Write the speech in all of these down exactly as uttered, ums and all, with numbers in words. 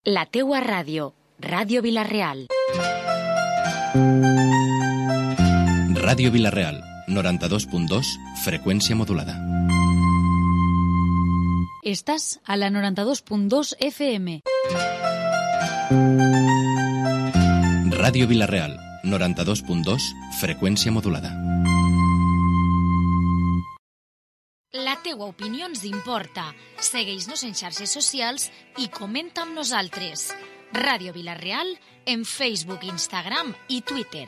La teua ràdio, Ràdio Vila-real. Ràdio Vila-real, noranta-dos punt dos, freqüència modulada. Estàs a la noranta-dos punt dos F M. Ràdio Vila-real, noranta-dos punt dos, freqüència modulada. La teua opinió ens importa. Segueix-nos en xarxes socials i comenta amb nosaltres. Ràdio Vila-real en Facebook, Instagram i Twitter.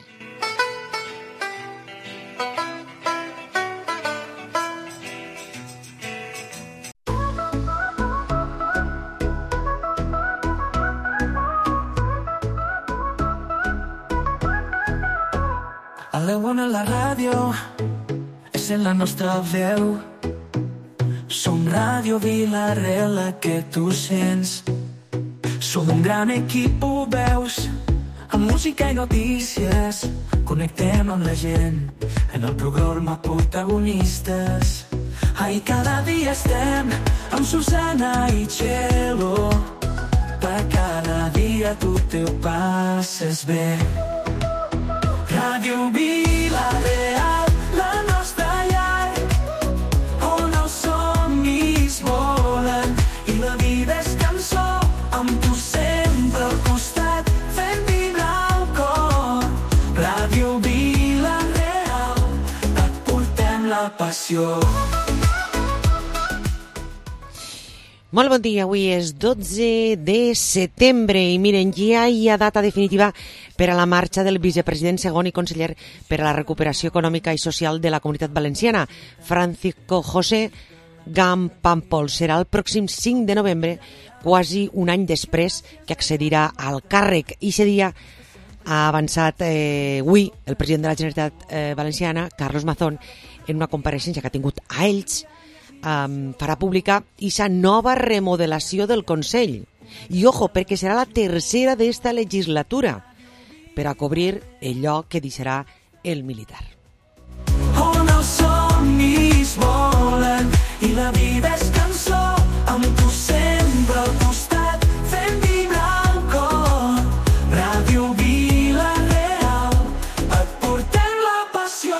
A la bona la ràdio és en la nostra veu. Som Ràdio Vila-real, la que tu sents. Som un gran equip, ho veus, amb música i notícies. Connectem amb la gent en el programa Protagonistes. Ahí cada dia estem amb Susana i Txelo. Per cada dia tu te ho passes bé. Ràdio Vila-real, la nostra llar, on els somnis volen i la vida és cançó, amb tu sempre al costat, fent vibrar el cor. Ràdio Vila-real, et portem la passió. Molt bon dia, avui és dotze de setembre i miren, ja hi ha data definitiva per a la marxa del vicepresident segon i conseller per a la recuperació econòmica i social de la Comunitat Valenciana, Francisco José Gampàmpol. Serà el pròxim cinc de novembre, quasi un any després que accedirà al càrrec. I aquest dia ha avançat eh, avui el president de la Generalitat eh, Valenciana, Carlos Mazón, en una compareixença que ha tingut a ells, Um, farà pública aquesta nova remodelació del Consell. I ojo, perquè serà la tercera d'esta legislatura per a cobrir el lloc que deixarà el militar. On els somnis volen i la vida és cançó, amb tu sempre al costat, fent vibrar el cor. Ràdio Vila-real, et portem la passió.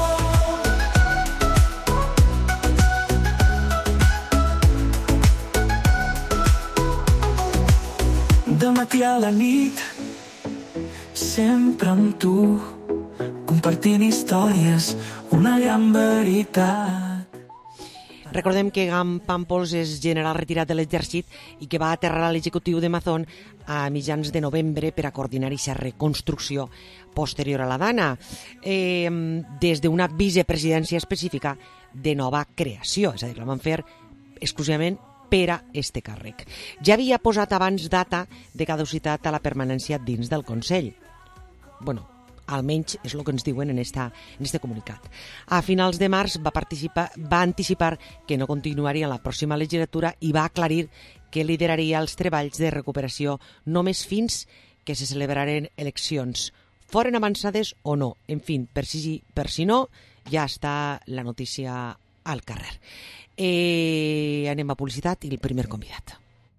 Del matí a la nit, sempre amb tu, compartint històries, una gran veritat. Recordem que Gampàmpols és general retirat de l'exèrcit i que va aterrar a l'executiu de Mazón a mitjans de novembre per a coordinar aquesta reconstrucció posterior a la Dana, eh, des d'una vicepresidència específica de nova creació, és a dir, la van fer exclusivament per a este càrrec. Ja havia posat abans data de caducitat a la permanència dins del Consell. Bueno, almenys és el que ens diuen en esta, en este comunicat. A finals de març va, participar, va anticipar que no continuaria en la pròxima legislatura i va aclarir que lideraria els treballs de recuperació només fins que se celebraren eleccions, foren avançades o no. En fi, per si, per si no, ja està la notícia al carrer. Eh, anem a publicitat i el primer convidat.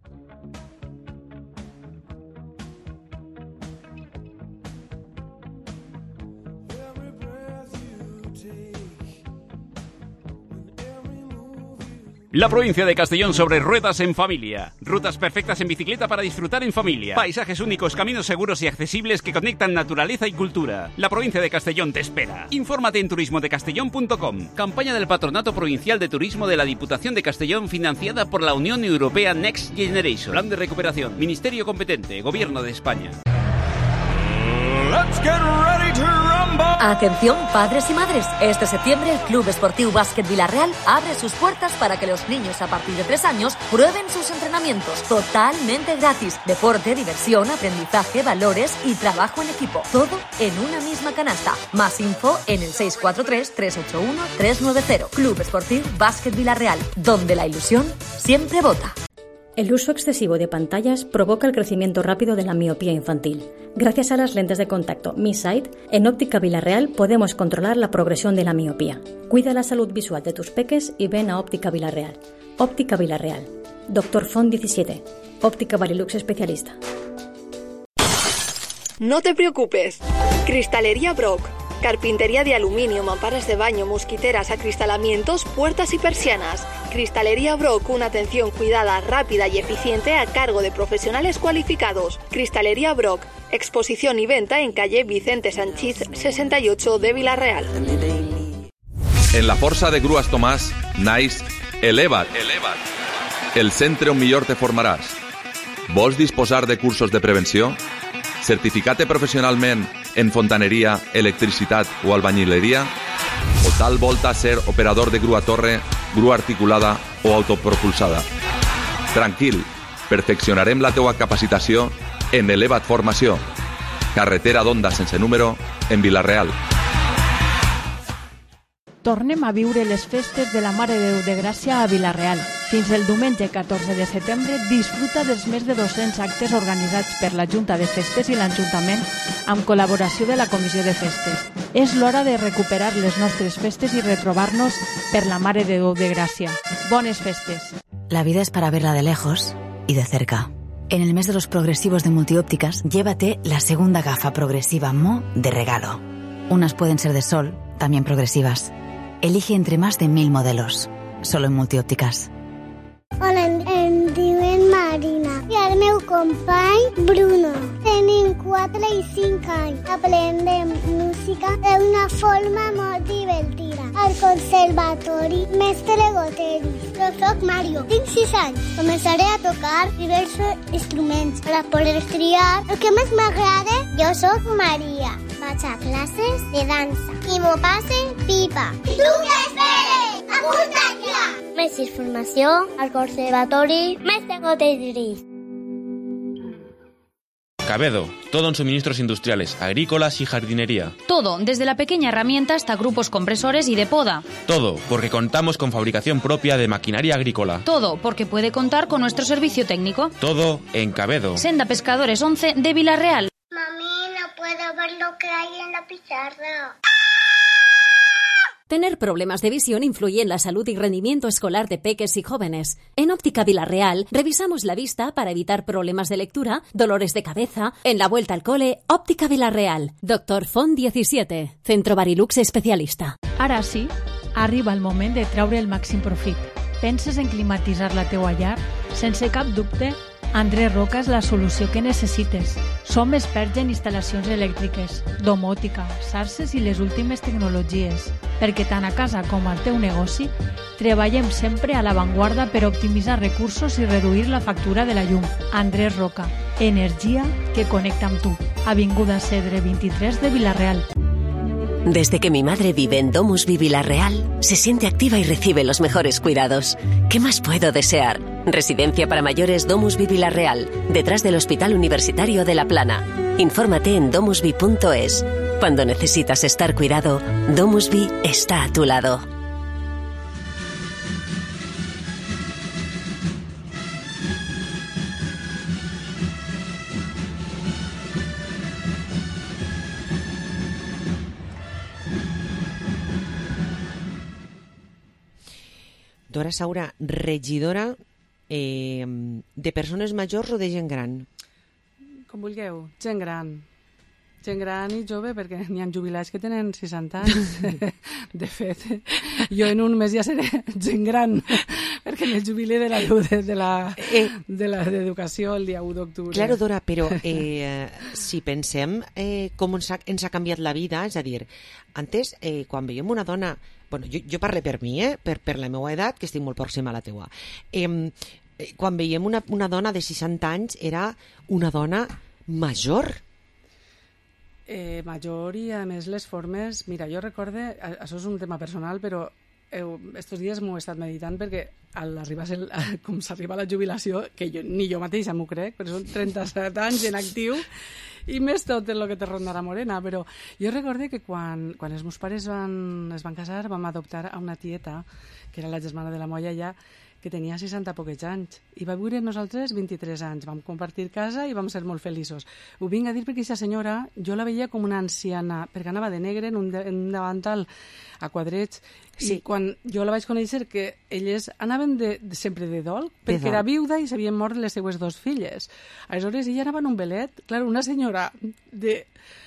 La provincia de Castellón sobre ruedas en familia. Rutas perfectas en bicicleta para disfrutar en familia. Paisajes únicos, caminos seguros y accesibles que conectan naturaleza y cultura. La provincia de Castellón te espera. Infórmate en turismo de castellón punto com. Campaña del Patronato Provincial de Turismo de la Diputación de Castellón financiada por la Unión Europea Next Generation. Plan de recuperación. Ministerio competente. Gobierno de España. Let's get ready to rumble. Atención, padres y madres. Este septiembre el Club Esportiu Básquet Vila-real abre sus puertas para que los niños a partir de tres años prueben sus entrenamientos totalmente gratis. Deporte, diversión, aprendizaje, valores y trabajo en equipo. Todo en una misma canasta. Más info en el seis cuatro tres, tres ocho uno, tres nueve cero. Club Esportiu Básquet Vila-real, donde la ilusión siempre vota. El uso excesivo de pantallas provoca el crecimiento rápido de la miopía infantil. Gracias a las lentes de contacto Mi Sight, en Óptica Vila-real podemos controlar la progresión de la miopía. Cuida la salud visual de tus peques y ven a Óptica Vila-real. Óptica Vila-real. Doctor Font diecisiete. Óptica Varilux especialista. No te preocupes. Cristalería Brock. Carpintería de aluminio, mamparas de baño, mosquiteras, acristalamientos, puertas y persianas. Cristalería Brock, una atención cuidada, rápida y eficiente a cargo de profesionales cualificados. Cristalería Brock, exposición y venta en calle Vicente Sanchís sesenta y ocho de Vila-real. En la Força de Grues Tomàs naix Eleva't, Eleva't, el centre on millor te formaràs. Vols disposar de cursos de prevenció? Certificat professionalment en fontaneria, electricitat o albañileria? O tal volta ser operador de grua torre, grua articulada o autopropulsada? Tranquil, perfeccionarem la teua capacitació en Eleva't Formació. Carretera d'Onda sense número, en Vila-real. Tornem a viure les festes de la Mare de Déu de Gràcia a Vila-real. Fins el diumenge catorze de setembre disfruta dels més de dos-cents actes organitzats per la Junta de Festes i l'Ajuntament amb col·laboració de la Comissió de Festes. És l'hora de recuperar les nostres festes i retrobar-nos per la Mare de Déu de Gràcia. Bones festes. La vida es para verla de lejos y de cerca. En el mes de los progresivos de Multiópticas, llévate la segunda gafa progresiva M O de regalo. Unas pueden ser de sol, también progresivas. Elige entre más de mil modelos, solo en Multiópticas. Hola, em, em diuen Marina i el meu company Bruno. Tenim quatre i cinc anys. Aprendem música d'una forma molt divertida. Al conservatori Mestre Goteris. Jo soc Mario, tinc sis anys. Començaré a tocar diversos instruments per a poder triar el que més m'agrada. Jo soc Maria. Vaig a classes de dansa i m'ho passe pipa. I tu què esperes? Apunta't ja! Més informació al Conservatori Mestre Goteris. Cabedo, todo en suministros industriales, agrícolas y jardinería. Todo, desde la pequeña herramienta hasta grupos compresores y de poda. Todo, porque contamos con fabricación propia de maquinaria agrícola. Todo, porque puede contar con nuestro servicio técnico. Todo en Cabedo. Senda Pescadores once de Vila-real. Mami, no puedo ver lo que hay en la pizarra. Tener problemas de visión influye en la salud y rendimiento escolar de peques y jóvenes. En Óptica Vila-real revisamos la vista para evitar problemas de lectura, dolores de cabeza. En la vuelta al cole, Óptica Vila-real. Doctor Font diecisiete, Centro Varilux especialista. Ara sí, arriba el moment de treure el màxim profit. Penses en climatitzar la teua llar? Sense cap dubte, Andrés Roca és la solució que necessites. Som experts en instal·lacions elèctriques, domòtica, xarxes i les últimes tecnologies, perquè tant a casa com al teu negoci treballem sempre a l'avantguarda per optimitzar recursos i reduir la factura de la llum. Andrés Roca, energia que connecta amb tu. Avinguda Cedre vint-i-tres de Vila-real. Desde que mi madre vive en Domusvi Vila-real, se siente activa y recibe los mejores cuidados. ¿Qué más puedo desear? Residencia para mayores Domusvi Vila-real, detrás del Hospital Universitario de La Plana. Infórmate en domusvi punto es. Cuando necesitas estar cuidado, Domusvi está a tu lado. Dora Saura, regidora eh, de persones majors o de gent gran? Com vulgueu, gent gran. Gent gran i jove, perquè n'hi ha jubilats que tenen seixanta anys. De fet, jo en un mes ja seré gent gran, perquè me jubilé de la de la de la d'educació el dia u d'octubre. Claro, Dora, però eh, si pensem eh, com ens ha, ens ha canviat la vida, és a dir, antes, eh, quan veiem una dona... Bueno, jo, jo parlo per mi, eh? per, per la meva edat, que estic molt pròxima a la teua. Eh, quan veiem una, una dona de seixanta anys, era una dona major. Eh, major i, a més, les formes... Mira, jo recorde... Això és un tema personal, però eh, estos dies m'ho he estat meditant perquè al arribar el, com s'arriba a la jubilació, que jo, ni jo mateixa m'ho crec, però són trenta-set anys en actiu, i més tot el que te rondarà morena, però jo recorde que quan, quan els meus pares van, es van casar vam adoptar a una tieta, que era la germana de la molla ja, que tenia seixanta poquets anys i va viure nosaltres vint-i-tres anys. Vam compartir casa i vam ser molt feliços. Ho vinc a dir perquè aquesta senyora jo la veia com una anciana, perquè anava de negre en un, de, en un davantal a quadrets, sí. I quan jo la vaig conèixer que elles anaven de, de, sempre de dol, perquè de era viuda i s'havien mort les seues dos filles. Aleshores ella anava en un velet, clar, una senyora de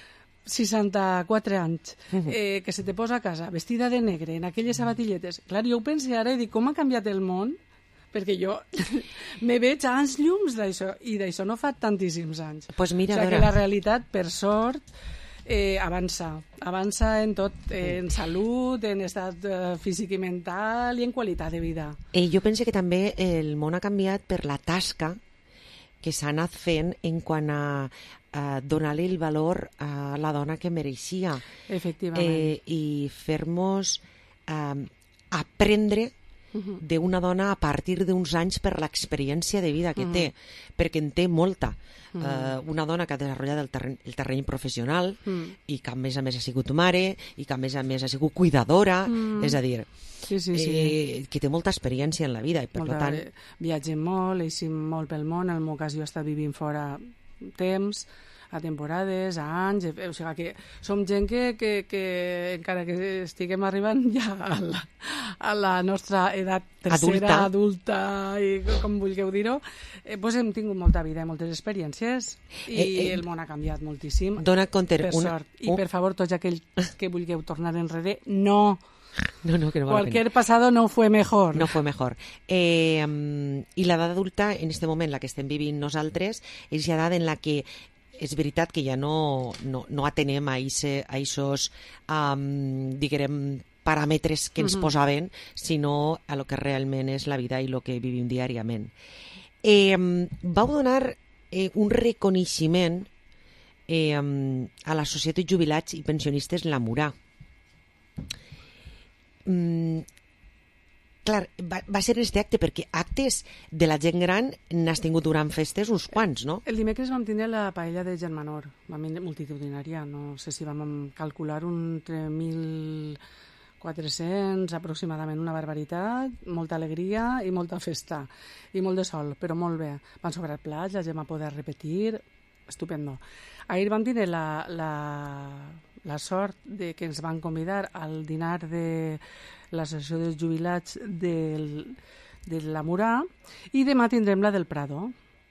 seixanta-quatre anys, eh, que se te posa a casa vestida de negre, en aquelles sabatilletes. Clar, jo ho pensé ara i dic, com ha canviat el món? Perquè jo me veig a anys llums d'això, i d'això no fa tantíssims anys. Pues mira, o sigui Dora, que la realitat, per sort, eh, avança. Avança en tot, eh, en salut, en estat eh, físic i mental i en qualitat de vida. Eh, jo penso que també el món ha canviat per la tasca que s'ha anat fent en quant a, a donar-li el valor a la dona que mereixia. Efectivament. Eh, I fer-nos eh, aprendre uh-huh. d'una dona a partir d'uns anys per l'experiència de vida que uh-huh. té, perquè en té molta. Uh-huh. Uh, una dona que ha desenvolupat el terreny, el terreny professional uh-huh. i que a més a més ha sigut mare i que a més a més ha sigut cuidadora, uh-huh. és a dir, sí, sí, sí. Eh, que té molta experiència en la vida i per molta, tant... Viatgem molt, eixim molt pel món, en el meu cas jo he estat vivint fora temps, a temporades, a anys, o sigui que som gent que, que, que encara que estiguem arribant ja a la, a la nostra edat tercera, adulta, adulta i com vulgueu dir-ho, eh, doncs hem tingut molta vida, moltes experiències i eh, eh, el món ha canviat moltíssim, dona compte, per una, sort. I un... per favor, tots aquells que vulgueu tornar enrere, no... No, no, que no Cualquier pasado no fue mejor. No fue mejor. Eh, I l'edat adulta, en aquest moment, la que estem vivint nosaltres, és l'edat en la que és veritat que ja no, no, no atenem a aquests, um, diguem, paràmetres que ens uh-huh. posaven, sinó a lo que realment és la vida i el que vivim diàriament. Eh, vau donar eh, un reconeixement eh, a la Societat de Jubilats i Pensionistes La Murà. Mm, clar, va, va ser este acte perquè actes de la gent gran n'has tingut durant festes uns quants, no? El dimecres vam tindre la paella de gent menor, vam multitudinària, no sé si vam calcular un entre mil quatre-cents aproximadament, una barbaritat, molta alegria i molta festa i molt de sol, però molt bé. Van sobrar plats, la gent va poder repetir, estupendo. Ahir vam tindre la, la, la sort de que ens van convidar al dinar de l'Associació dels Jubilats del, de la Murà i demà tindrem la del Prado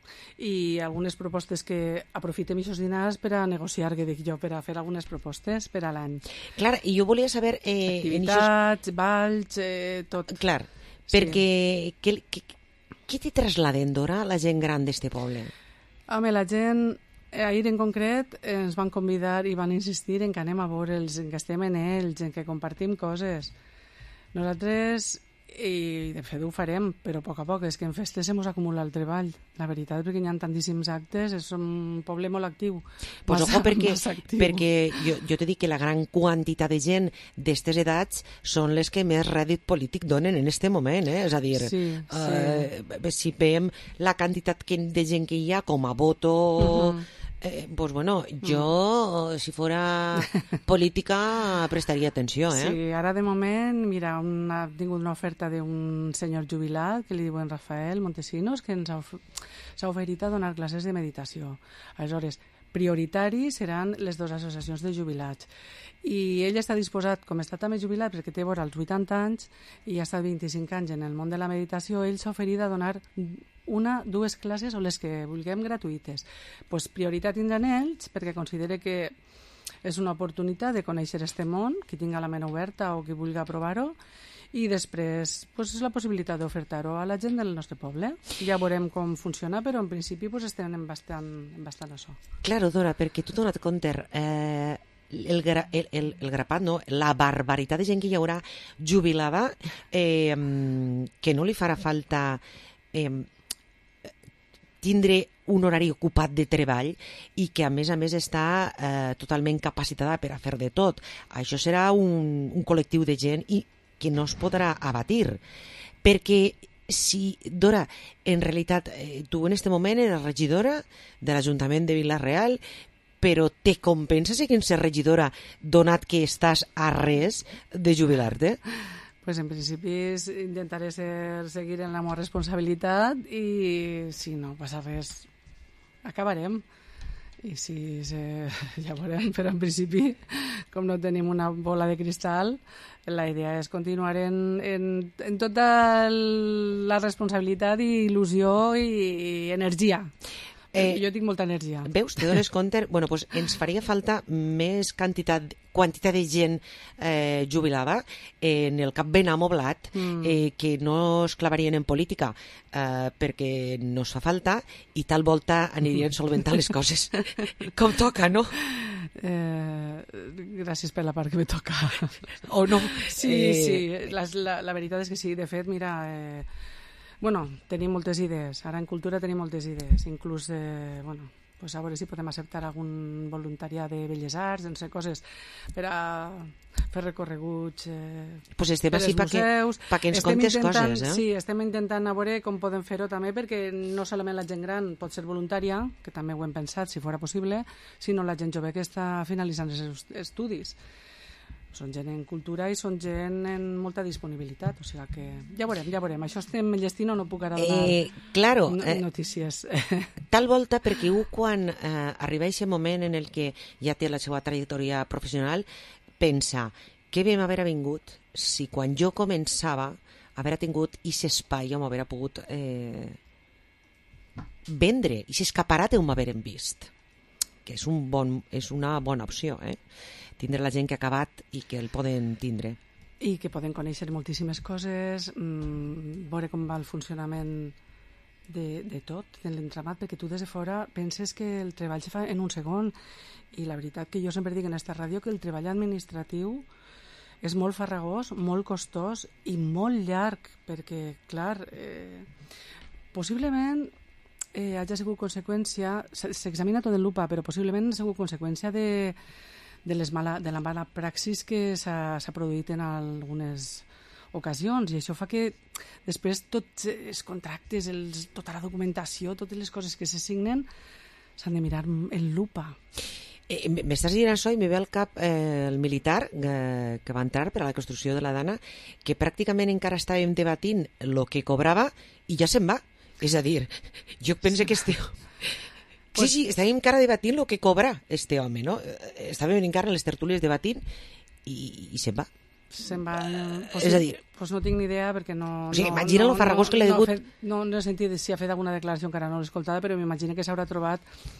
i algunes propostes que aprofitem aquests dinars per a negociar, que dic jo, per a fer algunes propostes per a l'any. Clar, i jo volia saber... Eh, activitats, en balls, eh, tot. Clar, sí. Perquè què, què, què te trasladen, Dora, la gent gran d'este poble? Home, la gent... Ahir en concret ens van convidar i van insistir en que anem a veure'ls, en que estem en ells, en que compartim coses. Nosaltres, i de fet ho farem, però a poc a poc, és que en festes se mos acumula el treball, la veritat, perquè hi ha tantíssims actes, és un poble molt actiu. Pues massa, ojo, perquè, perquè jo, jo te dic que la gran quantitat de gent d'estes edats són les que més rèdit polític donen en este moment, eh? És a dir, sí, eh, sí. si veiem la quantitat de gent que hi ha com a voto... Uh-huh. Eh, pues bueno, jo, mm. si fora política, prestaria atenció, eh? Sí, ara de moment, mira, una, ha tingut una oferta d'un senyor jubilat, que li diuen Rafael Montesinos, que ens ha s'ha oferit a donar classes de meditació. Aleshores, prioritari seran les dues associacions de jubilats. I ell està disposat, com està també jubilat, perquè té vora els vuitanta anys i ha estat vint-i-cinc anys en el món de la meditació, ell s'ha oferit a donar una, dues classes o les que vulguem gratuïtes. Pues prioritat tindran ells perquè considere que és una oportunitat de conèixer este món, qui tinga la ment oberta o qui vulgui provar-ho, i després pues, és la possibilitat d'ofertar-ho a la gent del nostre poble. Ja veurem com funciona, però en principi pues, estem en bastant, en bastant això. Claro, Dora, perquè tu t'has donat compte... Eh... El, gra, el, el, el grapat, no, la barbaritat de gent que hi haurà jubilada, eh, que no li farà falta eh, tindre un horari ocupat de treball i que a més a més està eh, totalment capacitada per a fer de tot. Això serà un, un col·lectiu de gent i que no es podrà abatir, perquè si, Dora, en realitat eh, tu en aquest moment eres regidora de l'Ajuntament de Vila-real, però te compensa seguir ser regidora donat que estàs a res de jubilar-te? Pues en principi intentaré ser, seguir en la meva responsabilitat i si no passa res acabarem i si se, ja veurem, però en principi com no tenim una bola de cristal la idea és continuar en, en, en tota la responsabilitat i il·lusió i, i energia. Eh, jo tinc molta energia. Veus, te dones compte? Bueno, pues ens faria falta més quantitat, quantitat de gent eh, jubilada en el cap ben amoblat mm. eh, que no es clavarien en política eh, perquè no es fa falta i tal volta anirien solventant les coses com toca, no? Eh, gràcies per la part que me toca. O no? Sí, eh... sí, la, la, la veritat és que sí. De fet, mira... Eh, Bueno, tenim moltes idees. Ara en cultura tenim moltes idees. Inclús, eh, bueno, pues a veure si podem acceptar algun voluntariat de Belles Arts, no sé, coses per a fer recorreguts eh, pues estem per als museus. Pa que ens estem contes coses, eh? Sí, estem intentant a veure com podem fer-ho també, perquè no solament la gent gran pot ser voluntària, que també ho hem pensat, si fora possible, sinó la gent jove que està finalitzant els estudis. Són gent en cultura i són gent en molta disponibilitat, o sigui que ja veurem, ja veurem. Això estem llestint o no puc ara donar eh, claro, eh, notícies. Tal volta, perquè un quan eh, arriba aquest moment en el que ja té la seva trajectòria professional, pensa, què vam haver vingut si quan jo començava haver tingut aquest espai on haver pogut eh, vendre, i aquest escaparat on m'haverem vist, que és, un bon, és una bona opció, eh? Tindre la gent que ha acabat i que el poden tindre. I que poden conèixer moltíssimes coses, mmm, veure com va el funcionament de, de tot, de l'entramat, perquè tu des de fora penses que el treball se fa en un segon, i la veritat que jo sempre dic en esta ràdio que el treball administratiu és molt farragós, molt costós i molt llarg, perquè, clar, eh, possiblement eh, hagi sigut conseqüència, s'examina tot en lupa, però possiblement ha sigut conseqüència de de, les mala, de la mala praxis que s'ha produït en algunes ocasions, i això fa que després tots els contractes, els, tota la documentació, totes les coses que se signen s'han de mirar en lupa. Eh, M'estàs dient això i me ve al cap eh, el militar eh, que va entrar per a la construcció de la Dana, que pràcticament encara estàvem debatint el que cobrava i ja se'n va. És a dir, jo penso que este... Sí, sí, estàvem encara debatint el que cobra este home, no? Estàvem encara en les tertúlies debatint i, i se'n va. Se'n va... Pues, és a dir... Pues no tinc ni idea perquè no... O sigui, no, imagina no, lo farragós no, que l'he no, degut... No, no he sentit si ha fet alguna declaració, encara no l'he escoltada, però m'imagino que s'haurà trobat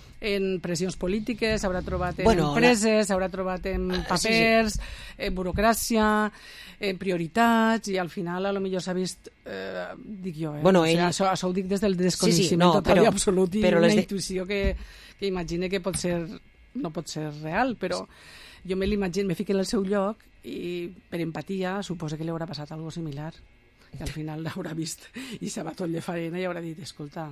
en pressions polítiques, s'haurà trobat en bueno, empreses, s'haurà la... trobat en papers, sí, sí. en burocràcia, en prioritats, i al final a lo millor s'ha vist, eh, dic jo, eh? Bueno, o sigui, ell... això, això ho dic des del desconeixement sí, sí, no, total però, i absolut, i una de... intuïció que, que imagine que pot ser, no pot ser real, però jo me l'imagino, me fico en el seu lloc i per empatia suposo que li haurà passat alguna similar, i al final l'haurà vist i se va tot de farina i haurà dit, escolta,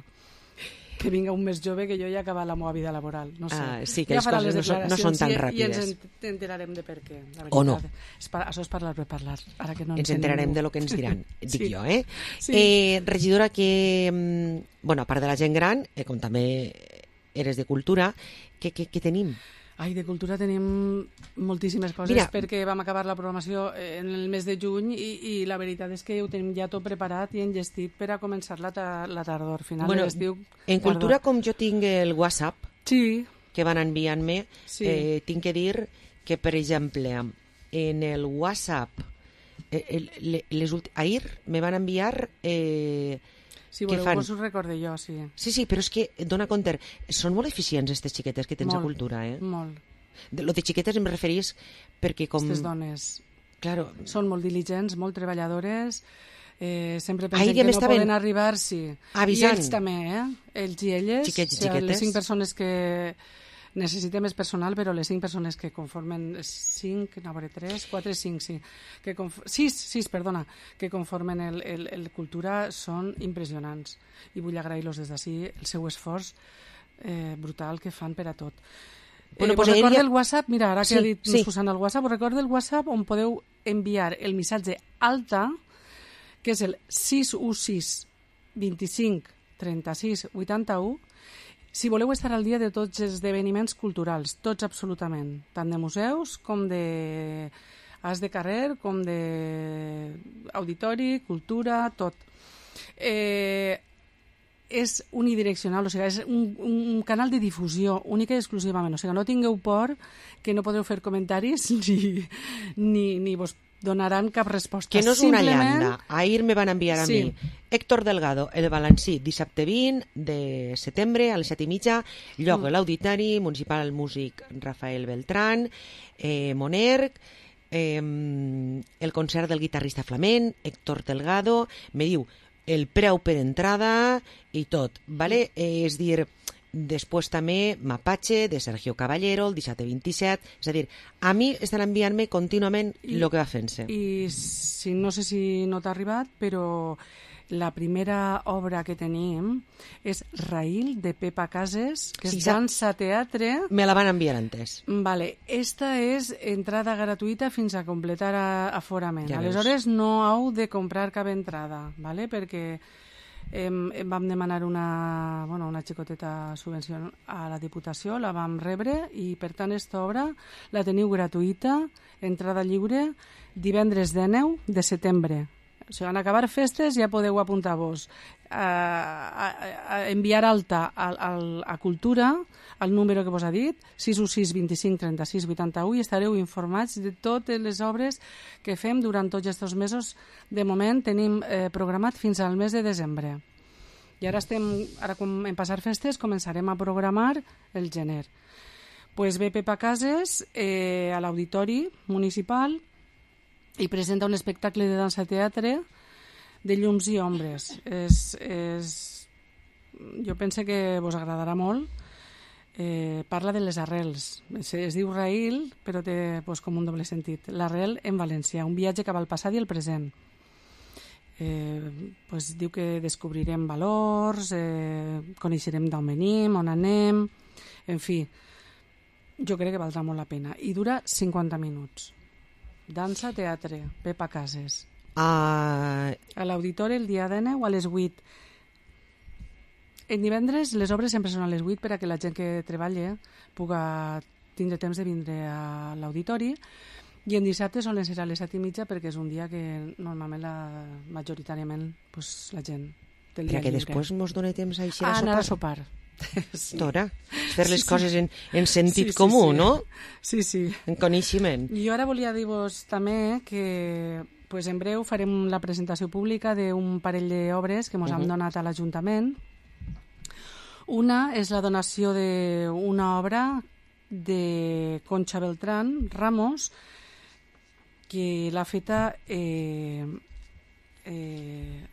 que vinga un més jove que jo ja he acabat la meva vida laboral, no sé. Ah, sí, que ja les coses no són, no són tan ràpides. I ens enterarem de per què, la veritat. O no. És pa, això és parlar per parlar. Ara que no ens enterarem de lo que ens diran, dic sí. jo, eh? Sí. eh? Regidora, que, bueno, a part de la gent gran, eh, com també eres de cultura, què, què, què tenim? Ai, de cultura tenim moltíssimes coses. Mira, perquè vam acabar la programació en el mes de juny i, i la veritat és que ho tenim ja tot preparat i enllestit per a començar la, ta la tardor, final bueno, de l'estiu. En cultura, com jo tinc el WhatsApp, sí. que van enviant-me, sí. eh, tinc que dir que, per exemple, en el WhatsApp, eh, el, les ahir me van enviar... Eh, Si voleu, fan... vos ho recorde jo, sí. Sí, sí, però és que, dona compte, són molt eficients aquestes xiquetes que tens molt, a cultura, eh? Molt. De, lo de xiquetes em referís perquè com... Aquestes dones claro. Són molt diligents, molt treballadores, eh, sempre pensen que no poden arribar, sí. Avisant. I ells també, eh? Ells i elles, xiquets i o sigui, xiquetes. Les cinc persones que... Necessitem més personal, però les cinc persones que conformen cinc, no, veure, tres, quatre, cinc, sí, que conf... sis, sis, perdona, que conformen el, el, el Cultura són impressionants. I vull agrair-los des d'ací el seu esforç eh, brutal que fan per a tot. Bueno, eh, pues us recordo ella... el WhatsApp, mira, ara sí, que ha dit sí. Susana el WhatsApp, us recordo el WhatsApp on podeu enviar el missatge alta, que és el sis u sis vint-i-cinc trenta-sis vuitanta-u, si voleu estar al dia de tots els esdeveniments culturals, tots absolutament, tant de museus com de has de carrer com de auditori, cultura, tot. Eh, és unidireccional, o sigui, és un, un canal de difusió única i exclusivament, o sigui, no tingueu por que no podreu fer comentaris ni, ni, ni vos donaran cap resposta. Que no és una llanda. Ahir me van enviar a Sí. mi Héctor Delgado, el Valencí, dissabte vint de setembre a les set i mitja, lloc Mm. a l'Auditori Municipal Músic Rafael Beltrán, eh, Monerg, eh, el concert del guitarrista flamenc, Héctor Delgado, me diu el preu per entrada i tot, vale? Eh, és dir, després també Mapache, de Sergio Caballero, el dissabte vint-i-set, és a dir, a mi estan enviant-me contínuament el que va fent-se. I si, no sé si no t'ha arribat, però la primera obra que tenim és Raïl, de Pepa Cases, que Sí, és sap- dansa teatre. Me la van enviar antes. Vale, esta és entrada gratuïta fins a completar a- aforament. Ja Aleshores no heu de comprar cap entrada, vale? Perquè em, em vam demanar una, bueno, una xicoteta subvenció a la Diputació, la vam rebre i per tant esta obra la teniu gratuïta, entrada lliure, divendres dinou de setembre. O sigui, en acabar festes ja podeu apuntar-vos a, a, a enviar alta a, a, a Cultura, al número que vos ha dit, sis u sis vint cinc trenta sis vuitanta u, i estareu informats de totes les obres que fem durant tots aquests mesos. De moment tenim eh, programat fins al mes de desembre. I ara, estem, ara com en passar festes, començarem a programar el gener. Pues ve Pepa Cases eh, a l'Auditori Municipal i presenta un espectacle de dansa-teatre de llums i ombres. És, és... Jo penso que vos agradarà molt. Eh, parla de les arrels. Es, es diu Raïl, però té pues, com un doble sentit. L'arrel en valencià, un viatge cap al passat i el present. Eh, pues, diu que descobrirem valors, eh, coneixerem d'on venim, on anem, en fi, jo crec que valdrà molt la pena. I dura cinquanta minuts. Dansa, teatre, Pepa Cases. Uh... A l'Auditori el dia dinou a les vuit. En divendres les obres sempre són a les vuit per a que la gent que treballa puga tindre temps de vindre a l'Auditori, i en dissabte solen ser a les set i mitja perquè és un dia que normalment la, majoritàriament pues, la gent té el dia Per a que lliure. després mos doni temps a eixir Ah, a sopar. anar a sopar. Sí. Tora, fer les Sí, sí. coses en, en sentit Sí, sí, comú, sí. no? Sí, sí. En coneixement. I jo ara volia dir-vos també que pues, en breu farem la presentació pública d'un parell d'obres que ens Uh-huh. han donat a l'Ajuntament. Una és la donació d'una obra de Concha Beltrán Ramos, que l'ha feta eh, eh,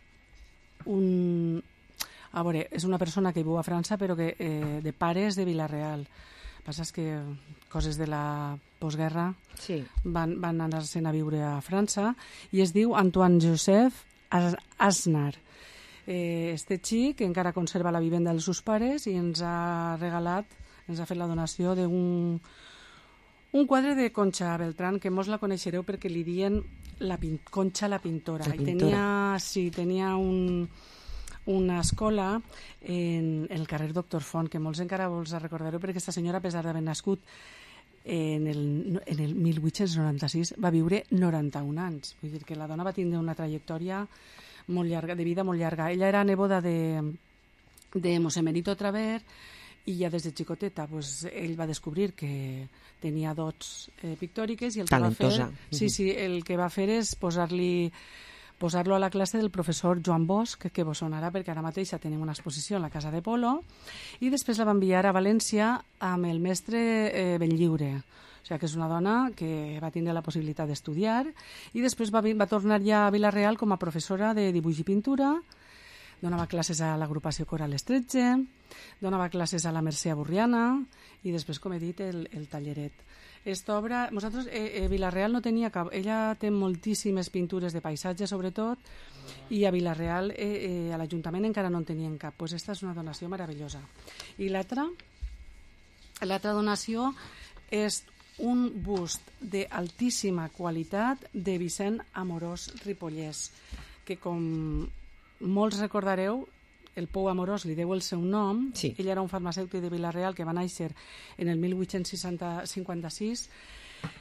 un... A veure, és una persona que viu a França, però que eh, de pares de Vila-real. El que passa és que coses de la postguerra sí. van, van anar-se'n a viure a França, i es diu Antoine Joseph Asnar. Eh, este xic encara conserva la vivenda dels seus pares i ens ha regalat, ens ha fet la donació d'un un quadre de Concha Beltrán, que mos la coneixereu perquè li diuen la pin, Concha la pintora. La I pintora. tenia, sí, tenia un, una escola en, en el carrer Doctor Font, que molts encara vos la recordareu perquè aquesta senyora, a pesar d'haver nascut en el, en el mil vuit-cents noranta-sis, va viure noranta-un anys. Vull dir que la dona va tindre una trajectòria molt llarga, de vida molt llarga. Ella era neboda de, de Mosemerito Traver, i ja des de xicoteta pues, ell va descobrir que tenia dots eh, pictòriques, i el que Talentosa. va fer, sí, sí, el que va fer és posar-li posar-lo a la classe del professor Joan Bosch, que vos sonarà perquè ara mateix ja tenim una exposició en la Casa de Polo, i després la va enviar a València amb el mestre eh, Benlliure. O sigui que és una dona que va tindre la possibilitat d'estudiar, i després va, va tornar ja a Vila-real com a professora de dibuix i pintura, donava classes a l'agrupació Coral Estretge, donava classes a la Mercè Burriana, i després, com he dit, el, el talleret. Esta obra, nosaltres, eh, eh, Vila-real no tenia cap... Ella té moltíssimes pintures de paisatge, sobretot, i a Vila-real, eh, eh, a l'Ajuntament encara no en tenien cap. Pues esta és una donació meravellosa. I l'altra, l'altra donació és un bust d'altíssima qualitat de Vicent Amorós Ripollès, que com molts recordareu, el Pou Amorós li deu el seu nom. Sí. Ell era un farmacèutic de Vila-real que va néixer en el mil vuit-cents cinquanta-sis,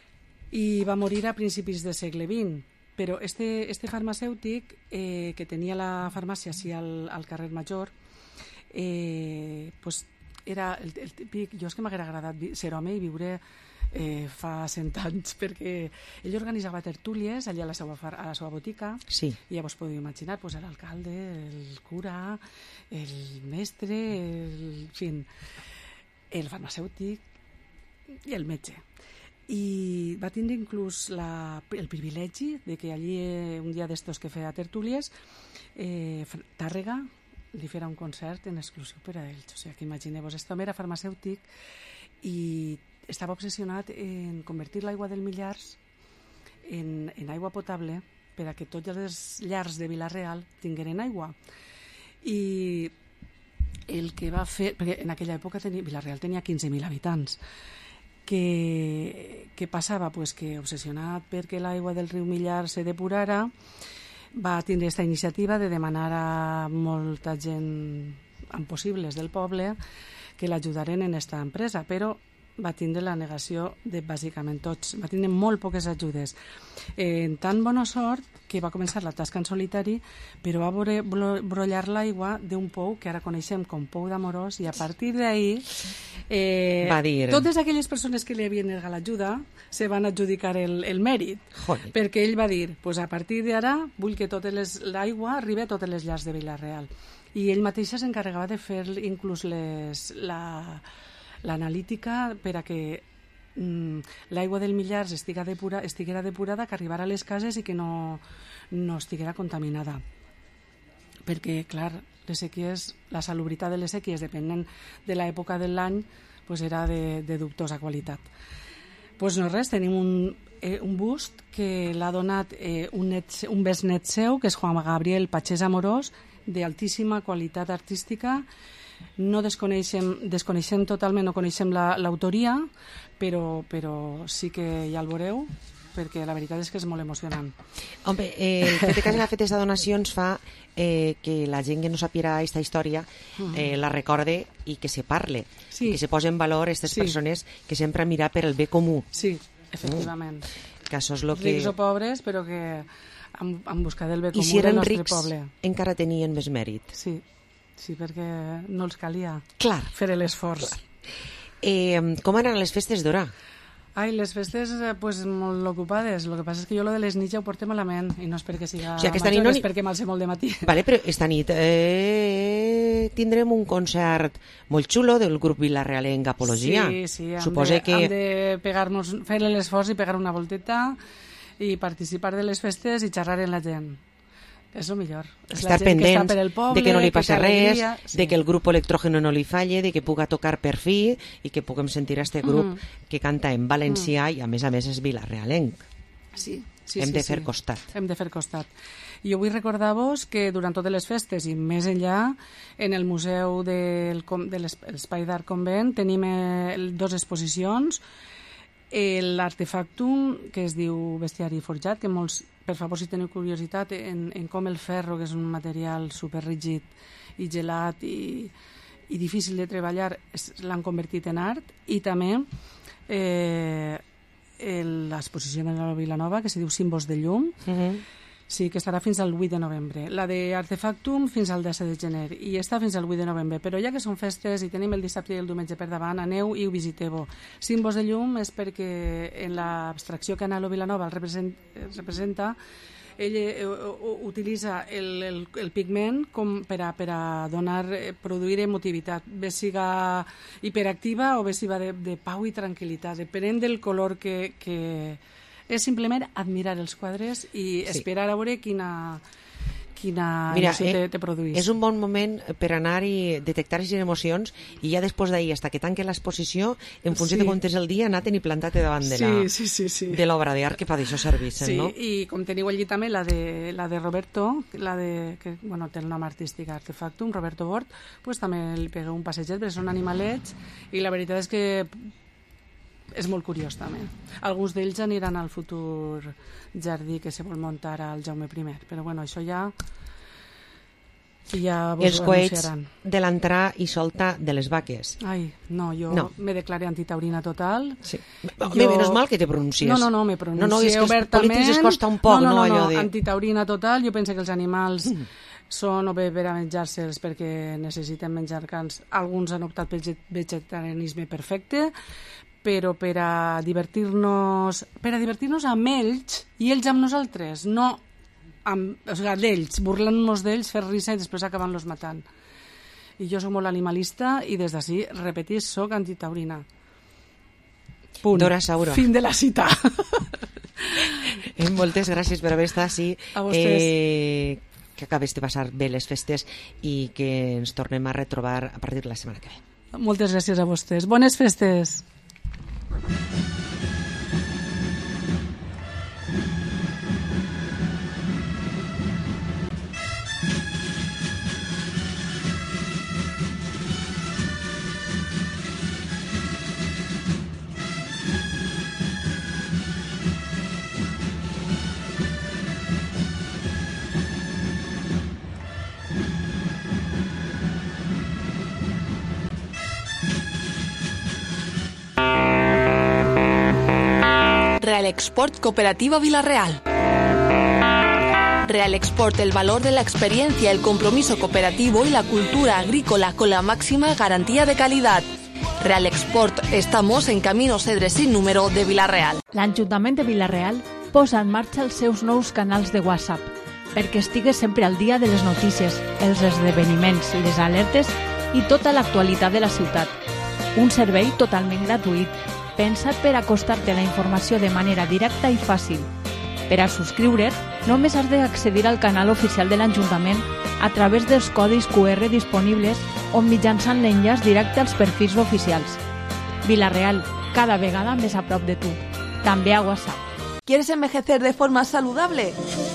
i va morir a principis del segle vint. Però este, este farmacèutic, eh, que tenia la farmàcia així al, al carrer Major, eh, pues era el, el típic... Jo és que m'haguera agradat ser home i viure eh, fa cent anys, perquè ell organitzava tertúlies allà a la seva, a la seva botica, sí. I ja vos podeu imaginar, pues, l'alcalde, el cura, el mestre, el, en fin, el farmacèutic i el metge. I va tindre inclús la, el privilegi de que allí, un dia d'estos que feia tertúlies, eh, Tàrrega li fera un concert en exclusiu per a ells. O sigui, que imagineu-vos, aquest home era farmacèutic i estava obsessionat en convertir l'aigua del Millars en, en aigua potable per a que tots els llars de Vila-real tingueren aigua. I el que va fer... Perquè en aquella època tenia, Vila-real tenia quinze mil habitants. Què, què passava? Pues que, obsessionat perquè l'aigua del riu Millar se depurara, va tindre aquesta iniciativa de demanar a molta gent amb possibles del poble que l'ajudaren en aquesta empresa, però va tindre la negació de bàsicament tots. Va tindre molt poques ajudes. Eh, en tan bona sort que va començar la tasca en solitari, però va voler brollar l'aigua d'un pou que ara coneixem com Pou d'Amorós, i a partir d'ahí eh, va dir... totes aquelles persones que li havien negat l'ajuda se van adjudicar el, el mèrit. Joder. Perquè ell va dir, pues a partir d'ara vull que l'aigua arribi a totes les llars de Vila-real. I ell mateix s'encarregava de fer inclús les, la... l'analítica per a que mm, l'aigua del Millars estiga depura, estiguera depurada, que arribara a les cases i que no, no estiguera contaminada. Perquè, clar, les sèquies, la salubritat de les sèquies, depenent de l'època de l'any, pues era de, de dubtosa qualitat. Pues no res, tenim un, eh, un bust que l'ha donat eh, un, net, un besnet seu, que és Juan Gabriel Pachés Amorós, d'altíssima qualitat artística. No desconeixem, desconeixem totalment, no coneixem l'autoria, la, però, però sí que ja el veureu, perquè la veritat és que és molt emocionant. Home, eh, el fet que hagi fet aquesta donació ens fa eh, que la gent que no sapiera aquesta història eh, la recorde i que se parle, sí. Que se posi en valor aquestes sí. persones que sempre han mirat per el bé comú. Sí, efectivament. Mm. Que això és lo que... Rics o pobres, però que han, han buscat el bé comú si del nostre rics, poble. Encara tenien més mèrit. Sí. Sí, perquè no els calia Clar. fer l'esforç. Eh, com eren les festes d'Orà? Ai, les festes pues, molt ocupades. El que passa és que jo lo de les nits ja ho porto malament, i no és perquè siga o sigui, major, no... és perquè me'l sé molt de matí. Vale, però esta nit eh, tindrem un concert molt xulo del grup Vila-realenc Apologia. Sí, sí, hem, Supose de, que... hem de pegar-nos, fer l'esforç i pegar una volteta i participar de les festes i xerrar amb la gent. És el millor. És estar pendents per el poble, de que no li passi res, alegria, sí. De que el grup electrògeno no li falle, de que puga tocar per fi i que puguem sentir este grup mm. que canta en valencià mm. i a més a més és Vila-realenc. Sí, sí, Hem sí, de fer sí. costat. Hem de fer costat. I jo vull recordar-vos que durant totes les festes i més enllà, en el Museu del, de l'Espai d'Art Convent tenim dos exposicions. L'artefactum, que es diu Bestiari forjat, que molts, per favor, si teniu curiositat en, en com el ferro, que és un material superrígid i gelat i, i difícil de treballar, l'han convertit en art. I també eh, l'exposició de la Vilanova, que se diu Símbols de llum, uh-huh. Sí, que estarà fins al vuit de novembre. La d'Artefactum fins al disset de gener i està fins al vuit de novembre. Però ja que són festes i tenim el dissabte i el diumenge per davant, aneu i ho visiteu. Símbols de llum és perquè en l'abstracció que Analo Vilanova el representa, ell eh, utilitza el, el, el pigment com per a, per a donar, produir emotivitat, bé siga hiperactiva o bé siga de, de pau i tranquil·litat, depenent del color que... que és simplement admirar els quadres i sí. Esperar a veure quina, quina Mira, emoció eh, te, te produís. És un bon moment per anar i detectar les emocions i ja després d'ahir, fins que tanque l'exposició, en funció sí. de com és el dia, anar-te'n i plantar-te davant de la, sí, sí, sí, sí. de l'obra d'art que per això serveixen, sí, no? I com teniu allí també la de, la de Roberto, la de, que bueno, té el nom artístic Artefactum, Roberto Bort, pues també li pegueu un passeget, perquè són animalets i la veritat és que és molt curiós també. Alguns d'ells aniran al futur jardí que se vol muntar al Jaume primer, però bueno, això ja I ja vos els ho coets anunciaran. de l'entrada i solta de les vaques. Ai, no, jo No. me declaré antitaurina total. Sí. Jo... Menos mal que te pronuncies. No, no, no, me pronuncie no, no, és que els obertament. polítics es costa un poc, no, no, no, allò no, de... antitaurina total. Jo penso que els animals mm. són o bé per a menjar-se'ls perquè necessiten menjar cans. Alguns han optat pel vegetarianisme perfecte, però per a divertir-nos per a divertir-nos amb ells i ells amb nosaltres, no amb, o sigui, d'ells, burlant-nos d'ells, fer risa i després acabant-los matant. I jo soc molt animalista i des d'ací, repetís, soc antitaurina. Punt. Dora Sauro. Fin de la cita. Moltes gràcies per haver estat així. A vostès. Eh, que acabes de passar bé les festes i que ens tornem a retrobar a partir de la setmana que ve. Moltes gràcies a vostès. Bones festes. Real Export Cooperativa Villarreal. Real Export, el valor de la experiencia, el compromiso cooperativo y la cultura agrícola con la máxima garantía de calidad. Real Export, estamos en Camino Cedre sin número de Villarreal. L'Ajuntament de Villarreal posa en marxa els seus nous canals de WhatsApp perquè estigues sempre al dia de les notícies, els esdeveniments, les alertes i tota l'actualitat de la ciutat. Un servei totalment gratuït, pensat per acostar-te a la informació de manera directa i fàcil. Per a subscriure't, només has d'accedir al canal oficial de l'Ajuntament a través dels codis Q R disponibles o mitjançant l'enllaç directe als perfils oficials. Villarreal, cada vegada més a prop de tu. També a WhatsApp. ¿Quieres envejecer de forma saludable?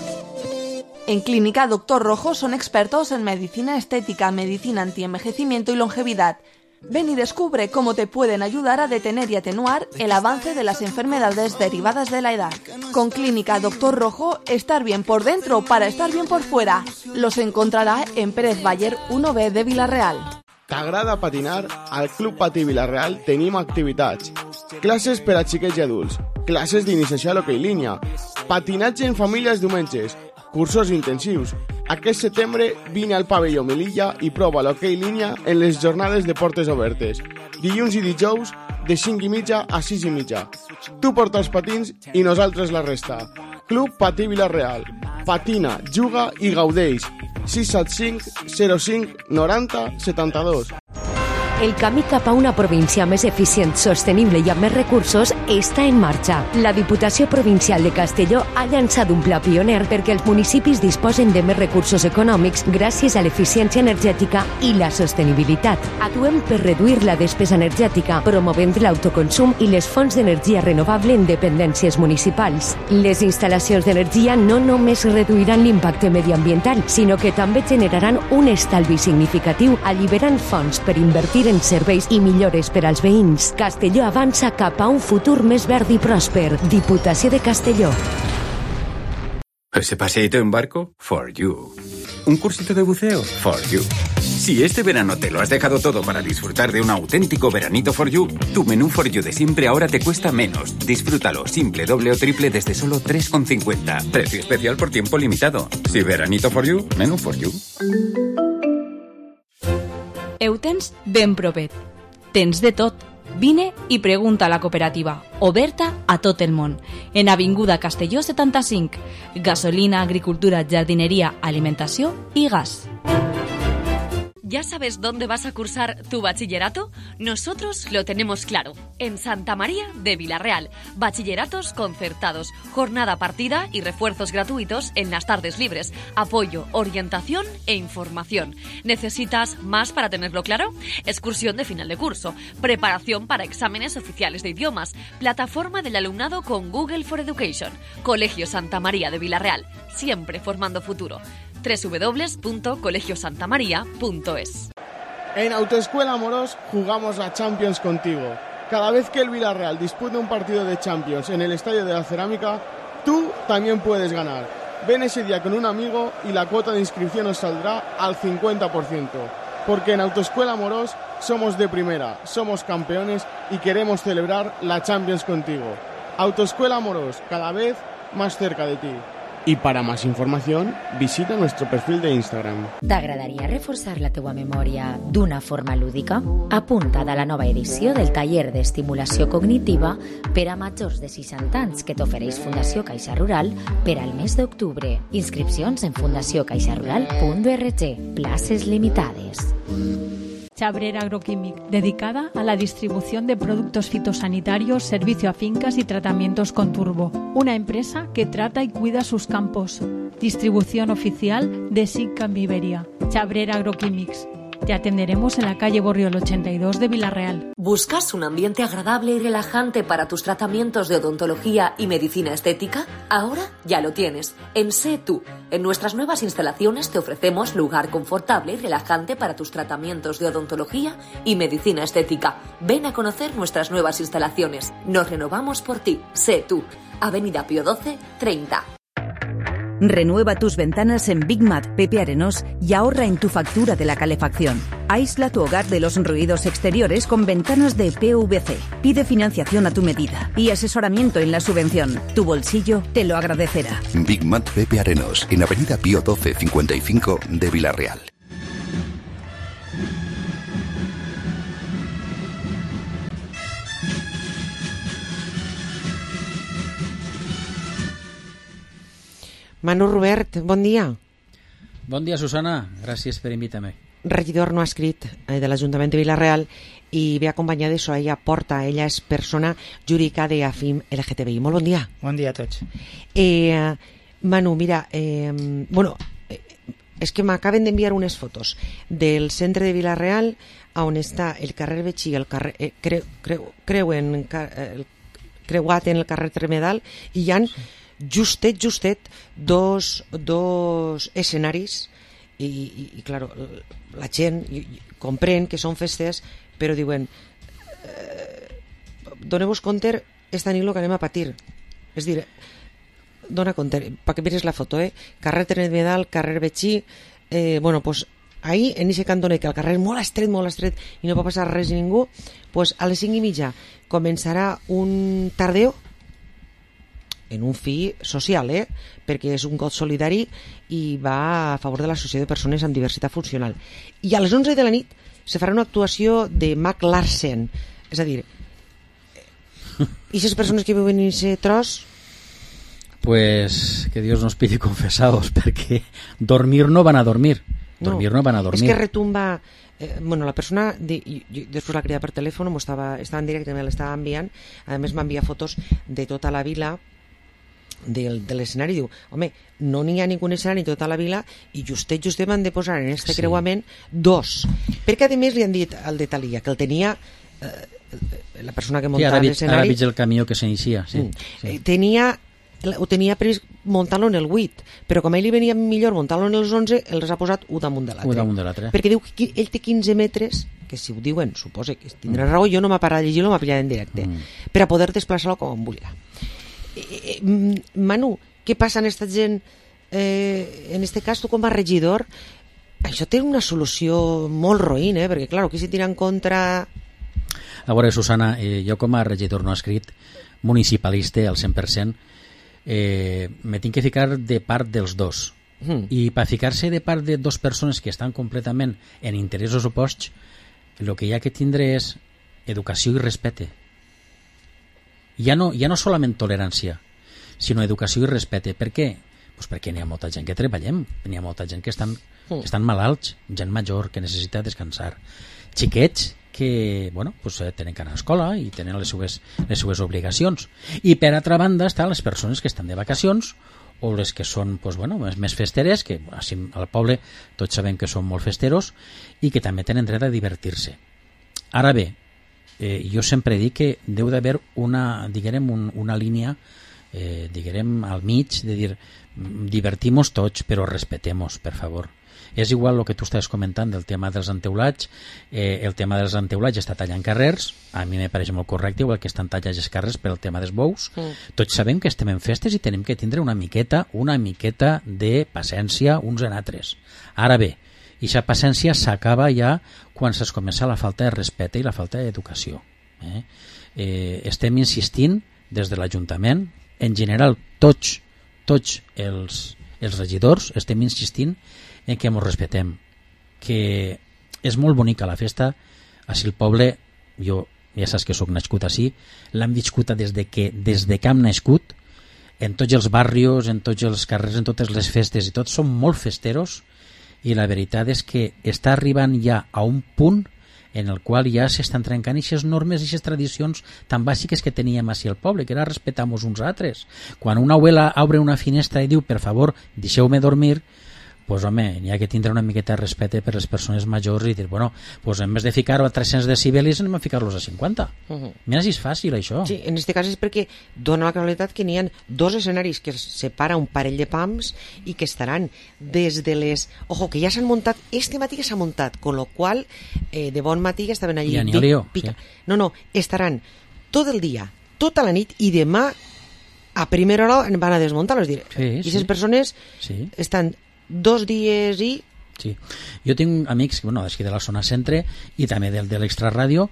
En Clínica Doctor Rojo son expertos en medicina estética, medicina antienvejecimiento y longevidad. Ven y descubre cómo te pueden ayudar a detener y atenuar el avance de las enfermedades derivadas de la edad. Con Clínica Doctor Rojo, estar bien por dentro para estar bien por fuera. Los encontrará en Pérez Bayer uno B de Villarreal. T'agrada patinar? Al Club Patí Villarreal tenim activitats. Classes per a xiquets i adults, classes d'iniciació a l'hoquei línia, patinatge en famílies diumenges, cursos intensius. Aquest setembre vine al pavelló Melilla i prova l'hoquei línia en les jornades de portes obertes. Dilluns i dijous de cinc i mitja a sis i mitja. Tu porta els patins i nosaltres la resta. Club Patí Villarreal. Patina, juga i gaudeix. sis set cinc zero cinc noranta setanta-dos. El camí cap a una província més eficient, sostenible i amb més recursos està en marxa. La Diputació Provincial de Castelló ha llançat un pla pioner perquè els municipis disposen de més recursos econòmics gràcies a l'eficiència energètica i la sostenibilitat. Actuem per reduir la despesa energètica, promovent l'autoconsum i les fonts d'energia renovable en dependències municipals. Les instal·lacions d'energia no només reduiran l'impacte mediambiental, sinó que també generaran un estalvi significatiu, alliberant fons per invertir en serveis i millores per als veïns. Castelló avança cap a un futur més verd i pròsper. Diputació de Castelló. ¿Ese paseíto en barco? For you. ¿Un cursito de buceo? For you. Si este verano te lo has dejado todo para disfrutar de un auténtico veranito for you, tu menú for you de siempre ahora te cuesta menos. Disfrútalo simple, doble o triple desde solo tres con cincuenta. Precio especial por tiempo limitado. Si veranito for you, menú for you. Ho tens ben propet. Tens de tot. Vine i pregunta a la cooperativa, oberta a tot el món. En Avinguda Castelló setanta-cinc. Gasolina, agricultura, jardineria, alimentació i gas. ¿Ya sabes dónde vas a cursar tu bachillerato? Nosotros lo tenemos claro. En Santa María de Villarreal. Bachilleratos concertados, jornada partida y refuerzos gratuitos en las tardes libres. Apoyo, orientación e información. ¿Necesitas más para tenerlo claro? Excursión de final de curso. Preparación para exámenes oficiales de idiomas. Plataforma del alumnado con Google for Education. Colegio Santa María de Villarreal. Siempre formando futuro. doble u doble u doble u punto colegio santa maría punto es. En Autoescuela Amorós jugamos a Champions contigo. Cada vez que el Villarreal dispute un partido de Champions en el Estadio de la Cerámica, tú también puedes ganar. Ven ese día con un amigo y la cuota de inscripción os saldrá al cincuenta por ciento. Porque en Autoescuela Morós somos de primera, somos campeones y queremos celebrar la Champions contigo. Autoescuela Morós, cada vez más cerca de ti. Y para más información, visita nuestro perfil de Instagram. T'agradaria reforçar la teua memòria d'una forma lúdica? Apunta't a la nova edició del taller d'estimulació cognitiva per a majors de seixanta anys que t'ofereix Fundació Caixa Rural per al mes d'octubre. Inscripcions en fundació caixa rural punt org. Places limitades. Chabrera Agroquímic, dedicada a la distribución de productos fitosanitarios, servicio a fincas y tratamientos con turbo. Una empresa que trata y cuida sus campos. Distribución oficial de Sicam Iberia. Chabrera Agroquímics. Te atenderemos en la calle Borriol ochenta y dos de Villarreal. ¿Buscas un ambiente agradable y relajante para tus tratamientos de odontología y medicina estética? Ahora ya lo tienes. En Sé Tú. En nuestras nuevas instalaciones te ofrecemos lugar confortable y relajante para tus tratamientos de odontología y medicina estética. Ven a conocer nuestras nuevas instalaciones. Nos renovamos por ti. Sé Tú. Avenida Pío doce, treinta. Renueva tus ventanas en Big Mat Pepe Arenós y ahorra en tu factura de la calefacción. Aísla tu hogar de los ruidos exteriores con ventanas de P V C. Pide financiación a tu medida y asesoramiento en la subvención. Tu bolsillo te lo agradecerá. Big Mat Pepe Arenós, en Avenida Pío doce cincuenta y cinco de Villarreal. Manu Robert, bon dia. Bon dia, Susana. Gràcies per invitar-me. Regidor no escrit eh, de l'Ajuntament de Vila-real i ve acompanyada de Soraya Porta. Ella és persona jurídica de AFIM L G T B I. Molt bon dia. Bon dia a tots. Eh, Manu, mira, eh, bueno, eh, és que m'acaben d'enviar unes fotos del centre de Vila-real on està el carrer Betxí, el carrer, eh, creu, creu, creuen, el, creuat en el carrer Tremedal, i hi ha justet, justet, dos, dos escenaris i, i, i claro, la gent comprèn que són festes, però diuen eh, doneu-vos compte esta nit lo que anem a patir. És dir, dona compte, perquè mires la foto, eh? Carrer Tremedal, carrer Betxí, eh, bueno, pues ahí, en ese cantonet, que el carrer és molt estret, molt estret, i no va passar res a ningú, pues a les cinc i mitja començarà un tardeo en un fi social, eh? Perquè és un got solidari i va a favor de l'associació de persones amb diversitat funcional. I a les onze de la nit se farà una actuació de Mac Larsen, és a dir, i aquestes persones que viuen en aquest tros, pues que Dios nos pide confesados, perquè dormir no van a dormir. Dormir no, no van a dormir. És que retumba... Eh, bueno, la persona de, jo, jo, després la crida per telèfon, estava, estava en directe, me l'estava enviant, a més m'envia fotos de tota la vila, de, de l'escenari, diu, home, no n'hi ha ningú escenari en tota la vila i justet, justet van de posar en este sí. creuament dos, perquè a més li han dit al de Talia que el tenia eh, la persona que muntava sí, l'escenari, ara veig el camió que s'inicia, sí, mm, sí. tenia ho tenia previst muntar-lo en el vuit, però com a ell li venia millor muntar-lo en els onze, els ha posat un damunt de l'altre, perquè diu que ell té quinze metres, que si ho diuen suposa que tindrà mm. raó, jo no m'ha parat a llegir-lo, m'ha pillat en directe, mm. per a poder desplaçar-lo com em vulgui. Eh, Manu, què passa en esta gent, eh, en este cas tu com a regidor, això té una solució molt roïn, eh? Perquè clar, qui se tira en contra... A veure, Susana, eh, jo com a regidor no escrit, municipalista al cent per cent, eh, me tinc que ficar de part dels dos, mm. i per ficar-se de part de dos persones que estan completament en interessos opostos, el que hi ha que tindre és educació i respecte. Ja no, ja no solament tolerància, sinó educació i respecte. Per què? Pues perquè n'hi ha molta gent que treballem, n'hi ha molta gent que estan, que estan malalts, gent major que necessita descansar, xiquets que bueno, pues, eh, tenen que anar a escola i tenen les seves, les seves obligacions. I per altra banda estan les persones que estan de vacacions o les que són pues, bueno, més, més festeres, que així, al poble tots sabem que són molt festeros i que també tenen dret a divertir-se. Ara bé, eh, jo sempre dic que deu d'haver una, diguem, un, una línia eh, diguem, al mig de dir divertimos tots però respetemos, per favor. És igual el que tu estàs comentant del tema dels enteulats. Eh, el tema dels enteulats està tallant carrers, a mi me pareix molt correcte, igual que estan tallats els carrers per el tema dels bous. Mm. Tots sabem que estem en festes i tenim que tindre una miqueta, una miqueta de paciència uns en altres. Ara bé, i aquesta paciència s'acaba ja quan es comença la falta de respecte i la falta d'educació. Eh? Eh, estem insistint des de l'Ajuntament, en general tots, tots els, els regidors estem insistint en que ens respectem, que és molt bonica la festa, així el poble, jo ja saps que sóc nascut així, l'hem viscut des de que, des de que hem nascut, en tots els barrios, en tots els carrers, en totes les festes i tot, som molt festeros, i la veritat és que està arribant ja a un punt en el qual ja s'estan trencant aquestes normes i aquestes tradicions tan bàsiques que teníem així al poble, que era respectar-nos uns altres. Quan una abuela obre una finestra i diu, per favor, deixeu-me dormir, pues, home, n'hi ha que tindre una miqueta de respecte per les persones majors i dir, bueno, pues, en vez de ficar-ho a tres-cents decibelis anem a ficar-los a cinquanta. Uh -huh. Mira si és fàcil, això. Sí, en aquest cas és perquè dona la casualitat que n'hi ha dos escenaris que separa un parell de pams i que estaran des de les... Ojo, que ja s'han muntat, este matí que s'ha muntat, con lo qual, eh, de bon matí que estaven allí... Ja n'hi ha lío. Sí. No, no, estaran tot el dia, tota la nit, i demà a primera hora van a desmuntar, és dir, sí, i aquestes sí. persones sí. estan dos dies i... Sí. Jo tinc amics, bueno, d'aquí de la zona centre i també del de l'extraràdio,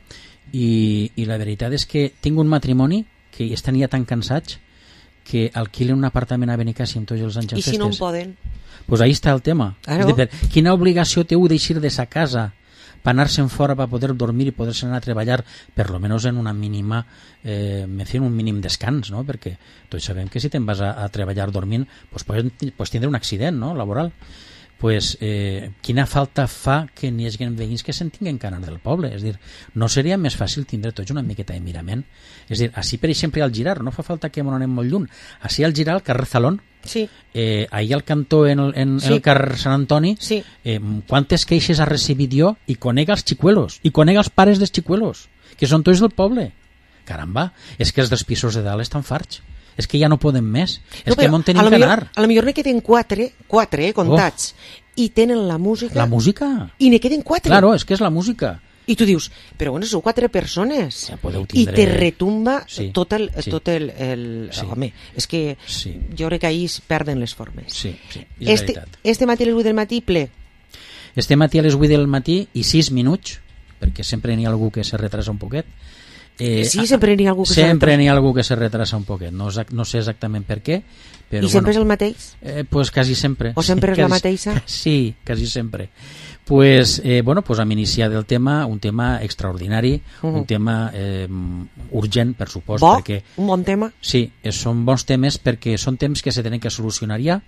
i, i la veritat és que tinc un matrimoni que estan ja tan cansats que alquilen un apartament a Benicàssim tots els anys en festes. I si no en poden? Pues ahí està el tema. Ah, no? És dir, quina obligació té d'eixir de sa casa per anar-se'n fora per poder dormir i poder-se anar a treballar, per lo menos en una mínima eh, en un mínim descans, no? Perquè tots sabem que si te'n vas a, a treballar dormint pues, pots, pots tindre un accident, no? Laboral. Pues, eh, quina falta fa que n'hi hagi veïns que se'n tinguin que anar del poble? És dir, no seria més fàcil tindre tots una miqueta de mirament? És dir, així per exemple al Girar, no fa falta que m'ho anem molt lluny, així al Girar, al carrer Zalón, sí. eh, ahir al cantó en el, en, sí. en el carrer Sant Antoni, sí. eh, quantes queixes ha recibit jo i conec els xicuelos, i conec els pares dels xicuelos, que són tots del poble. Caramba, és que els dels pisos de dalt estan farts. És que ja no podem més. No, és que m'on tenim que anar. A lo millor ne queden quatre, quatre eh, comptats, oh. i tenen la música... La música? I ne queden quatre. Claro, és que és la música. I tu dius, però bueno, sou quatre persones. Ja podeu tindre... I te retumba sí, tot el... Sí. Tot el, el... Sí. Home, és que sí. jo crec que ahir es perden les formes. Sí, sí, és este, veritat. Este matí a les vuit del matí, ple. Este matí a les vuit del matí i sis minuts, perquè sempre n'hi ha algú que se retrasa un poquet. Eh, sí, sempre n'hi ha algú que sempre n'hi ha algú que se retrasa un poquet, no, no sé exactament per què, però i sempre bueno, és el mateix? Eh, pues quasi sempre. O sempre sí, és la mateixa? Sí, quasi sempre. Pues, eh, bueno, pues hem iniciat el tema, un tema extraordinari, uh -huh. un tema eh, urgent, per supost. Bo, perquè, un bon tema? Sí, són bons temes perquè són temps que se tenen que solucionar ja.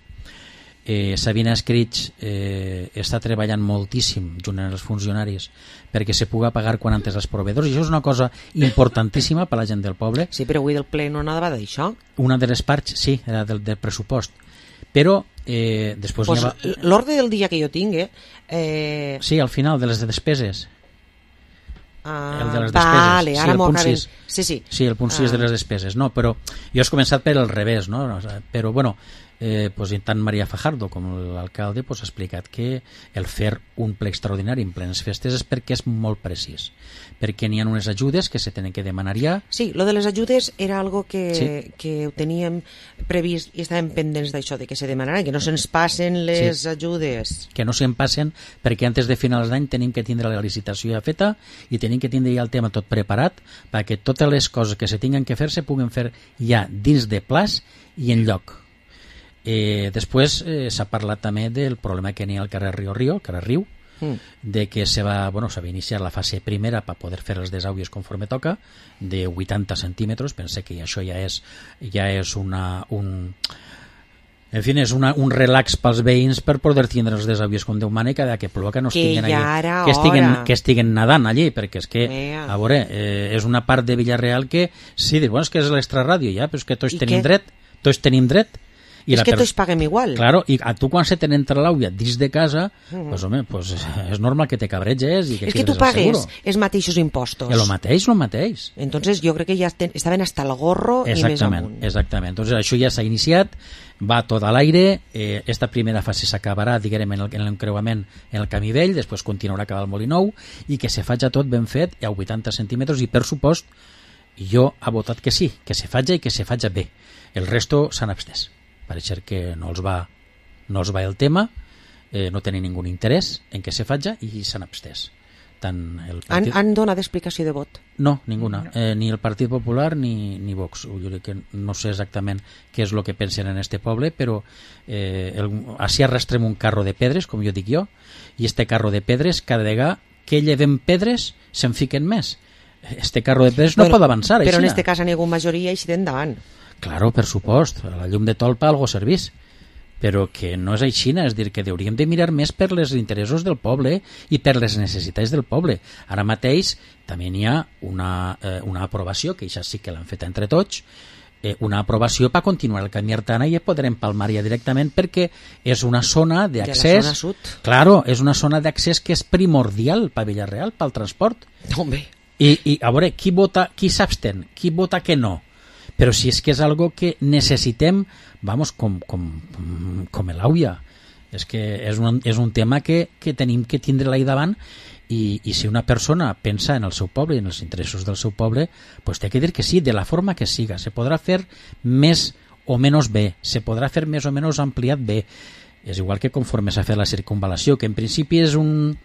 Eh, Sabina Escrits eh, està treballant moltíssim junt amb els funcionaris perquè se puga pagar quan antes els proveedors, i això és una cosa importantíssima per a la gent del poble. Sí, però avui del ple no anava d'això. Una de les parts, sí, era del, del pressupost, però eh, després pues, va... l'ordre del dia que jo tinc eh, eh... sí, al final de les despeses. Ah, el de les vale, despeses. ara sí, m'ho acabem. Sí, sí. Sí, el punt sis ah. de les despeses. No, però jo has començat per el revés, no? Però, bueno, eh, pues, tant Maria Fajardo com l'alcalde pues, ha explicat que el fer un ple extraordinari en plenes festes és perquè és molt precís. Perquè n'hi ha unes ajudes que se tenen que demanar ja. Sí, lo de les ajudes era algo que, sí. que ho teníem previst i estàvem pendents d'això, de que se demanarà, que no se'ns passen les sí. ajudes. Que no se'n passen perquè antes de finals d'any tenim que tindre la licitació ja feta i tenim que tindre ja el tema tot preparat perquè totes les coses que se tinguen que fer se puguen fer ja dins de plaç i en lloc. Eh, després eh, s'ha parlat també del problema que n'hi ha al carrer Rio Rio, al carrer Riu, mm. de que se va, bueno, se va iniciar la fase primera per poder fer els desàuies conforme toca, de vuitanta centímetres, pense que això ja és, ja és una, un... En fi, és una, un relax pels veïns per poder tindre els desàvies com Déu mana i cada que plua que no estiguin, que allí, que estiguen, que estiguen nadant allí, perquè és que, Mea. a veure, eh, és una part de Villarreal que, sí, dius, bueno, és que és l'extraràdio ja, però és que tots I tenim què? dret, tots tenim dret, I és la que per... tots paguem igual. Claro, i a tu quan se te n'entra l'àvia dins de casa, Mm. pues, home, pues, és normal que te cabreges i que És que quedes tu pagues seguro. els mateixos impostos. El mateix, el mateix. Entonces jo crec que ja ten, estaven hasta el gorro i més Exactament, amunt. exactament. Entonces això ja s'ha iniciat, va tot a l'aire, eh, esta primera fase s'acabarà, diguem, en el- en l'encreuament en el Camí Vell, després continuarà cap al Molinou, i que se faci tot ben fet a vuitanta centímetres, i per supost jo ha votat que sí, que se faci i que se faci bé. El resto s'han abstès. Pareix que no els va, no els va el tema, eh, no tenen ningú interès en que se faci i s'han abstès. Tant el Han, partit... han donat explicació de vot? No, ninguna. Eh, ni el Partit Popular ni, ni Vox. Jo crec que no sé exactament què és el que pensen en este poble, però eh, el, així arrastrem un carro de pedres, com jo dic jo, i este carro de pedres, cada vegada que llevem pedres, se'n fiquen més. Este carro de pedres no Bueno, pot avançar. Però en aixina. este cas han hagut majoria i si d'endavant. Claro, per supost, la llum de tolpa algo servís, però que no és aixina, és dir, que hauríem de mirar més per les interessos del poble i per les necessitats del poble. Ara mateix també hi ha una, eh, una aprovació, que això sí que l'han fet entre tots, eh, una aprovació per continuar el camí Artana i poder empalmar ja directament, perquè és una zona d'accés... zona sud. Claro, és una zona d'accés que és primordial per Villarreal, pel transport. Home. I, i a veure, qui vota, qui s'abstén, qui vota que no, però si és que és algo que necessitem, vamos, com, com, com l'àuia, és que és un, és un tema que, que tenim que tindre l'ahí davant, i, i si una persona pensa en el seu poble i en els interessos del seu poble, pues té que dir que sí, de la forma que siga. Se podrà fer més o menys bé, se podrà fer més o menys ampliat bé. És igual que conforme s'ha fet la circunvalació, que en principi és un,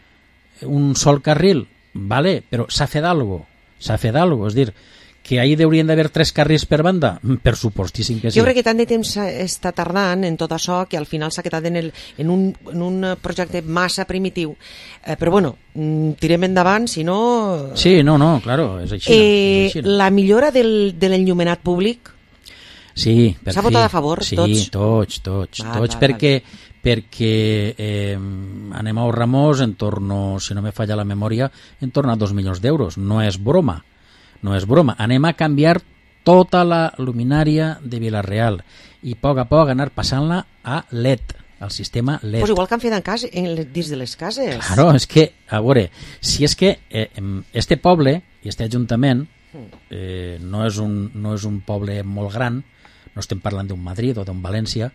un sol carril, vale, però s'ha fet algo, s'ha fet algo, és dir, que ahí haurien d'haver tres carrils per banda, per supostíssim que sí. Jo crec que tant de temps està tardant en tot això que al final s'ha quedat en, el, en, un, en un projecte massa primitiu. Eh, però bueno, tirem endavant, si no... Sí, no, no, claro, és així. Eh, és així. La millora del, de l'enllumenat públic Sí, per s'ha fi. votat a favor, sí, tots? tots, tots, Val, tots val, perquè, perquè eh, anem a Ramos en torno, si no me falla la memòria, en torno a dos milions d'euros. No és broma, no és broma. Anem a canviar tota la luminària de Vilareal i a poc a poc anar passant-la a L E D, al sistema L E D. Pues igual que han fet en casa, en, dins de les cases. Claro, és que, a veure, si és que eh, este poble i este ajuntament eh, no, és un, no és un poble molt gran, no estem parlant d'un Madrid o d'un València,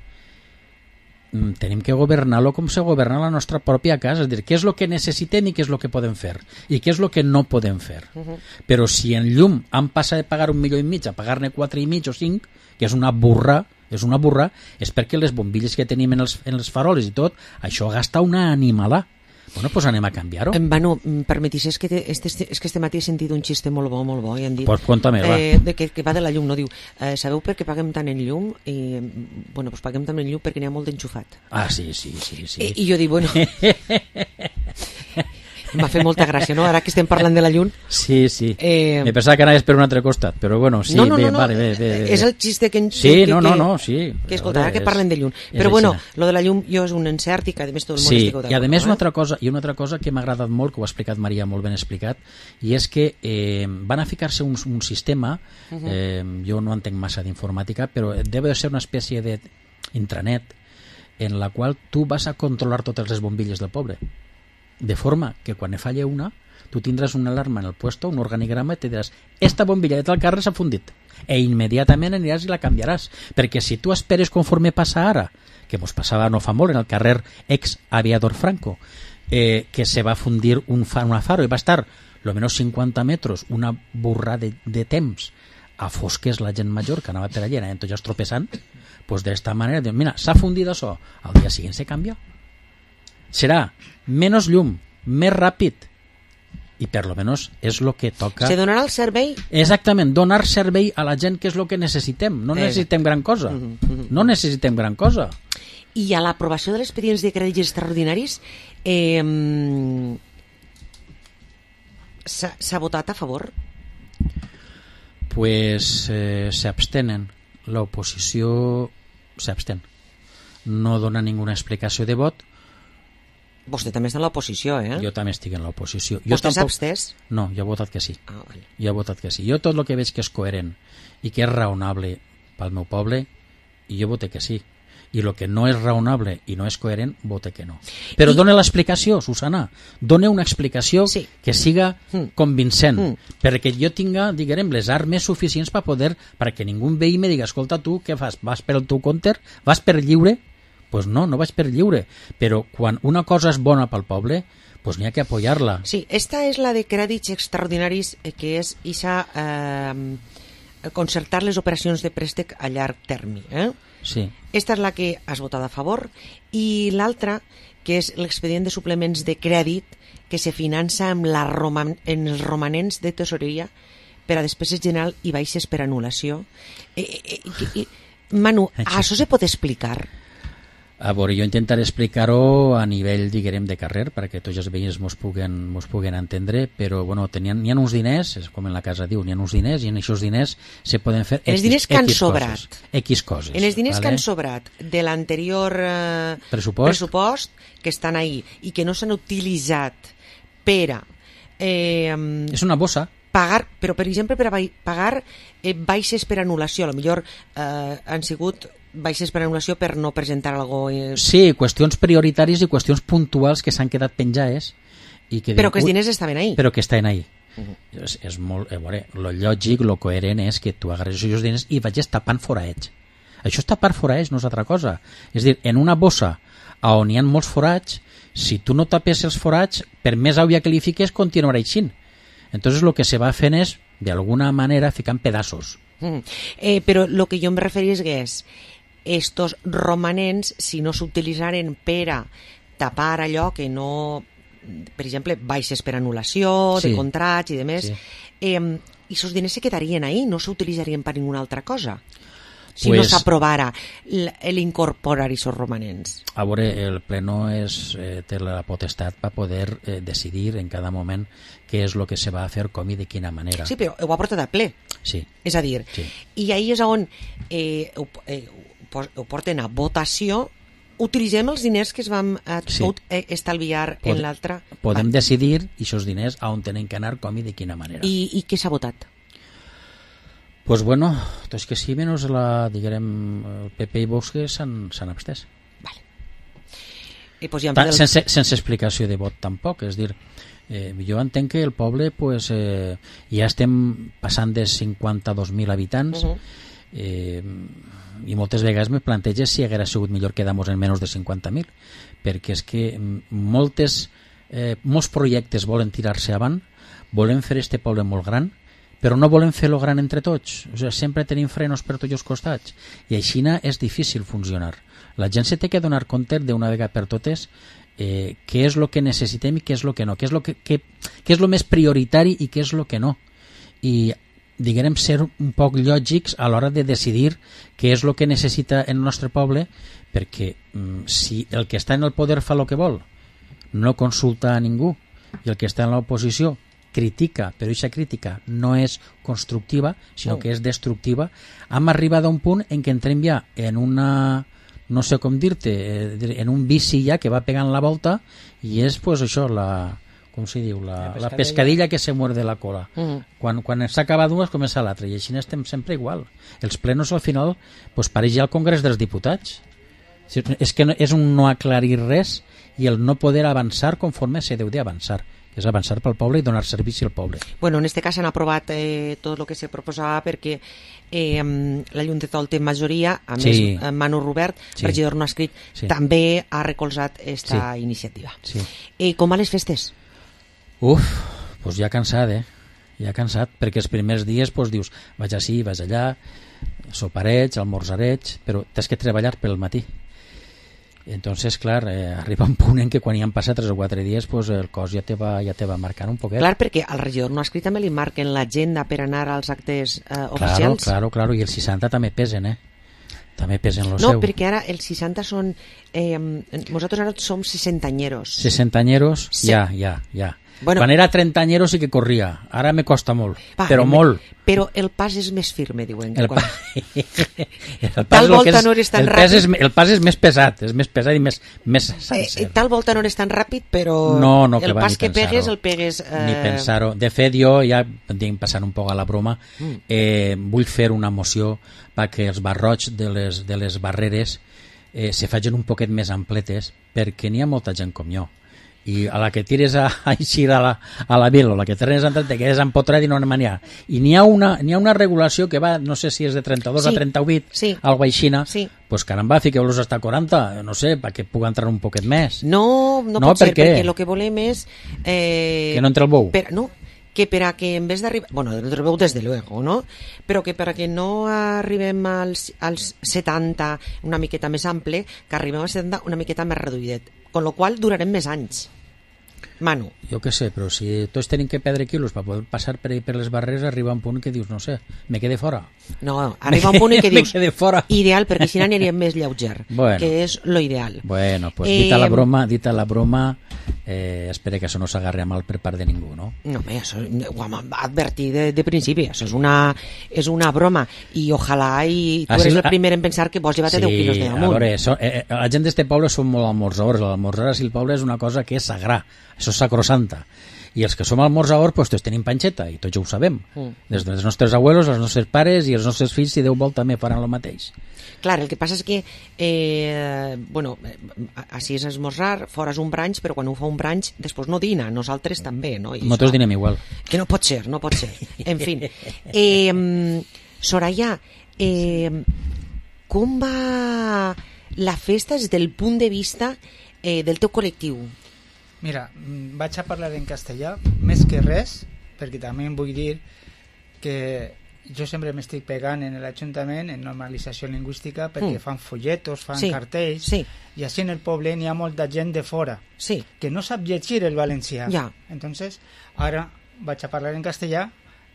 mm, tenim que governar-lo com se governa la nostra pròpia casa, és a dir, què és el que necessitem i què és el que podem fer i què és el que no podem fer. Uh -huh. Però si en llum han passat de pagar un milió i mig a pagar-ne quatre i mig o cinc, que és una burra, és una burra, és perquè les bombilles que tenim en els, en els faroles i tot, això gasta una animalà. Bueno, pues anem a canviar-ho. Em, bueno, em permetis, és que, te, este, és que este matí he sentit un xiste molt bo, molt bo, i han dit... Pues conta-me, va. Eh, de que, que va de la llum, no? Diu, eh, sabeu per què paguem tant en llum? I, bueno, pues paguem tant en llum perquè n'hi ha molt d'enxufat. Ah, sí, sí, sí. sí. I, I jo dic, bueno... M'ha fet molta gràcia, no? Ara que estem parlant de la llum... Sí, sí. Eh... Me pensava que anaves per un altre costat, però bueno, sí, no, no, bé, no, no. vale, bé, bé, bé. És el xiste que... Sí, que, no, que, no, no, sí. Que escolta, ara que parlen de llum. Però bueno, lo de la llum jo és un encert i que a més tot el món sí, estic d'acord. I a més eh? una altra cosa, i una altra cosa que m'ha agradat molt, que ho ha explicat Maria molt ben explicat, i és que eh, van a ficar-se un, un sistema, uh -huh. eh, jo no entenc massa d'informàtica, però deve de ser una espècie de intranet en la qual tu vas a controlar totes les bombilles del poble, de forma que quan ne falle una, tu tindràs una alarma en el puesto, un organigrama, i te diràs, esta bombilla de tal carrer s'ha fundit, e immediatament aniràs i la canviaràs, perquè si tu esperes conforme passa ara, que mos passava no fa molt en el carrer ex Aviador Franco, eh, que se va fundir un fa, una faro i va estar lo menos cinquanta metres, una burra de, de temps, a fosques la gent major que anava per allà, anaven tots estropeçant, pues d'esta manera, diuen, mira, s'ha fundit això, al dia següent se canvia. Serà menys llum, més ràpid, i per lo menos és el que toca. Se donarà el servei? Exactament, donar servei a la gent, que és el que necessitem. No necessitem gran cosa. No necessitem gran cosa. I a l'aprovació de l'expedients de crèdits extraordinaris eh, s'ha votat a favor? Pues eh, s'abstenen. L'oposició s'abstén. No dona ninguna explicació de vot. Vostè també està en l'oposició, eh? Jo també estic en l'oposició. Vostè s'ha abstès? No, jo he votat que sí. Ah, vale. Jo he votat que sí. Jo tot el que veig que és coherent i que és raonable pel meu poble, i jo voté que sí. I el que no és raonable i no és coherent, vote que no. Però I... dona l'explicació, Susana. Dona una explicació sí. que siga mm. convincent, mm. perquè jo tinga, diguem, les armes suficients per poder, perquè ningú veí me diga, escolta, tu què fas? Vas per el teu compte? Vas per lliure? Doncs pues no, no vaig per lliure. Però quan una cosa és bona pel poble, pues n'hi ha que apoyar-la. Sí, esta és la de crèdits extraordinaris, eh, que és ixa, eh, concertar les operacions de préstec a llarg termi, eh? Sí. Esta és la que has votat a favor i l'altra, que és l'expedient de suplements de crèdit que se finança amb la roman en els romanents de tesoreria per a despeses general i baixes per anul·lació. Eh, eh, eh, Manu, això se pot explicar? A veure, jo intentaré explicar-ho a nivell, diguem, de carrer, perquè tots els veïns mos puguen, mos puguen entendre, però, bueno, tenien, n'hi ha uns diners, com en la casa diu, n'hi ha uns diners, i en aquests diners se poden fer X, els diners que han sobrat. Coses, X coses. En els diners vale? que han sobrat de l'anterior eh, pressupost? pressupost, que estan ahí, i que no s'han utilitzat per a... Eh, és una bossa. Pagar, però, per exemple, per a pagar eh, baixes per anul·lació, a lo millor eh, han sigut baixes per anul·lació per no presentar algo... Eh... Sí, qüestions prioritàries i qüestions puntuals que s'han quedat penjades. I que però diuen, que els diners estaven ahí. Però que estaven ahí. Uh -huh. és, és molt, eh, veure, lo lògic, lo coherent és que tu agarres aquests diners i vagis tapant foraets. Això és tapar foraets, no és altra cosa. És a dir, en una bossa on hi ha molts forats, si tu no tapes els forats, per més àvia que li fiques, continuarà així. Entonces lo que se va fent és, d'alguna manera, ficant pedaços. Mm. Eh, però el que jo em referia és que és estos romanents, si no s'utilitzaren per a tapar allò que no, per exemple, baixes per anul·lació, sí. de contrats i de més, sí. eh, i esos diners se quedarien ahí, no s'utilitzarien per ninguna altra cosa. Si pues, no s'aprovara l'incorporar aquests romanents. A veure, el pleno és, eh, té la potestat per poder eh, decidir en cada moment què és el que se va a fer, com i de quina manera. Sí, però ho ha portat a ple. Sí. És a dir, sí. i ahí és on eh, ho, eh, ho porten a votació, utilitzem els diners que es vam eh, sí. estalviar Pod en l'altra. Podem va. decidir aquests diners a on tenen que anar, com i de quina manera. I, i què s'ha votat? Pues bueno, tots que sí, menys la, diguem, el P P i Vox que s'han abstès. Vale. I pues ja Ta, del... sense, sense explicació de vot tampoc, és dir, eh, jo entenc que el poble pues, eh, ja estem passant de cinquanta-dos mil habitants, uh -huh. eh, i moltes vegades me planteges si haguera sigut millor quedar-nos en menys de cinquanta mil, perquè és que moltes, eh, molts projectes volen tirar-se avant, volen fer este poble molt gran, però no volem fer-lo gran entre tots. O sigui, sempre tenim frenos per tots els costats. I així és difícil funcionar. La gent se té que donar compte d'una vegada per totes eh, què és el que necessitem i què és el que no, què és el que, que, què és el més prioritari i què és el que no. I, diguem, ser un poc lògics a l'hora de decidir què és el que necessita el nostre poble, perquè mm, si el que està en el poder fa el que vol, no consulta a ningú, i el que està en l'oposició critica, però aquesta crítica no és constructiva, sinó oh. que és destructiva, hem arribat a un punt en què entrem ja en una, no sé com dir-te, en un vici ja que va pegant la volta, i és pues això, la, com s'hi diu, la, la, pescadilla. la pescadilla que se muerde la cola. Uh -huh. Quan, quan s'ha acabat una es comença l'altra, i així estem sempre igual. Els plenos al final pues, pareix ja el Congrés dels Diputats. És que no, és un no aclarir res i el no poder avançar conforme se deu d'avançar, que és avançar pel poble i donar servici al poble. Bueno, en aquest cas han aprovat eh, tot el que se proposava perquè eh, la Junta té majoria, a sí. més Manu Robert, sí. regidor no escrit, sí. també ha recolzat aquesta sí. iniciativa. Sí. Eh, com van les festes? Uf, doncs ja cansat, eh? Ja cansat, perquè els primers dies doncs, dius, vaig així, vaig allà, soparets, almorzarets, però t'has que treballar pel matí. Entonces, clar, eh, arriba un punt en què quan hi han passat tres o quatre dies pues, el cos ja te va, ja te va marcant un poquet. Clar, perquè al regidor no escrit també li marquen l'agenda per anar als actes eh, oficials. Claro, claro, claro, i els seixanta també pesen, eh? També pesen lo no, seu. No, perquè ara els seixanta són... Eh, nosaltres ara som seixantanyeros. Seixantanyeros, sí. ja, ja, ja. Bueno, Quan era trentañero sí que corria, ara me costa molt, va, però me, molt. Però el pas és més firme, diuen. El, quan... pa... el, tal pas volta és, no eres tan el ràpid. Pas és, el pas és més pesat, és més pesat i més, més sencer. Eh, tal volta no eres tan ràpid, però no, no, el que va, pas que pegues, el pegues... Eh... Ni pensar-ho. De fet, jo, ja passant un poc a la broma, mm. eh, vull fer una moció perquè els barrots de les, de les barreres eh, se facin un poquet més ampletes, perquè n'hi ha molta gent com jo. I a la que tires a, a eixir a la, a la vila o la que tires a te quedes empotrat i no n'hi ha. I n'hi ha, una, n'hi ha una regulació que va, no sé si és de trenta-dos sí, a trenta-vuit, sí, algo aixina, sí. Pues caramba, fiqueu-los hasta quaranta, no sé, perquè puga entrar un poquet més. No, no, no pot ser, per perquè el que volem és... Eh, que no entre el bou. Per, no, que per a que en vez d'arribar... Bueno, entre el bou desde luego, no? Però que per a que no arribem als, als setanta una miqueta més ample, que arribem als setanta una miqueta més reduïdet. Con lo qual durarem més anys. Manu. Jo què sé, però si tots tenim que perdre quilos per poder passar per, per les barreres, arriba un punt que dius, no sé, me quede fora. No, arriba un punt que dius, me quede fora. Ideal, perquè si no aniríem més lleuger, bueno, que és lo ideal. Bueno, pues eh, dita la broma, dita la broma, eh, espero que això no s'agarre a mal per part de ningú, no? No, home, això ho vam advertir de, de principi, això és una, és una broma, i ojalà i tu ah, eres sí, el primer en pensar que vols llevar-te sí, deu quilos de damunt. A veure, so, eh, la gent d'este poble són molt almorzadors, l'almorzar al poble és una cosa que és sagrà, això és sacrosanta. I els que som almorzadors, pues, tots tenim panxeta, i tots ja ho sabem. Mm. Des dels nostres abuelos, els nostres pares i els nostres fills, si Déu vol, també faran el mateix. Clar, el que passa és que, eh, bueno, així és esmorzar, fora és un branch, però quan ho fa un branch, després no dina, nosaltres també, no? I nosaltres dinem igual. Que no pot ser, no pot ser. En fi. Eh, Soraya, eh, com va la festa des del punt de vista eh, del teu col·lectiu? Mira, vaig a parlar en castellà, més que res, perquè també em vull dir que jo sempre m'estic pegant en l'Ajuntament en normalització lingüística perquè mm. fan folletos, fan sí, cartells, sí. I així en el poble n'hi ha molta gent de fora sí. que no sap llegir el valencià. Ja. Entonces, ara vaig a parlar en castellà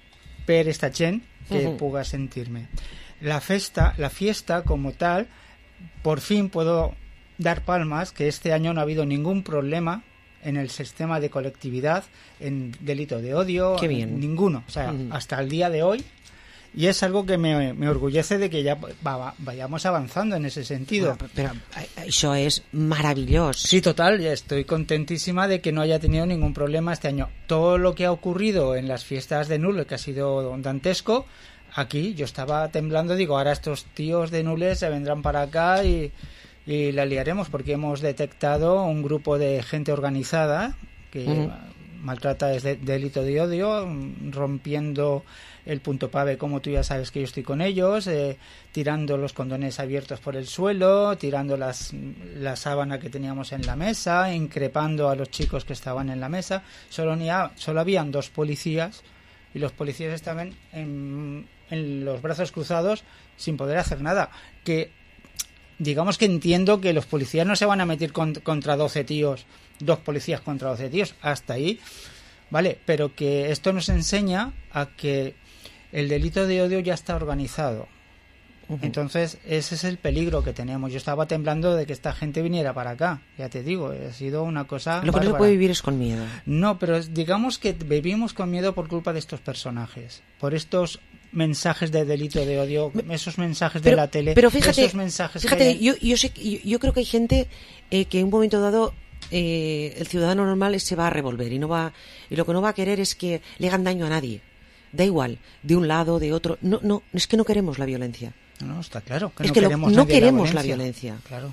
per esta gent que uh-huh. puga sentir-me. La festa, la fiesta como tal, por fin puedo dar palmas que este año no ha habido ningún problema en el sistema de colectividad, en delito de odio, Qué bien. ninguno, o sea, uh-huh. hasta el día de hoy, y es algo que me, me orgullece de que ya va, vayamos avanzando en ese sentido. Bueno, pero eso es maravilloso. Sí, total, estoy contentísima de que no haya tenido ningún problema este año. Todo lo que ha ocurrido en las fiestas de Nules, que ha sido dantesco, aquí yo estaba temblando, digo, ahora estos tíos de Nules se vendrán para acá y... y la liaremos porque hemos detectado un grupo de gente organizada que uh-huh. maltrata, es de, delito de odio, rompiendo el punto pave, como tú ya sabes que yo estoy con ellos, eh, tirando los condones abiertos por el suelo, tirando las, la sábana que teníamos en la mesa, increpando a los chicos que estaban en la mesa. Solo, ni ha, solo habían dos policías y los policías estaban en, en los brazos cruzados sin poder hacer nada. Que digamos que entiendo que los policías no se van a meter con, contra doce tíos, dos policías contra doce tíos, hasta ahí, vale, pero que esto nos enseña a que el delito de odio ya está organizado. Uh-huh. Entonces ese es el peligro que tenemos. Yo estaba temblando de que esta gente viniera para acá, ya te digo, ha sido una cosa lo que bárbara. no se puede vivir es con miedo. No, pero digamos que vivimos con miedo por culpa de estos personajes, por estos mensajes de delito de odio, esos mensajes pero, de la tele, pero fíjate, esos mensajes fíjate, que... yo, yo, sé, yo, yo creo que hay gente eh, que en un momento dado eh, el ciudadano normal se va a revolver y no va y lo que no va a querer es que le hagan daño a nadie. Da igual, de un lado, de otro. No, no, es que no queremos la violencia. No, está claro. Que es no que queremos, lo, no queremos la violencia. la violencia. Claro.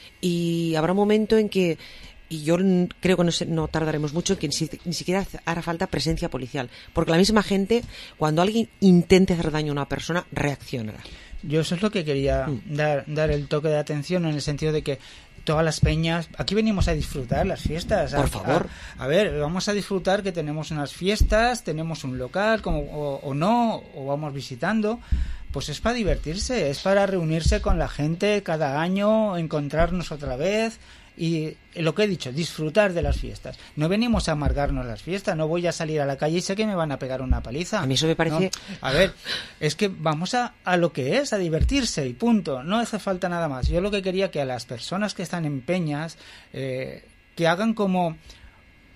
Y habrá un momento en que, y yo creo que no, no tardaremos mucho, en que ni, ni siquiera hará falta presencia policial. Porque la misma gente, cuando alguien intente hacer daño a una persona, reaccionará. Yo eso es lo que quería mm. dar, dar el toque de atención, en el sentido de que todas las peñas, aquí venimos a disfrutar las fiestas. Por a, favor. A, a ver, vamos a disfrutar que tenemos unas fiestas, tenemos un local, como, o, o no, o vamos visitando. Pues es para divertirse, es para reunirse con la gente cada año, encontrarnos otra vez y lo que he dicho, disfrutar de las fiestas. No venimos a amargarnos las fiestas, no voy a salir a la calle y sé que me van a pegar una paliza. A mí eso me parece... No, a ver, es que vamos a, a lo que es, a divertirse y punto, no hace falta nada más. Yo lo que quería que a las personas que están en peñas, eh, que hagan como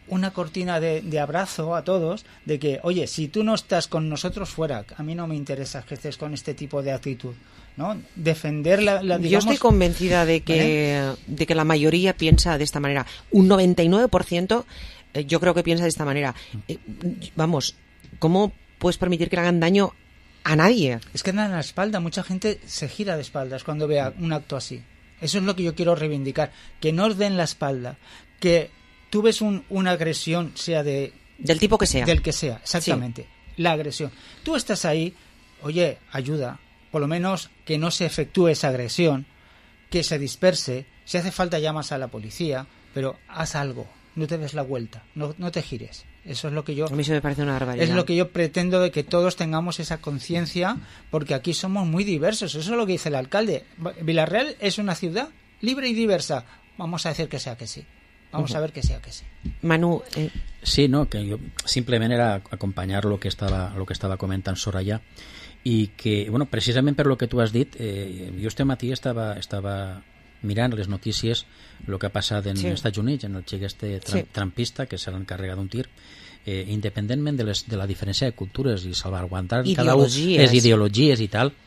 una cortina de, de abrazo a todos, de que, oye, si tú no estás con nosotros, fuera, a mí no me interesa que estés con este tipo de actitud, ¿no? Defender la, la digamos... Yo estoy convencida de que, ¿vale? de que la mayoría piensa de esta manera. Un noventa y nueve por ciento eh, yo creo que piensa de esta manera. Eh, vamos, ¿cómo puedes permitir que le hagan daño a nadie? Es que dan la espalda, mucha gente se gira de espaldas cuando vea un acto así. Eso es lo que yo quiero reivindicar, que no os den la espalda, que tú ves un, una agresión, sea de... Del tipo que sea. Del que sea, exactamente. Sí. La agresión. Tú estás ahí, oye, ayuda, por lo menos que no se efectúe esa agresión, que se disperse, si hace falta llamas a la policía, pero haz algo, no te des la vuelta, no, no te gires. Eso es lo que yo... A mí se me parece una barbaridad. Es lo que yo pretendo, de que todos tengamos esa conciencia, porque aquí somos muy diversos. Eso es lo que dice el alcalde. Vilarreal es una ciudad libre y diversa. Vamos a decir que sea que sí. Vamos uh-huh. a ver que sea que sí. Manu... Eh... Sí, no, que yo simplement era acompanyar lo que estava, lo que estava comentant Soraya, i que, bueno, precisament per lo que tu has dit, eh, jo este matí estava, estava mirant les notícies el que ha passat en sí. els Estats Units, en el xic este tra- sí. trampista que se l'ha encarregat un tir, eh, independentment de, les, de la diferència de cultures i salvaguardar cada un les ideologies i tal,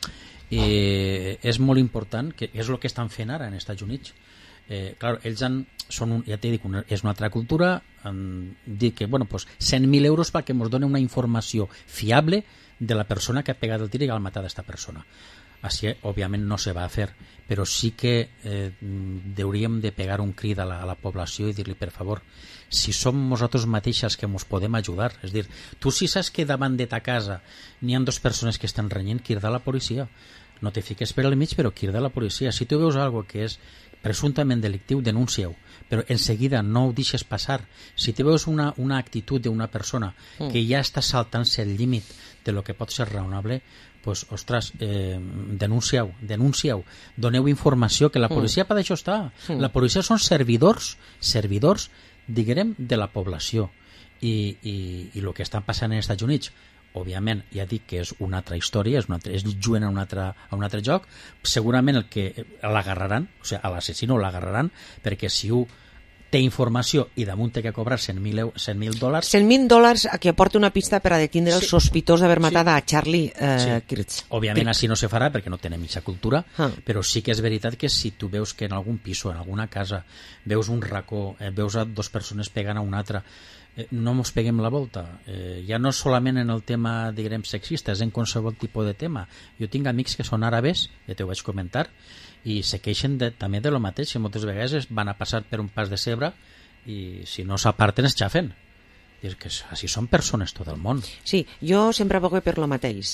eh, és molt important, que és el que estan fent ara en els Estats Units. Eh, claro, ells han, són un, ja t'he dit, una, és una altra cultura, han dit que, bueno, pues cent mil euros perquè ens doni una informació fiable de la persona que ha pegat el tir i ha matat aquesta persona. Així, òbviament, no se va a fer, però sí que eh, hauríem de pegar un crit a la, a la població i dir-li, per favor, si som nosaltres mateixes que ens podem ajudar, és dir, tu si saps que davant de ta casa n'hi ha dues persones que estan renyent, crida a la policia. No te fiques per al mig, però crida a la policia. Si tu veus algo que és presumptament delictiu, denuncia-ho, però en seguida no ho deixes passar. Si te veus una, una actitud d'una persona mm. que ja està saltant-se el límit de lo que pot ser raonable, pues, ostres, eh, denuncieu, denuncieu, doneu informació, que la policia mm. per això està. Mm. La policia són servidors, servidors, diguem, de la població. I, i, i el que està passant als Estats Units, òbviament, ja dic que és una altra història, és, una altra, és juguen a un altre, a un altre joc, segurament el que l'agarraran, o sigui, a l'assassino l'agarraran, perquè si ho té informació i damunt té que cobrar cent mil dòlars... cent mil dòlars a que aporta una pista per a detindre el sí. sospitós d'haver matat sí. a Charlie eh, sí. Kirch. Òbviament així no se farà perquè no tenem mitja cultura, ah. però sí que és veritat que si tu veus que en algun piso, en alguna casa, veus un racó, eh, veus a dues persones pegant a una altra, eh, no mos peguem la volta. Eh, ja no solament en el tema, diguem, sexista, és en qualsevol tipus de tema. Jo tinc amics que són àrabes, ja t'ho vaig comentar, i se queixen de, també de lo mateix, que moltes vegades van a passar per un pas de cebre i si no s'aparten es xafen. És que així són persones tot el món. Sí, jo sempre abogo per lo mateix.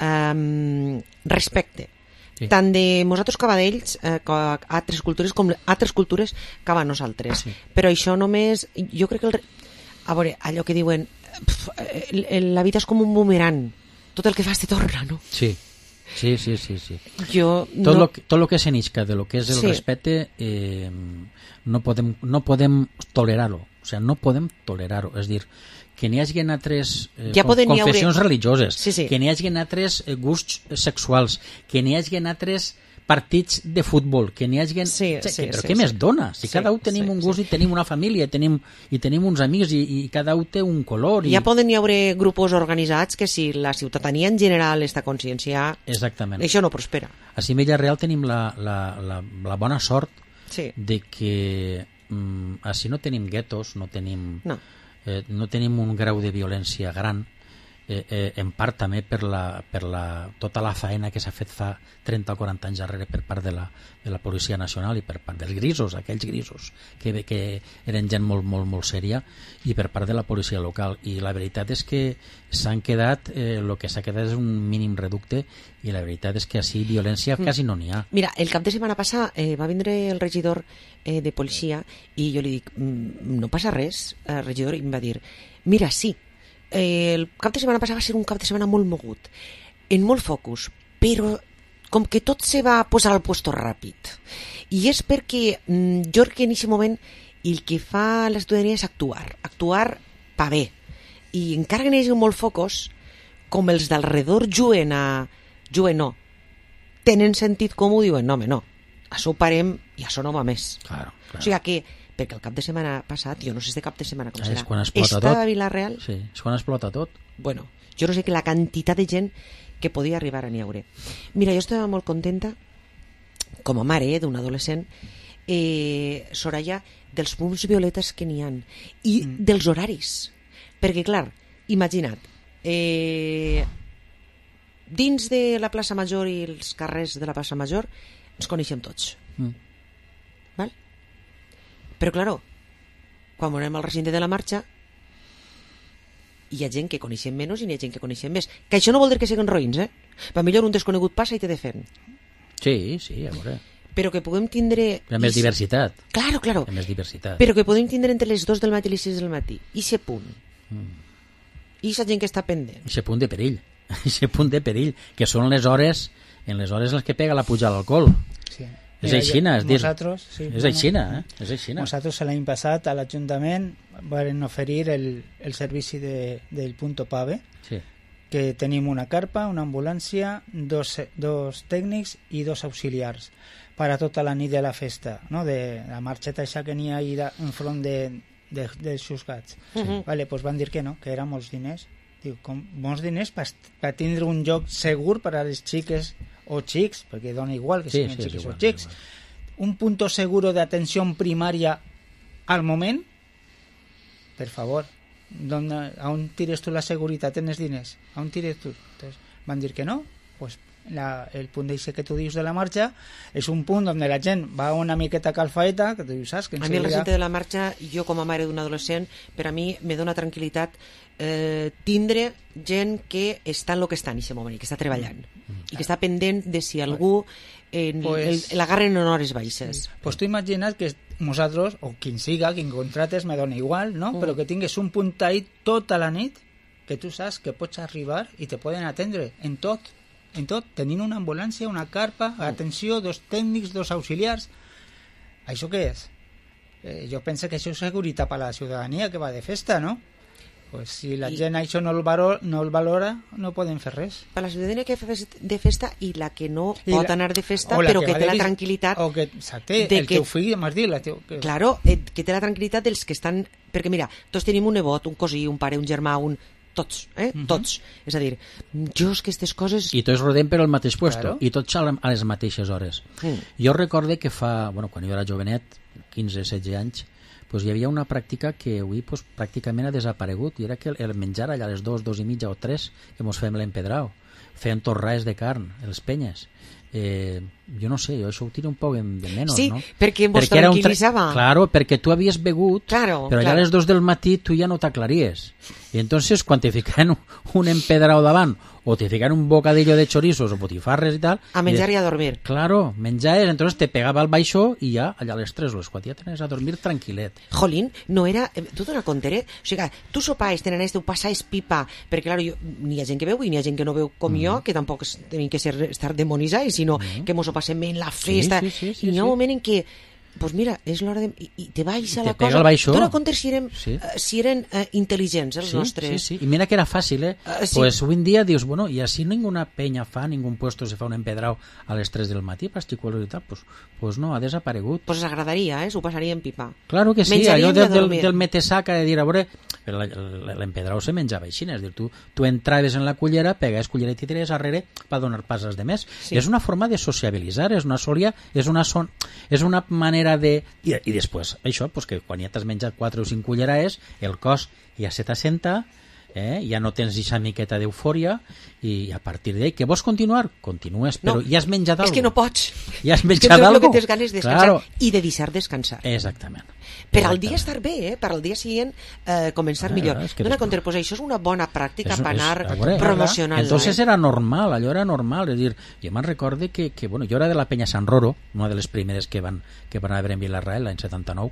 Um, respecte. Sí. Tant de nosaltres cap a d'ells, eh, a altres cultures, com altres cultures cap a nosaltres. Sí. Però això només... Jo crec que... El, a veure, allò que diuen... Pf, la vida és com un boomerang. Tot el que fas te torna, no? Sí. Sí, sí, sí, sí. Jo tot no... lo que, tot lo que s'enisca de lo que és el sí. respecte eh, no podem, no podem tolerar-ho. O sigui, no podem tolerar-ho. És dir, que n'hi hagi altres eh, ja confessions haure... religioses, sí, sí. que n'hi hagi altres eh, gusts sexuals, que n'hi hagi altres partits de futbol, que n'hi hagi... Sí, sí, sí, però sí, què sí. més dona? Si sí, cada un tenim sí, un gust sí. i tenim una família, i tenim, i tenim uns amics i, i cada un té un color. I... Ja poden hi haure grups organitzats que si la ciutadania en general està conscienciada, exactament. Això no prospera. A Vilareal tenim la, la, la, la bona sort sí. de que mm, així no tenim guetos, no tenim, no. Eh, no tenim un grau de violència gran, eh, eh, en part també per, la, per la, tota la faena que s'ha fet fa trenta o quaranta anys darrere per part de la, de la Policia Nacional i per part dels grisos, aquells grisos que, que eren gent molt, molt, molt sèria, i per part de la policia local. I la veritat és que s'han quedat, el eh, que s'ha quedat és un mínim reducte, i la veritat és que així violència quasi no n'hi ha. Mira, el cap de setmana passat eh, va vindre el regidor eh, de policia i jo li dic, no passa res, eh, regidor, i em va dir, mira, sí, eh, el cap de setmana passat va ser un cap de setmana molt mogut, en molt focus, però com que tot se va posar al puesto ràpid. I és perquè mm, jo crec que en aquest moment el que fa la ciutadania és actuar, actuar pa bé. I encara que n'hi hagi molt focus, com els d'alrededor juguen a... juguen no, tenen sentit comú, diuen, no, home, no, això ho parem i això no va més. Claro, claro. O sigui que perquè el cap de setmana passat, jo no sé de cap de setmana com Ah, serà, és quan explota estava tot. a Vilareal. Sí, és quan explota tot. Bueno, jo no sé que la quantitat de gent que podia arribar a n'hi haure. Mira, jo estava molt contenta, com a mare eh, d'un adolescent, eh, Soraya, dels punts violetes que n'hi ha i mm. dels horaris. Perquè, clar, imagina't, eh, dins de la plaça Major i els carrers de la plaça Major ens coneixem tots. Mm. Val? Però, claro, quan anem al recinte de la marxa hi ha gent que coneixem menys i hi ha gent que coneixem més. Que això no vol dir que siguin roïns, eh? Per millor un desconegut passa i te defen. Sí, sí, a veure. Però que puguem tindre... Hi ha més diversitat. Claro, claro. Hi ha més diversitat. Però que podem tindre entre les dos del matí i les sis del matí. I se punt. Mm. I sa gent que està pendent. I se punt de perill. I se punt de perill, que són les hores, en les hores en les que pega la puja a l'alcohol. Sí. És aixina, és dir... Sí, és aixina, eh? És aixina. Nosaltres l'any passat a l'Ajuntament van oferir el, el servici de, del Punto Pave, sí. que tenim una carpa, una ambulància, dos, dos tècnics i dos auxiliars per a tota la nit de la festa, no? De la marxeta això que n'hi ha allà enfront de, de, dels xusgats. Uh -huh. Vale, pues van dir que no, que eren molts diners. Diu, com molts diners per, per tindre un lloc segur per a les xiques o xics, perquè dona igual que sí, siguin sí, xiques igual, o xics, un punto seguro de atención primaria al moment, per favor, ¿dónde, ¿a on tires tu la seguretat en els diners? A on tires tu? Entonces, van dir que no, pues la, el punt d'eixe que tu dius de la marxa és un punt on la gent va una miqueta calfaeta, que tu saps que a mi el enseguida... recinte de la marxa, jo com a mare d'un adolescent, per a mi me dona tranquil·litat eh, tindre gent que està en el que està en aquest moment i que està treballant mm. i que està pendent de si algú en, pues, l'agarren en hores baixes. Sí. Pues tu imagina't que nosaltres, o quien siga, quien contrates, me dona igual, no? Mm. Però que tingues un punt ahí tota la nit que tu saps que pots arribar i te poden atendre en tot, en tot, tenint una ambulància, una carpa, atenció, dos tècnics, dos auxiliars. Això què és? Eh, jo penso que això és seguretat per a la ciutadania que va de festa, no? Pues si la I... gent això no el, valor, no el valora, no poden fer res. Per la ciutadania que fa de festa i la que no I pot la... anar de festa, però que, que té la dir... tranquil·litat... O que, exacte, de el que... teu fill, m'has dit, la teu... Que... Claro, eh, que té la tranquil·litat dels que estan... Perquè mira, tots tenim un nebot, un cosí, un pare, un germà, un... Tots, eh? Uh -huh. Tots. És a dir, jo és que aquestes coses... I tots rodem per al mateix puesto, claro. I tots a les mateixes hores. Mm. Jo recorde que fa, bueno, quan jo era jovenet, quinze setze anys, pues hi havia una pràctica que avui pues, pràcticament ha desaparegut, i era que el menjar allà a les dos, dos i mitja o tres, que mos fem l'empedrau, feien torraes de carn, els penyes. Eh, jo no sé, jo això ho tiro un poc de menys, sí, no? perquè vos tranquil·litzava. Claro, perquè tu havies begut, claro, però allà claro. a les dos del matí tu ja no t'aclaries. I entonces quan te ficaven un, un empedrau davant o te ficaven un bocadillo de chorizos o botifarres i tal... A menjar i, i a dormir. Claro, menjaves, entonces te pegava el baixó i ja allà a les tres o les quatre ja tenies a dormir tranquil·let. Jolín, no era... Tu dona compte, eh? O sigui, tu sopaves, tenen este, ho passaves pipa, perquè, claro, jo, n'hi ha gent que veu i n'hi ha gent que no veu com mm. jo, que tampoc tenim que ser, estar demonitzats, sinó mm. que mos ho passem bé en la festa. Sí, sí, sí, sí, I hi ha sí. un moment en què pues mira, és l'hora de... I, i te baixa te la cosa. Tu no comptes si eren, sí. uh, si eren uh, intel·ligents, els sí, nostres. Sí, sí, i mira que era fàcil, eh? Uh, sí. Pues avui en dia dius, bueno, i així ninguna penya fa, ningú puesto se fa un empedrau a les tres del matí, pas xicuelos i tal, pues, pues no, ha desaparegut. Pues agradaria, eh? S'ho passaria en pipa. Claro que sí, Menjaríem allò de, del, del metesaca de dir, a veure, l'empedrau se menjava així, és dir, tu, tu entraves en la cullera, pegaves cullera i titires arrere per donar pas als demés. Sí. És una forma de sociabilitzar, és una solia, és una, son, és una manera de... I, i després, això, pues que quan ja t'has menjat quatre o cinc culleraes, el cos ja se t'assenta, eh? Ja no tens aquesta miqueta d'eufòria, i a partir d'ahí, que vols continuar? Continues, però no, ja has menjat alguna cosa. És que no pots. Ja has menjat alguna cosa. Que tens ganes de descansar, claro. I de deixar descansar. Exactament. Per al dia estar bé, eh? Per al dia siguent eh, començar ah, millor. Es que Dona compte, pues això és una bona pràctica es, per anar es, promocionant. Entonces eh? era normal, allò era normal, és dir, jo me'n recorde que, que bueno, jo era de la Penya Sant Roro, una de les primeres que van, que van haver en Vilarreal l'any setanta-nou,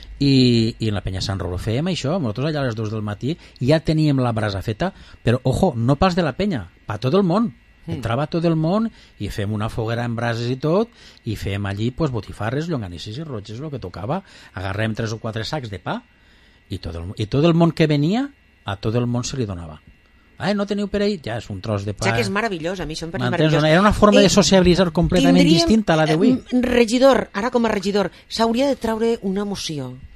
i, i en la Penya Sant Roro fèiem això, nosaltres allà a les dues del matí ja teníem la brasa feta, però ojo, no pas de la penya, per tot el món. Entrava tot el món i fem una foguera amb brases i tot, i fem allí pues, botifarres, llonganisses i roges, el que tocava. Agarrem tres o quatre sacs de pa i tot el, i tot el món que venia, a tot el món se li donava. Ah, no teniu per ahí? Ja és un tros de pa. Ja que és meravellós, a mi això em pareix meravellós. Era una forma eh, de sociabilitzar completament distinta a la d'avui. Eh, regidor, ara com a regidor, s'hauria de traure una moció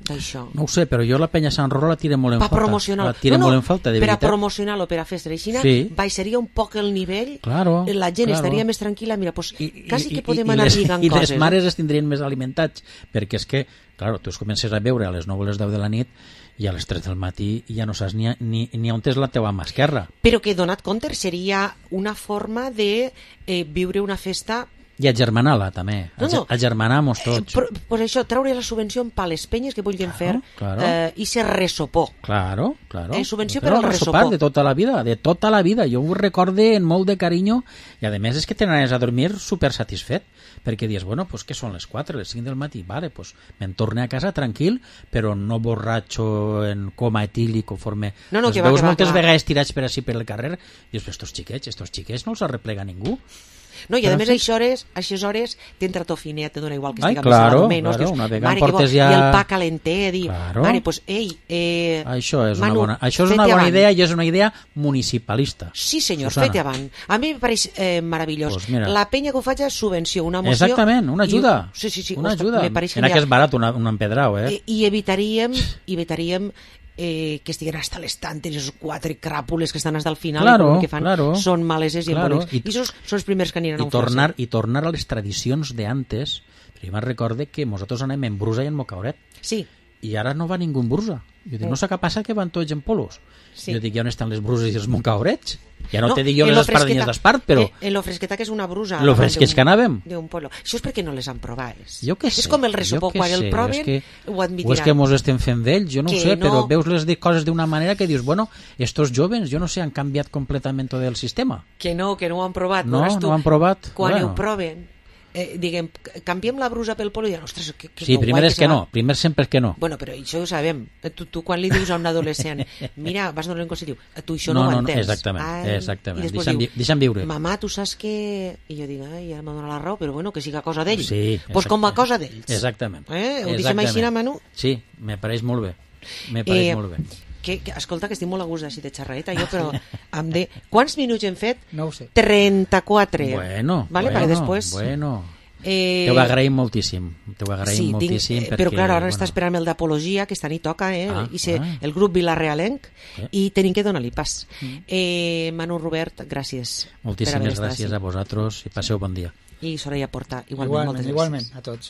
d'això? No ho sé, però jo la penya Sant Rorro la tiro molt en Pa falta. promocionar-lo. La tiro no, no, molt en falta, de per veritat. a promocionar-lo, per a fer Aixina, Sí. baixaria un poc el nivell, Claro, la gent claro. estaria més tranquil·la, mira, pues, quasi que I- podem i anar les, lligant i coses. les mares es tindrien més alimentats, perquè és que, clar, tu es comences a veure a les nou o les deu de la nit i a les tres del matí ja no saps ni, ni, ni on és la teva mà esquerra. Però que, donat compte, seria una forma de eh, viure una festa. I agermanar-la, també. No, no. Agermanar-nos tots. Eh, però, pues això, treure la subvenció per les penyes que vulguin fer claro. eh, i ser resopó. Claro, claro. Eh, subvenció Però per al el resopó. sopar de tota la vida, de tota la vida. Jo ho recorde en molt de carinyo i a més és que t'anaves a dormir super satisfet perquè dius, bueno, pues que són les quatre, les cinc del matí, vale, pues me'n torne a casa tranquil, però no borratxo en coma etílic conforme No, no, els que va, veus que va, moltes que va. vegades tirats per així per el carrer, dius, però estos xiquets, estos xiquets no els arreplega ningú. No, i a Però més, sí. a aquestes hores, a aquestes hores t'entra to finet, te dona igual que Ai, estigui claro, més o menys. claro, Dius, una vegada mare, em que bo, portes ja- I el pa calentet, dir, Claro. mare, pues, ei, eh, Això és Manu, una bona, això és fete una bona avant. idea i és una idea municipalista. Sí, senyor, Susana. fete avant. A mi em pareix eh, meravellós. Pues mira. La penya que ho faig és subvenció, una moció... Exactament, una ajuda. I, sí, sí, sí. Una ostres, ajuda. me pareix En que és genial. barat una, un empedrau, eh? I, i evitaríem, i evitaríem eh, que estiguen hasta les tantes, esos quatre cràpules que estan hasta el final Claro, i el que fan claro. són maleses i Claro. embolics. I, I són, són els primers que aniran a I un tornar, i tornar a les tradicions d'antes. Jo me'n recorde que nosaltres anem en brusa i en mocauret. Sí. I ara no va ningú en brusa. Jo dic, no sé què passa que van tots en polos. Sí. Jo dic, ja on estan les bruses i els mocaurets? Ja no, No, te dic jo en les lo espardenyes fresqueta- d'espart, però... Eh, en lo fresqueta que és una brusa. Lo davant fresquets d'un- que anàvem. d'un pueblo. Això és perquè no les han provat. Jo què sé. És com el jo resopó, què quan el sé, proven és que, ho o admitiran. és que mos estem fent d'ells, jo no Que ho sé, no- però veus les de coses d'una manera que dius, bueno, estos jóvenes, jo no sé, han canviat completament tot el sistema. Que no, que no ho han provat. No, veuràs tu, no han provat. Quan Bueno. ho proven, eh, diguem, canviem la brusa pel polo i diuen, ostres, que, que Sí, guai primer és que serà. no, primer sempre és que no. Bueno, però això ho sabem. Eh, Tu, tu quan li dius a un adolescent, mira, vas donar un consell, diu, tu això no, No, ho no, no, entens. exactament, Ai, exactament. I després Deixa'm diu, vi- deixa'm viure. Mamà, tu saps que... I jo dic, ai, ja m'ha donat la raó, però bueno, que siga cosa d'ell. Sí, pues com a exacte. cosa d'ells. Exactament. Eh? Ho deixem Exactament. així, Manu? Sí, me pareix molt bé. Me pareix Eh, molt bé. Que, que, escolta, que estic molt a gust així de xerradeta, jo, però em de... Quants minuts hem fet? No ho sé. trenta-quatre. Bueno, vale, bueno, perquè després... bueno. Eh, Te ho agraïm moltíssim. Te ho agraïm sí, moltíssim tinc, eh, perquè... però clar, ara bueno, està esperant el d'apologia, que esta nit toca, eh? Ah, I se, ah. el grup Vilarealenc, Eh. i tenim que donar-li pas. Eh, Manu Robert, gràcies. per haver Moltíssimes estat gràcies ací. a vosaltres i passeu bon dia. I Soraya Porta, igualment, Igualment, moltes igualment, gràcies. a tots.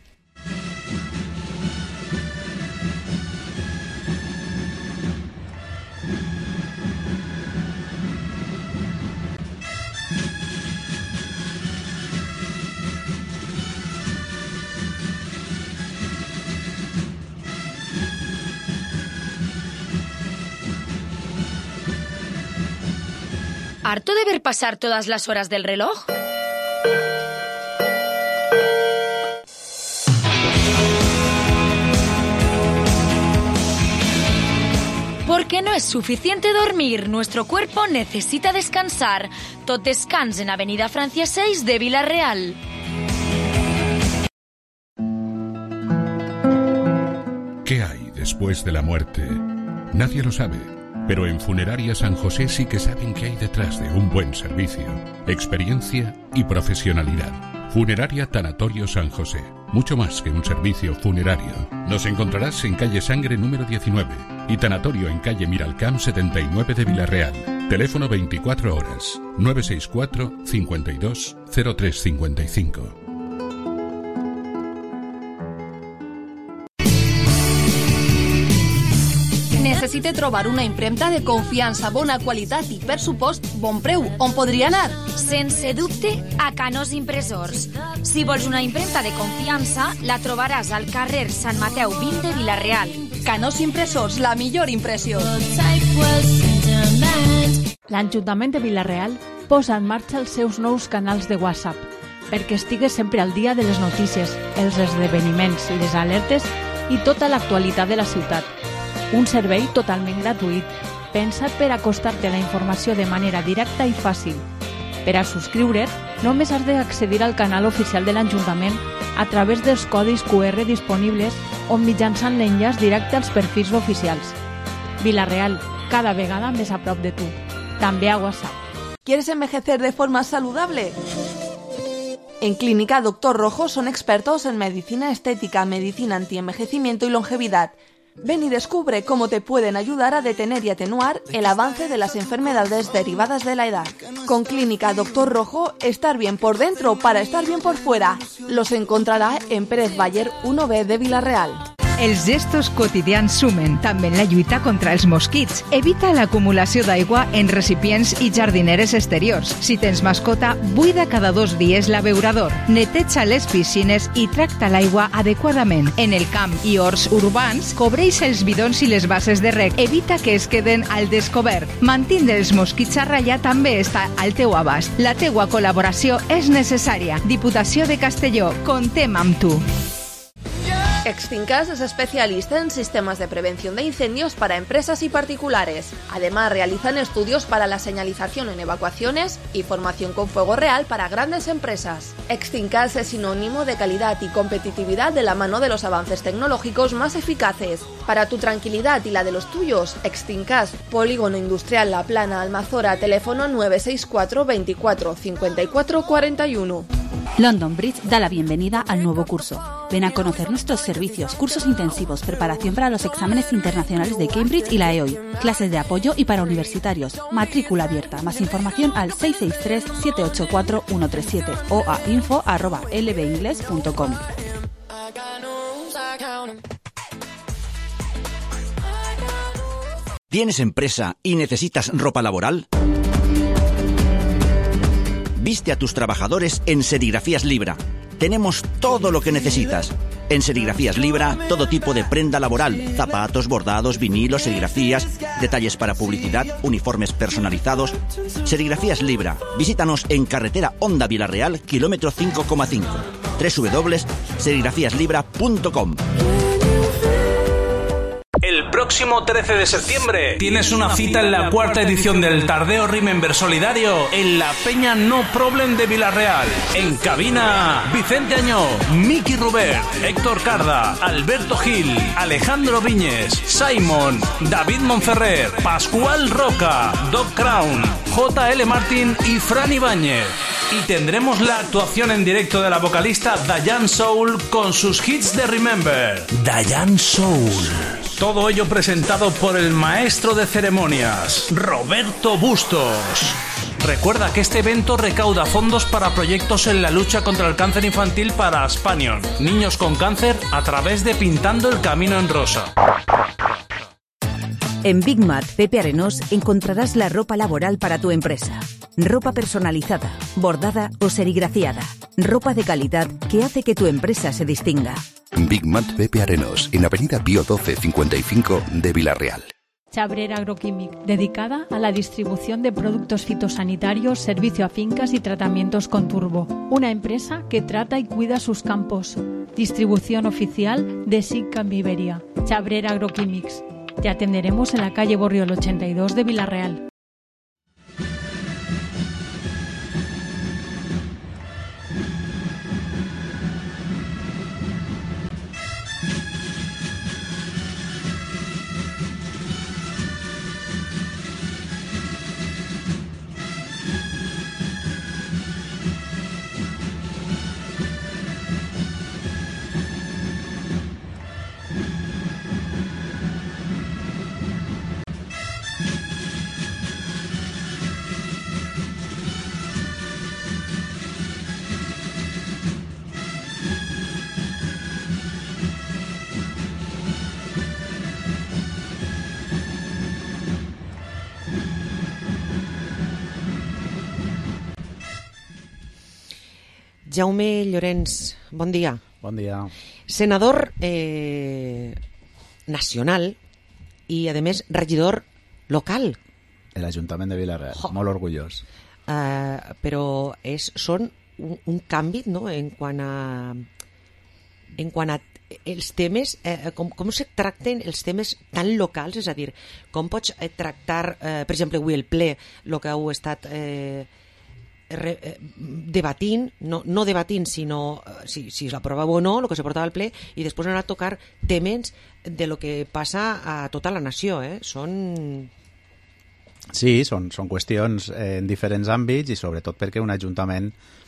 ¿Harto de ver pasar todas las horas del reloj? Porque no es suficiente dormir, nuestro cuerpo necesita descansar. Tot descans en Avenida Francia seis de Villarreal. ¿Qué hay después de la muerte? Nadie lo sabe, pero en Funeraria San José sí que saben qué hay detrás de un buen servicio, experiencia y profesionalidad. Funeraria Tanatorio San José, mucho más que un servicio funerario. Nos encontrarás en calle Sangre número diecinueve y Tanatorio en calle Miralcamp setenta y nueve de Villarreal. Teléfono veinticuatro horas, nueve seis cuatro, cincuenta y dos, cero tres cincuenta y cinco. Necessite trobar una impremta de confiança, bona qualitat i, per supost, bon preu. On podria anar? Sense dubte, a Canós Impressors. Si vols una impremta de confiança, la trobaràs al carrer Sant Mateu vint de Villarreal. Canós Impressors, la millor impressió. L'Ajuntament de Villarreal posa en marxa els seus nous canals de WhatsApp perquè estigues sempre al dia de les notícies, els esdeveniments, les alertes i tota l'actualitat de la ciutat. Un servei totalment gratuït, pensat per acostar-te a la informació de manera directa i fàcil. Per a subscriure't, només has d'accedir al canal oficial de l'Ajuntament a través dels codis Q R disponibles o mitjançant l'enllaç directe als perfils oficials. Villarreal, cada vegada més a prop de tu. També a WhatsApp. ¿Quieres envejecer de forma saludable? En Clínica Doctor Rojo son expertos en medicina estética, medicina antienvejecimiento y longevidad. Ven y descubre cómo te pueden ayudar a detener y atenuar el avance de las enfermedades derivadas de la edad. Con Clínica Doctor Rojo, estar bien por dentro para estar bien por fuera. Los encontrará en Pérez Bayer uno B de Vila-real. Els gestos quotidians sumen, també en la lluita contra els mosquits. Evita l'acumulació d'aigua en recipients i jardineres exteriors. Si tens mascota, buida cada dos dies l'abeurador. Neteja les piscines i tracta l'aigua adequadament. En el camp i horts urbans, cobreix els bidons i les bases de reg. Evita que es queden al descobert. Mantindre els mosquits a ratlla també està al teu abast. La teua col·laboració és necessària. Diputació de Castelló, contem amb tu. Extincas es especialista en sistemas de prevención de incendios para empresas y particulares. Además, realizan estudios para la señalización en evacuaciones y formación con fuego real para grandes empresas. Extincas es sinónimo de calidad y competitividad de la mano de los avances tecnológicos más eficaces. Para tu tranquilidad y la de los tuyos, Extincas, Polígono Industrial La Plana, Almazora, teléfono nueve seis cuatro veinticuatro cincuenta y cuatro cuarenta y uno. London Bridge da la bienvenida al nuevo curso. Ven a conocer nuestros servicios, cursos intensivos, preparación para los exámenes internacionales de Cambridge y la E O I, clases de apoyo y para universitarios, matrícula abierta. Más información al seis seis tres siete ocho cuatro uno tres siete o a info arroba l b ingles punto com. ¿Tienes empresa y necesitas ropa laboral? Viste a tus trabajadores en Serigrafías Libra. Tenemos todo lo que necesitas. En Serigrafías Libra, todo tipo de prenda laboral, zapatos, bordados, vinilos, serigrafías, detalles para publicidad, uniformes personalizados. Serigrafías Libra. Visítanos en carretera Honda Vila-real, kilómetro cinco coma cinco. doble u doble u doble u punto serigrafías libra punto com. El próximo trece de septiembre tienes una cita en la cuarta edición del Tardeo Remember Solidario en la Peña No Problem de Vila-real. En cabina, Vicente Añó, Miki Rubert, Héctor Carda, Alberto Gil, Alejandro Viñes, Simon, David Monferrer, Pascual Roca, Doc Crown, J L Martin y Fran Ibáñez. Y tendremos la actuación en directo de la vocalista Diane Soul con sus hits de Remember. Diane Soul. Todo ello presentado por el maestro de ceremonias, Roberto Bustos. Recuerda que este evento recauda fondos para proyectos en la lucha contra el cáncer infantil para Aspanion, niños con cáncer, a través de Pintando el Camino en Rosa. En Big Mat Pepe Arenós encontrarás la ropa laboral para tu empresa. Ropa personalizada, bordada o serigrafiada. Ropa de calidad que hace que tu empresa se distinga. Big Mat Pepe Arenós, en Avenida Pío doce cincuenta y cinco de Vila-real. Chabrera Agroquímic, dedicada a la distribución de productos fitosanitarios, servicio a fincas y tratamientos con turbo. Una empresa que trata y cuida sus campos. Distribución oficial de SICAM Iberia. Chabrera Agroquímics. Te atenderemos en la calle Borriol ochenta y dos de Vila-real. Jaume Llorenç, bon dia. Bon dia. Senador eh, nacional i, a més, regidor local. L'Ajuntament de Vila-real, oh. Molt orgullós. Uh, però és, són un, un canvi, no?, en quant a, en quant a els temes, eh, com, com se tracten els temes tan locals, és a dir, com pots eh, tractar, eh, per exemple, avui el ple, el que heu estat... Eh, Re, eh, debatint, no, no debatint, sinó eh, si, si l'aprovava o no, el que se portava al ple, i després anar a tocar temes de lo que passa a tota la nació. Eh? Són... Sí, són, són qüestions eh, en diferents àmbits i sobretot perquè un ajuntament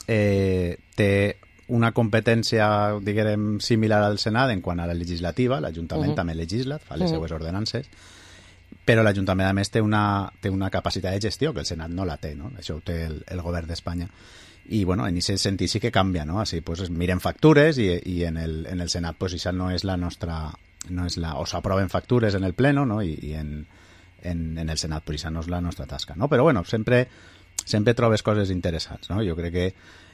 eh, té una competència, diguem, similar al Senat en quant a la legislativa, l'Ajuntament uh-huh. també legisla, fa les uh-huh. seues ordenances, però l'Ajuntament a més té una, té una capacitat de gestió que el Senat no la té, no? Això ho té el, el govern d'Espanya. I bueno, en aquest sentit sí que canvia, no? Així, pues, miren factures i, i en, el, en el Senat pues, això no és la nostra... No és la, o s'aproven factures en el pleno, no? I, i en, en, en el Senat pues, això no és la nostra tasca, no? Però bueno, sempre, sempre trobes coses interessants, no? Jo crec que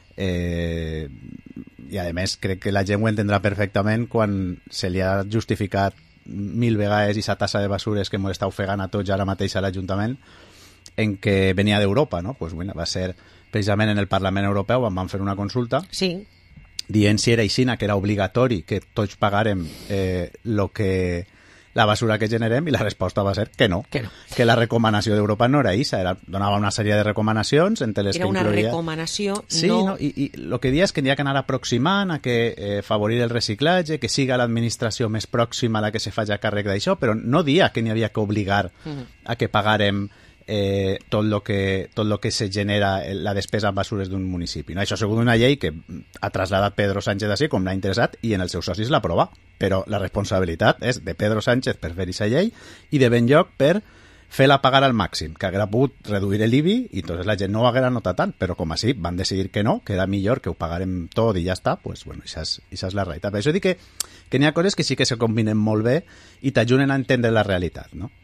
eh, i a més crec que la gent ho entendrà perfectament quan se li ha justificat mil vegades aquesta tassa de basures que ens està ofegant a tots ara mateix a l'Ajuntament en què venia d'Europa, no? Pues, bueno, va ser precisament en el Parlament Europeu on van fer una consulta sí. dient si era aixina, que era obligatori que tots pagarem eh, lo que la basura que generem, i la resposta va ser que no, que, no. que la recomanació d'Europa no era aquesta, era, donava una sèrie de recomanacions entre les era que una incloïa... recomanació sí, no... no? I, i el que dia és que n'hi ha que anar aproximant a que eh, favorir el reciclatge, que siga l'administració més pròxima a la que se faci càrrec d'això, però no dia que n'hi havia que obligar mm. a que pagarem eh, tot lo que tot lo que se genera la despesa en basures d'un municipi, no? Això segons una llei que ha traslladat Pedro Sánchez així, com l'ha interessat, i en els seus socis l'aprova, però la responsabilitat és de Pedro Sánchez per fer aquesta llei i de ben lloc per fer-la pagar al màxim, que haguera pogut reduir l'I B I i entonces la gent no ho haguera notat tant, però com així van decidir que no, que era millor que ho pagarem tot i ja està, pues bueno, això és, això és la realitat. Per això dic que, que n'hi ha coses que sí que se combinen molt bé i t'ajuden a entendre la realitat, no?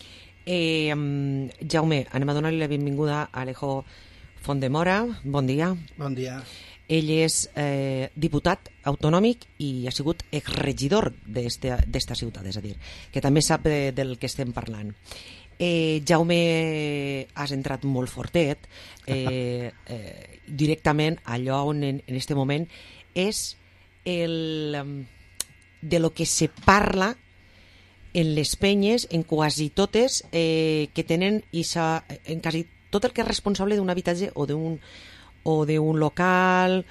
Eh, Jaume, anem a donar-li la benvinguda a Alejo Fontdemora. Bon dia. Bon dia. Ell és eh, diputat autonòmic i ha sigut exregidor d'esta ciutat, és a dir, que també sap de, del que estem parlant. Eh, Jaume, has entrat molt fortet, eh, eh, directament allò on en, en este moment és el, de lo que se parla en les penyes, en quasi totes, eh, que tenen isa, en quasi tot el que és responsable d'un habitatge o d'un o d'un local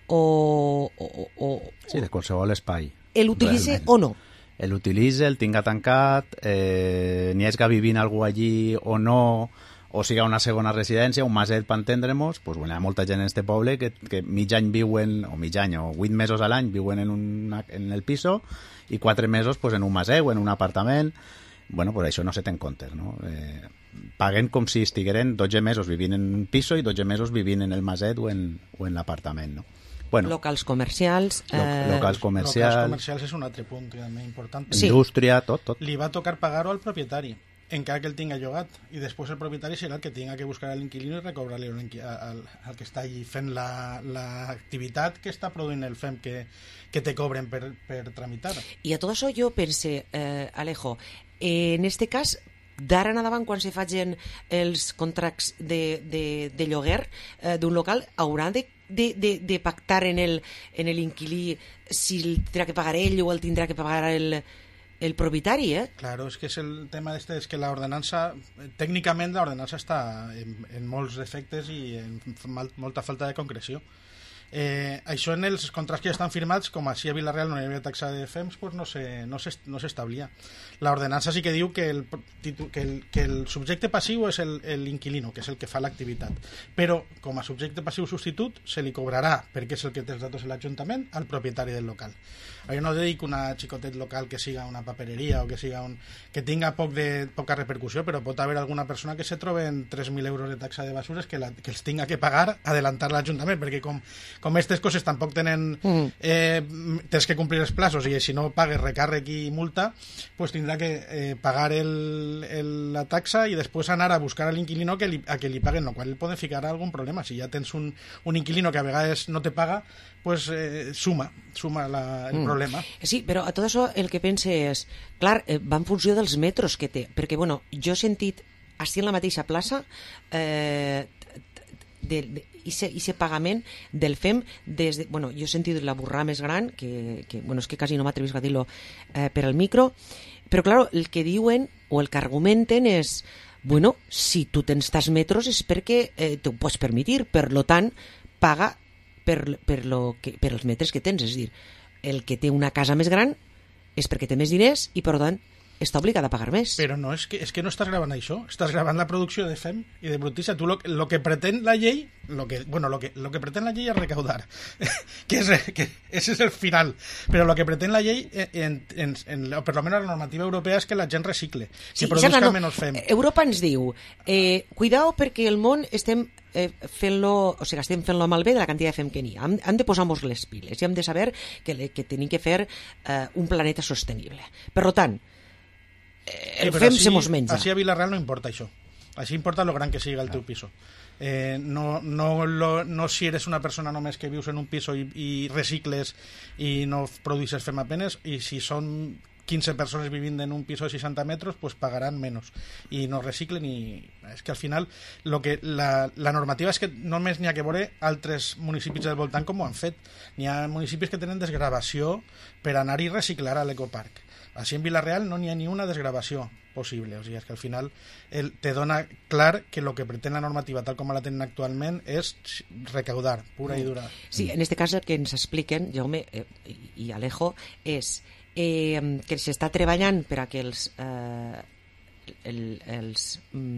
o, o, o... Sí, de qualsevol espai. L'utilitza o no? L'utilitza, el tinga tancat, eh, n'hi hagi vivint algú allí o no, o siga una segona residència, un maset per entendre-nos, pues, bueno, hi ha molta gent en este poble que, que mig any viuen, o mig any, o vuit mesos a l'any viuen en, una, en el piso i quatre mesos pues, en un maset o en un apartament. Bueno, pues això no se té en compte, no? Eh, paguen com si estigueren dotze mesos vivint en un piso i dotze mesos vivint en el maset o en, o en l'apartament, no? Bueno, locals comercials... Eh... Locals comercials... Locals comercials és un altre punt també important. Sí. Indústria, tot, tot. Li va tocar pagar-ho al propietari, encara que el tinga llogat, i després el propietari serà el que tinga que buscar l'inquilino i recobrar-li al, al que està allí fent l'activitat la, que està produint el F E M que, que te cobren per, per tramitar. I a tot això jo pense, eh, Alejo, eh, en este cas, d'ara en endavant, quan se facin els contractes de, de, de lloguer eh, d'un local, hauran de De, de, de pactar en el en el inquilí si el tindrà que pagar ell o el tindrà que pagar el, el propietari, eh? Claro, és que és el tema d'este, és que l'ordenança, tècnicament l'ordenança està en, en molts defectes i en mal, molta falta de concreció. Eh, això en els contractes que ja estan firmats, com així a Vila-real no hi havia taxa de F E M S, pues no se, no se, no s'establia. L'ordenança sí que diu que el, que el, que el subjecte passiu és l'inquilino, que és el que fa l'activitat, però com a subjecte passiu substitut se li cobrarà, perquè és el que té els datos de l'Ajuntament, al propietari del local. Jo no dic una xicotet local que siga una papereria o que siga un, que tinga poc de, poca repercussió, però pot haver alguna persona que se trobe en tres mil euros de taxa de basures que, la, que els tinga que pagar, adelantar l'Ajuntament, perquè com com aquestes coses tampoc tenen eh, tens que complir els plazos i si no pagues recàrrec i multa, pues tindrà que eh, pagar el, el, la taxa i després anar a buscar a l'inquilino que li, a que li paguen, el qual li poden ficar algun problema. Si ja tens un, un inquilino que a vegades no te paga, pues eh, suma, suma la, el mm. problema. Sí, però a tot això el que pense és, clar, eh, va en funció dels metres que té, perquè bueno, jo he sentit així en la mateixa plaça eh, de, de ese pagament del F E M des de, bueno, jo he sentit la burrà més gran que, que bueno, és que quasi no m'atrevis a dir-lo eh, per al micro, però clar, el que diuen o el que argumenten és bueno, si tu tens tants metres és perquè eh, t'ho pots permetir, per lo tant paga per, per, lo que, per els metres que tens, és a dir, el que té una casa més gran és perquè té més diners i per tant està obligat a pagar més. Però no, és que, és que no estàs gravant això, estàs gravant la producció de F E M i de Brutícia. Tu lo, lo que pretén la llei, lo que, bueno, lo que, lo que pretén la llei es recaudar, que, es, que ese es el final, però lo que pretén la llei, en, en, en, en, per lo menos la normativa europea, és que la gent recicle, que sí, produzca no, menys F E M. Europa ens diu, eh, cuidao perquè el món estem eh, fent-lo, o sigui, estem fent-lo malbé de la quantitat de F E M que n'hi ha. Hem, hem de posar-nos les piles i hem de saber que, que tenim que fer eh, un planeta sostenible. Per tant, el sí, F E M així, se mos menja. Així a Vilareal no importa això. Així importa lo gran que siga el teu piso. Eh, no, no, lo, no si eres una persona només que vius en un piso i, i recicles i no produces F E M apenas, i si són quinze persones vivint en un piso de seixanta metres, pues pagarán menos i no reciclen. I és que al final lo que la, la normativa és que només n'hi ha que veure altres municipis del voltant com ho han fet. N'hi ha municipis que tenen desgravació per anar i reciclar a l'ecoparc. Així en Vilareal no n'hi ha ni una desgravació possible, o sigui, és que al final el, te dona clar que el que pretén la normativa tal com la tenen actualment és recaudar, pura i dura. Sí, en este cas el que ens expliquen, Jaume eh, i Alejo, és eh, que s'està treballant per a que els, eh, el, els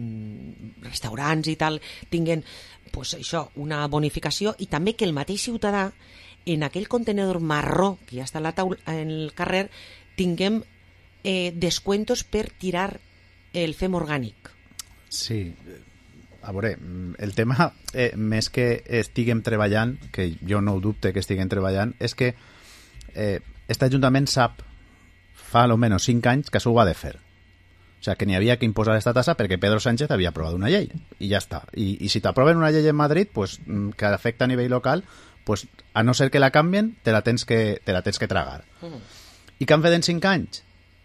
mm, restaurants i tal tinguen pues, això, una bonificació, i també que el mateix ciutadà en aquell contenedor marró que ja està a la taula, en el carrer, tinguem eh, descuentos per tirar el F E M orgànic. Sí, a veure, el tema, eh, més que estiguem treballant, que jo no ho dubte que estiguem treballant, és que eh, este Ajuntament sap fa almenys cinc anys que s'ho ha de fer. O sigui, que n'hi havia que imposar aquesta tassa perquè Pedro Sánchez havia aprovat una llei, i ja està. I, i si t'aproven una llei en Madrid, pues, que afecta a nivell local, pues, a no ser que la canvien, te la tens que, te la tens que tragar. Mm. I què han fet en cinc anys?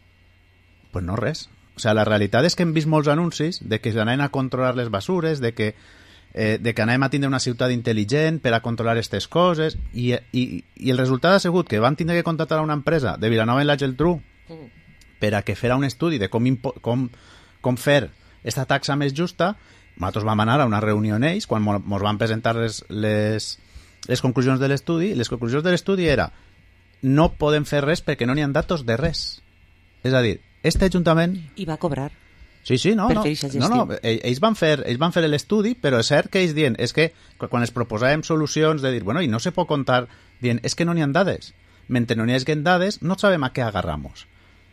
Pues no res. O sigui, la realitat és que hem vist molts anuncis de que anem a controlar les basures, de que, eh, de que anem a tindre una ciutat intel·ligent per a controlar aquestes coses, i, i, i el resultat ha sigut que van tindre que contractar a una empresa de Vilanova i la Geltrú mm. per a que fera un estudi de com, impo com, com fer esta taxa més justa. Nosaltres vam anar a una reunió en ells quan ens van presentar les, les, les conclusions de l'estudi, i les conclusions de l'estudi era no podem fer res perquè no n'hi ha datos de res. És a dir, este Ajuntament... I va cobrar. Sí, sí, no, no, no, no. Ells van fer, ells van fer l'estudi, però és cert que ells dient, és que quan es proposàvem solucions de dir, bueno, i no se pot contar, dient, és que no n'hi ha dades. Mentre no n'hi hagin dades, no sabem a què agarramos.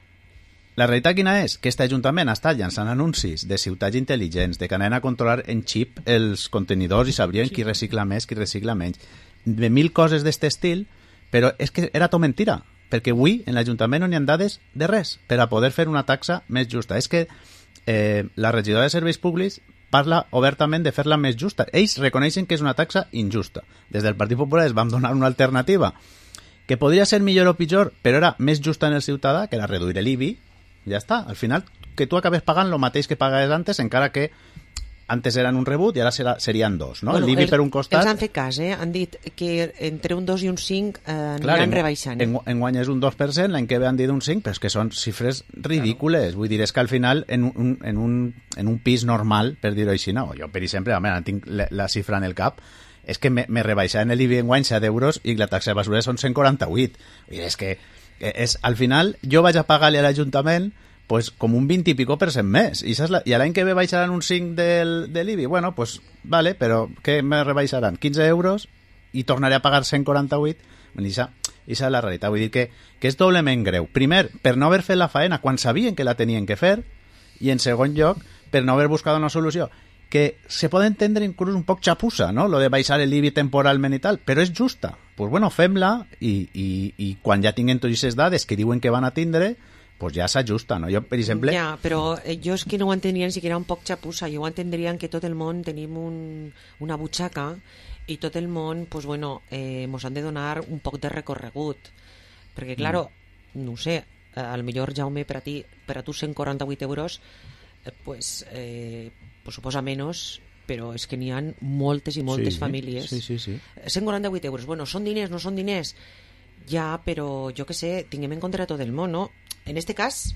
La realitat quina és? Que este Ajuntament està llançant anuncis de ciutats intel·ligents, de que anem a controlar en xip els contenidors i sabrien sí. qui recicla més, qui recicla menys. De mil coses d'este estil, però és que era tot mentira, perquè avui en l'Ajuntament no n'hi ha dades de res per a poder fer una taxa més justa. És que eh, la regidora de Serveis Públics parla obertament de fer-la més justa. Ells reconeixen que és una taxa injusta. Des del Partit Popular es vam donar una alternativa que podria ser millor o pitjor, però era més justa en el ciutadà, que era reduir l'I B I. Ja està. Al final, que tu acabes pagant el mateix que pagaves antes, encara que antes eren un rebut i ara serà, serien dos, no? Bueno, l'I B I per un costat... Els han fet cas, eh? Han dit que entre un dos i un cinc eh, aniran en, rebaixant. En, en guany és un dos per cent, l'any que ve han dit un cinc, però és que són xifres ridícules. Claro. Vull dir, és que al final, en un, en un, en un pis normal, per dir-ho així, no, jo per exemple, a veure, tinc la, la xifra en el cap, és que me, me rebaixaven l'I B I en guany set euros i la taxa de basura són cent quaranta-vuit. Vull dir, és que és, al final jo vaig a pagar-li a l'Ajuntament pues com un vint i pico per cent més. I, la, i l'any que ve baixaran un cinc del, de l'I B I. Bueno, pues vale, però què me rebaixaran? quinze euros i tornaré a pagar cent quaranta-vuit? I això és la realitat. Vull dir que, que és doblement greu. Primer, per no haver fet la faena quan sabien que la tenien que fer, i en segon lloc, per no haver buscat una solució que se pot entendre inclús un poc xapussa, no? Lo de baixar l'I B I temporalment i tal, però és justa. Pues bueno, fem-la i, i, i quan ja tinguem totes aquestes dades que diuen que van a tindre, pues ja s'ajusta, no? Jo, per exemple... Ja, però jo és que no ho entendria ni siquiera un poc xapussa, jo ho entendria que tot el món tenim un, una butxaca i tot el món, pues bueno, eh, mos han de donar un poc de recorregut. Perquè, claro, mm. no ho sé, al millor, Jaume, per a, ti, per a tu cent quaranta-vuit euros, eh, pues, eh, pues suposa menys, però és que n'hi ha moltes i moltes sí, famílies. Sí, sí, sí. cent quaranta-vuit euros, bueno, són diners, no són diners? Ja, però jo que sé, tinguem en compte tot el món, no? En este cas,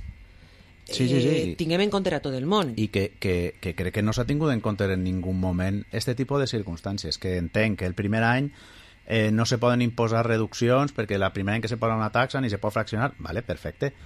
sí, sí, sí. Eh, tinguem en compte tot el món. I que, que, que crec que no s'ha tingut en compte en ningú moment este tipus de circumstàncies, que entenc que el primer any eh, no se poden imposar reduccions perquè la primera any que se posa una taxa ni se pot fraccionar, vale, perfecte,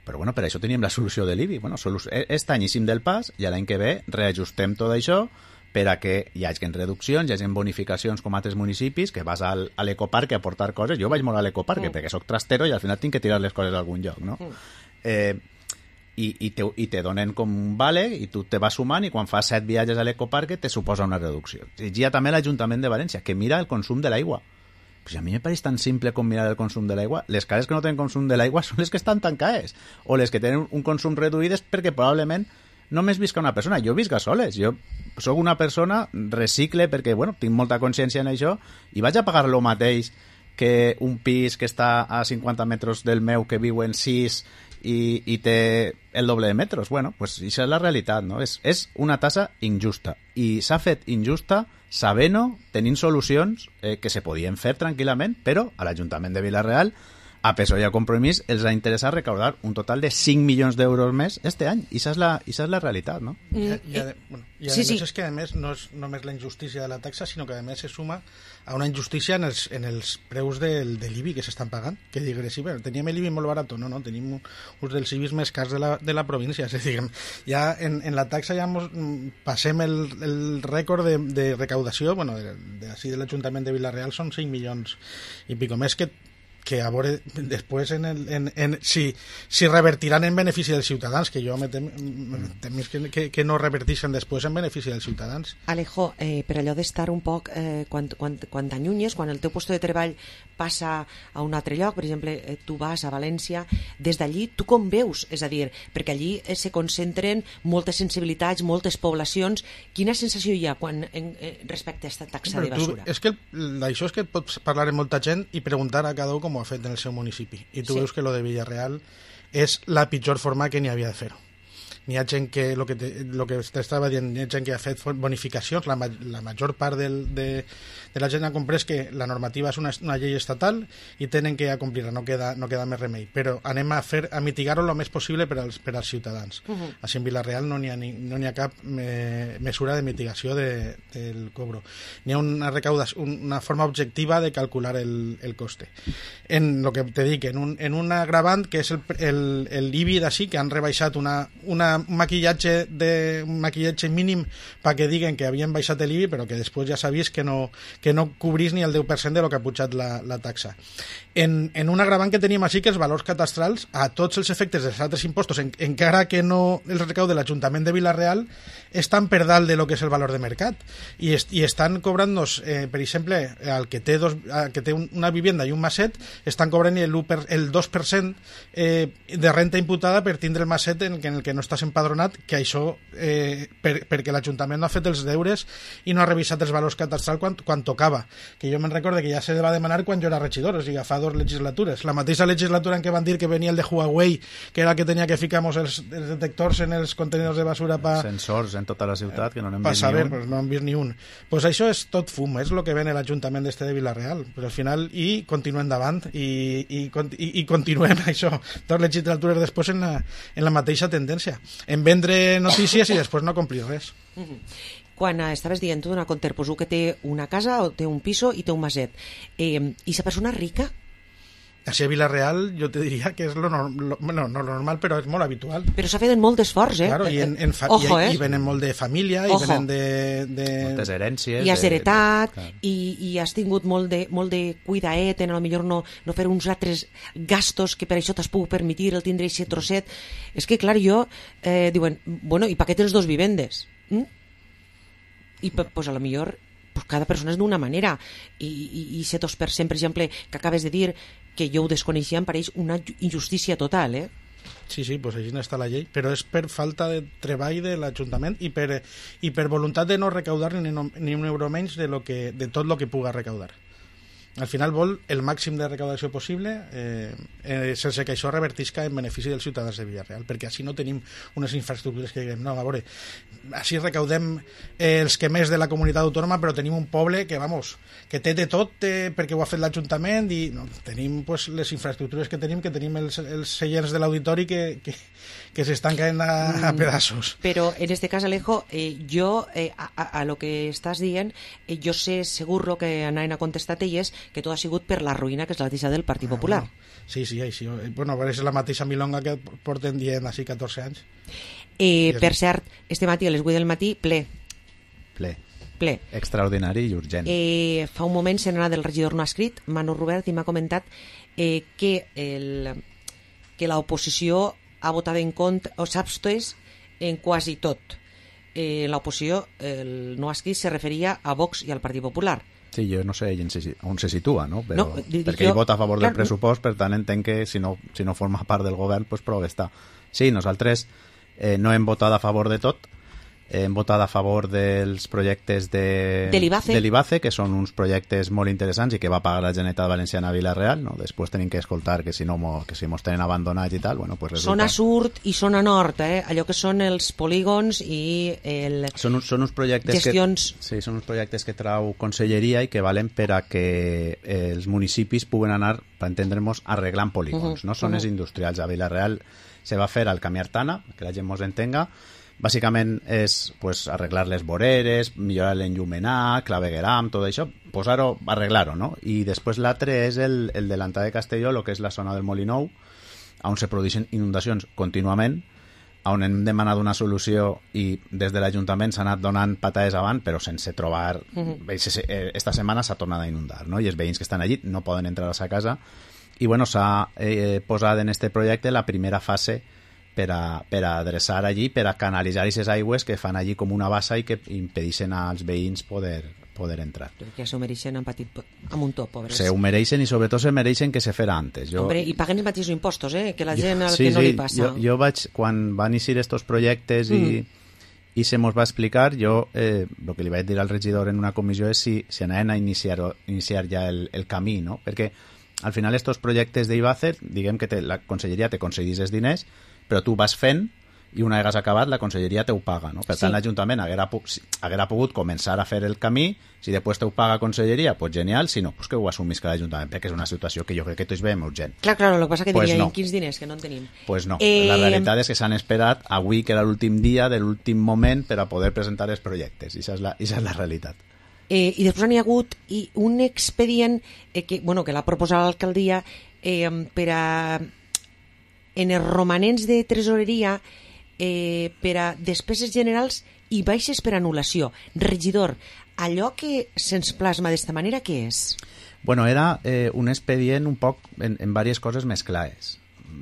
però bueno, per això teníem la solució de l'I B I. Bueno, solu... Aquest any hicim del pas i l'any que ve reajustem tot això per a que hi hagi reduccions, hi hagi bonificacions com a altres municipis, que vas al, a l'ecoparc a aportar coses. Jo vaig molt a l'ecoparc mm. perquè soc trastero i al final tinc que tirar les coses a algun lloc, no? Mm. Eh, i, i, te, i te donen com un vale i tu te vas sumant i quan fas set viatges a l'ecoparc te suposa una reducció. I hi ha també l'Ajuntament de València, que mira el consum de l'aigua. Pues a mi me pareix tan simple com mirar el consum de l'aigua. Les cases que no tenen consum de l'aigua són les que estan tancades, o les que tenen un consum reduït perquè probablement només visca una persona. Jo visc a soles, jo sóc una persona, recicle perquè bueno, tinc molta consciència en això i vaig a pagar el mateix que un pis que està a cinquanta metres del meu que viu en sis i, i té el doble de metres. Bueno, pues això és la realitat, no? És, és una tassa injusta i s'ha fet injusta sabent-ho, tenint solucions eh, que se podien fer tranquil·lament, però a l'Ajuntament de Vila-real, a P S O E i a Compromís, els ha interessat recaudar un total de cinc milions d'euros més este any. I això és la, és la realitat, no? I, i, a, bueno, i a sí, més sí. és que a més no és només la injustícia de la taxa, sinó que a més se suma a una injustícia en els, en els preus del, de l'I B I que s'estan pagant, que digui, sí, bueno, teníem l'I B I molt barat, no, no, tenim uns dels I B Is més cars de la, de la província, és a dir, ja en, en la taxa ja mos, passem el, el rècord de, de recaudació, bueno, de, de, de, de l'Ajuntament de Vila-real són cinc milions i pico més que que a veure després en el, en, en, si, si revertiran en benefici dels ciutadans, que jo me tem, tem que, que, que no revertixen després en benefici dels ciutadans. Alejo, eh, per allò d'estar un poc, eh, quan, quan, quan t'allunyes, quan el teu lloc de treball passa a un altre lloc, per exemple, eh, tu vas a València, des d'allí tu com veus? És a dir, perquè allí eh, se concentren moltes sensibilitats, moltes poblacions. Quina sensació hi ha quan, en, eh, respecte a aquesta taxa Però de basura? Tu, és que d'això és que pots parlar amb molta gent i preguntar a cada un com ho ha fet en el seu municipi. I tu sí. veus que lo de Villarreal és la pitjor forma que n'hi havia de fer-ho. N'hi ha gent que, el que, te, lo que t'estava dient, n'hi ha gent que ha fet bonificacions, la, la major part del, de, de la gent ha comprès que la normativa és una, una llei estatal i tenen que acomplir-la, no queda, no queda més remei. Però anem a fer a mitigar-ho el més possible per als, per als ciutadans. Uh-huh. Així en Vila-real no n'hi ha, ni, no n'hi ha cap me, mesura de mitigació de, del cobro. N'hi ha una, una forma objectiva de calcular el, el coste. En lo que te dic, en un, en un agravant que és el, el, el I B I d'ací, que han rebaixat una, una un maquillatge de un maquillatge mínim perquè diguen que havien baixat l'I B I, però que després ja s'ha vist que no, que no cobrís ni el deu per cent de lo que ha pujat la, la taxa. En, en un agravant que tenim així, que els valors catastrals, a tots els efectes dels altres impostos, en, encara que no el recau de l'Ajuntament de Vila-real, estan per dalt de lo que és el valor de mercat. I, est, i estan cobrant-nos, eh, per exemple, al que té, dos, al que té una vivienda i un maset, estan cobrant el, per, el dos per cent eh, de renta imputada per tindre el maset en, en el que no estàs empadronat, que això eh, per, perquè l'Ajuntament no ha fet els deures i no ha revisat els valors catastrals quan, quan tocava, que jo me'n recordo que ja se va demanar quan jo era regidor, o sigui, fa dos legislatures, la mateixa legislatura en què van dir que venia el de Huawei, que era el que tenia que ficar els, els detectors en els contenidors de basura pa, sensors en tota la ciutat, que no n'hem vist saber, ni un pues no hem vist ni un pues això és tot fum, és el que ven l'Ajuntament d'este de Vila-real, pues al final i continuem davant i, i, i, i continuem això, dos legislatures després en la, en la mateixa tendència en vendre notícies i després no complir res. Quan estaves dient, tu donar compte, pues, que té una casa o té un piso i té un maset, eh, i la persona rica? Així a Vila-real jo te diria que és lo, lo, bueno, no lo normal, però és molt habitual. Però s'ha fet molt d'esforç, eh? Claro, i, en, en fa, Ojo, i, eh? i venen molt de família, Ojo. i venen de, de... moltes herències. I has heretat, de... i, i has tingut molt de, molt de cuidaet, en a lo millor no, no fer uns altres gastos que per això t'has pogut permetir el tindre aquest trosset. És que, clar, jo, eh, diuen, bueno, i pa què tens dos vivendes? Mm? I pues, a lo millor pues, cada persona és d'una manera i, i, i aquest dos per cent, per exemple, que acabes de dir que jo ho desconeixia, em pareix una injustícia total, eh? Sí, sí, pues així està la llei, però és per falta de treball de l'Ajuntament i per, i per voluntat de no recaudar ni, no, ni un euro menys de, lo que, de tot el que puga recaudar. Al final vol el màxim de recaudació possible eh, eh, sense que això revertisca en benefici dels ciutadans de Vila-real, perquè així no tenim unes infraestructures que diguem, no, a veure, així recaudem eh, els que més de la comunitat autònoma, però tenim un poble que, vamos, que té de tot eh, perquè ho ha fet l'Ajuntament i no, tenim pues, les infraestructures que tenim, que tenim els, els seients de l'auditori que, que, que s'estan caent a, a pedazos. Però en este cas, Alejo, eh, jo, eh, a, a lo que estàs dient, eh, jo sé segur lo que anaven a contestar elles, que tot ha sigut per la ruïna que és la deixa del Partit Popular. Ah, bueno. Sí, sí, així. Bueno, és la mateixa milonga que porten dient així catorze anys. Eh, per cert, este matí, a les vuit del matí, ple. Ple. Ple. Extraordinari i urgent. Eh, fa un moment se n'ha del regidor no ha escrit, Manu Robert, i m'ha comentat eh, que el, que l'oposició ha votat en contra, o s'abstès en quasi tot. Eh, l'oposició, el no ha escrit, se referia a Vox i al Partit Popular. Sí, jo no sé on se, on se situa, no? Però, no dic, perquè jo, ell vota a favor clar, del pressupost, per tant entenc que si no, si no forma part del govern, pues prou està. Sí, nosaltres eh, no hem votat a favor de tot, hem votat a favor dels projectes de, de l'Ibace, que són uns projectes molt interessants i que va pagar la Generalitat Valenciana a Vilareal, no? Després tenim que escoltar que si no mo, que si mos tenen abandonats i tal, bueno, pues resulta... Zona sud i zona nord, eh? Allò que són els polígons i el... Són, són uns projectes gestions... que, sí, són uns projectes que trau Conselleria i que valen per a que els municipis puguen anar, per entendre'ns, arreglant polígons, uh -huh, no? Zones uh -huh. industrials. A Vilareal se va fer al Camí Artana, que la gent mos entenga. Bàsicament és pues, arreglar les voreres, millorar l'enllumenat, clavegueram, tot això, posar-ho, arreglar-ho, no? I després l'altre és el, el de l'Antà de Castelló, el que és la zona del Molinou, on se produeixen inundacions contínuament, on hem demanat una solució i des de l'Ajuntament s'ha anat donant patades avant, però sense trobar... Uh-huh. Esta setmana s'ha tornat a inundar, no? I els veïns que estan allí no poden entrar a sa casa. I bueno, s'ha eh, posat en este projecte la primera fase per a, per a adreçar allí, per a canalitzar aquestes aigües que fan allí com una bassa i que impedeixen als veïns poder, poder entrar. Que s'ho mereixen amb, petit, amb un top, pobres. Se ho mereixen i sobretot se mereixen que se fera antes. Jo... Hombre, i paguen els mateixos impostos, eh? Que la gent jo, al sí, que no sí, li passa. Jo, jo vaig, quan van iniciar estos projectes mm. i, i se mos va explicar, jo eh, el que li vaig dir al regidor en una comissió és si, si anaven a iniciar, iniciar ja el, el camí, no? Perquè al final estos projectes d'Ibacer, diguem que te, la Conselleria te concedís els diners, però tu vas fent i una vegada acabat la Conselleria te ho paga, no? Per tant, sí. l'Ajuntament haguera, haguera pogut començar a fer el camí, si després te ho paga Conselleria, pues genial, si no, pues que ho assumisca l'Ajuntament, perquè és una situació que jo crec que tots veiem urgent. Clar, clar, el que passa que pues diria, no. en quins diners, que no en tenim. Pues no, eh... la realitat és que s'han esperat avui, que era l'últim dia de l'últim moment per a poder presentar els projectes, i això és la, això és la realitat. Eh, I després n'hi ha hagut i un expedient eh, que, bueno, que l'ha proposat l'alcaldia eh, per a en els romanents de tresoreria eh, per a despeses generals i baixes per anul·lació. Regidor, allò que se'ns plasma d'esta manera, què és? Bueno, era eh, un expedient un poc en, en diverses coses més clares.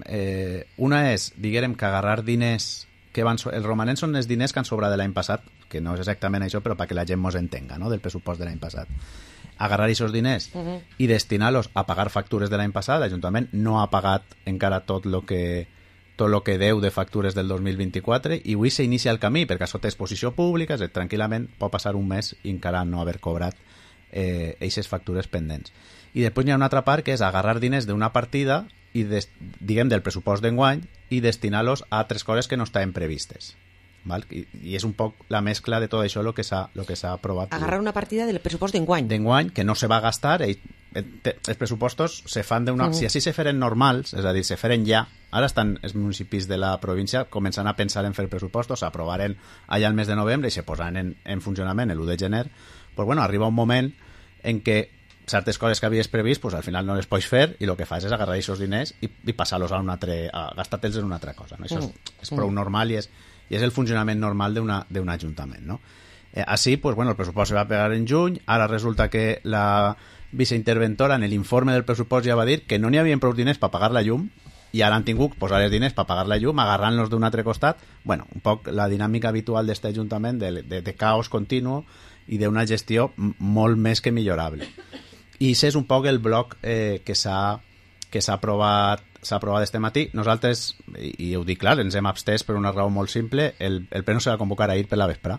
Eh, una és, diguem, que agarrar diners que van... So els romanents són els diners que han sobrat de l'any passat, que no és exactament això, però perquè la gent mos entenga, no?, del pressupost de l'any passat. Agarrar aquests diners uh-huh. i destinar-los a pagar factures de l'any passat. L'Ajuntament no ha pagat encara tot el que tot lo que deu de factures del dos mil vint-i-quatre i avui s'inicia el camí, perquè això té exposició pública, és, tranquil·lament pot passar un mes i encara no haver cobrat eh, aquestes factures pendents. I després hi ha una altra part que és agarrar diners d'una partida i des, diguem del pressupost d'enguany i destinar-los a altres coses que no estaven previstes. Val? I, i és un poc la mescla de tot això el que s'ha lo que s'ha aprovat. Agarrar una partida del pressupost d'enguany. D'enguany, que no se va gastar. Ell, els pressupostos se fan d'una... Uh-huh. Si així se feren normals, és a dir, se feren ja, ara estan els municipis de la província començant a pensar en fer pressupostos, s'aprovaren allà al mes de novembre i se posaran en, en funcionament l'u de gener, pues bueno, arriba un moment en què certes coses que havies previst, pues al final no les pots fer i el que fas és agarrar aquests diners i, i passar-los a un altre, a gastar-te'ls en una altra cosa. No? Això és, és prou normal i és i és el funcionament normal d'un ajuntament, no? Eh, així, pues, bueno, el pressupost se va pegar en juny, ara resulta que la viceinterventora en l'informe del pressupost ja va dir que no n'hi havia prou diners per pagar la llum i ara han tingut posar els diners per pagar la llum agarrant-los d'un altre costat. Bueno, un poc la dinàmica habitual d'aquest ajuntament de, de, de caos continu i d'una gestió molt més que millorable. I això és un poc el bloc eh, que s'ha que s'ha aprovat s'ha aprovat este matí. Nosaltres, i, i ho dic clar, ens hem abstès per una raó molt simple. El, el pleno se va convocar ahir per la vespre.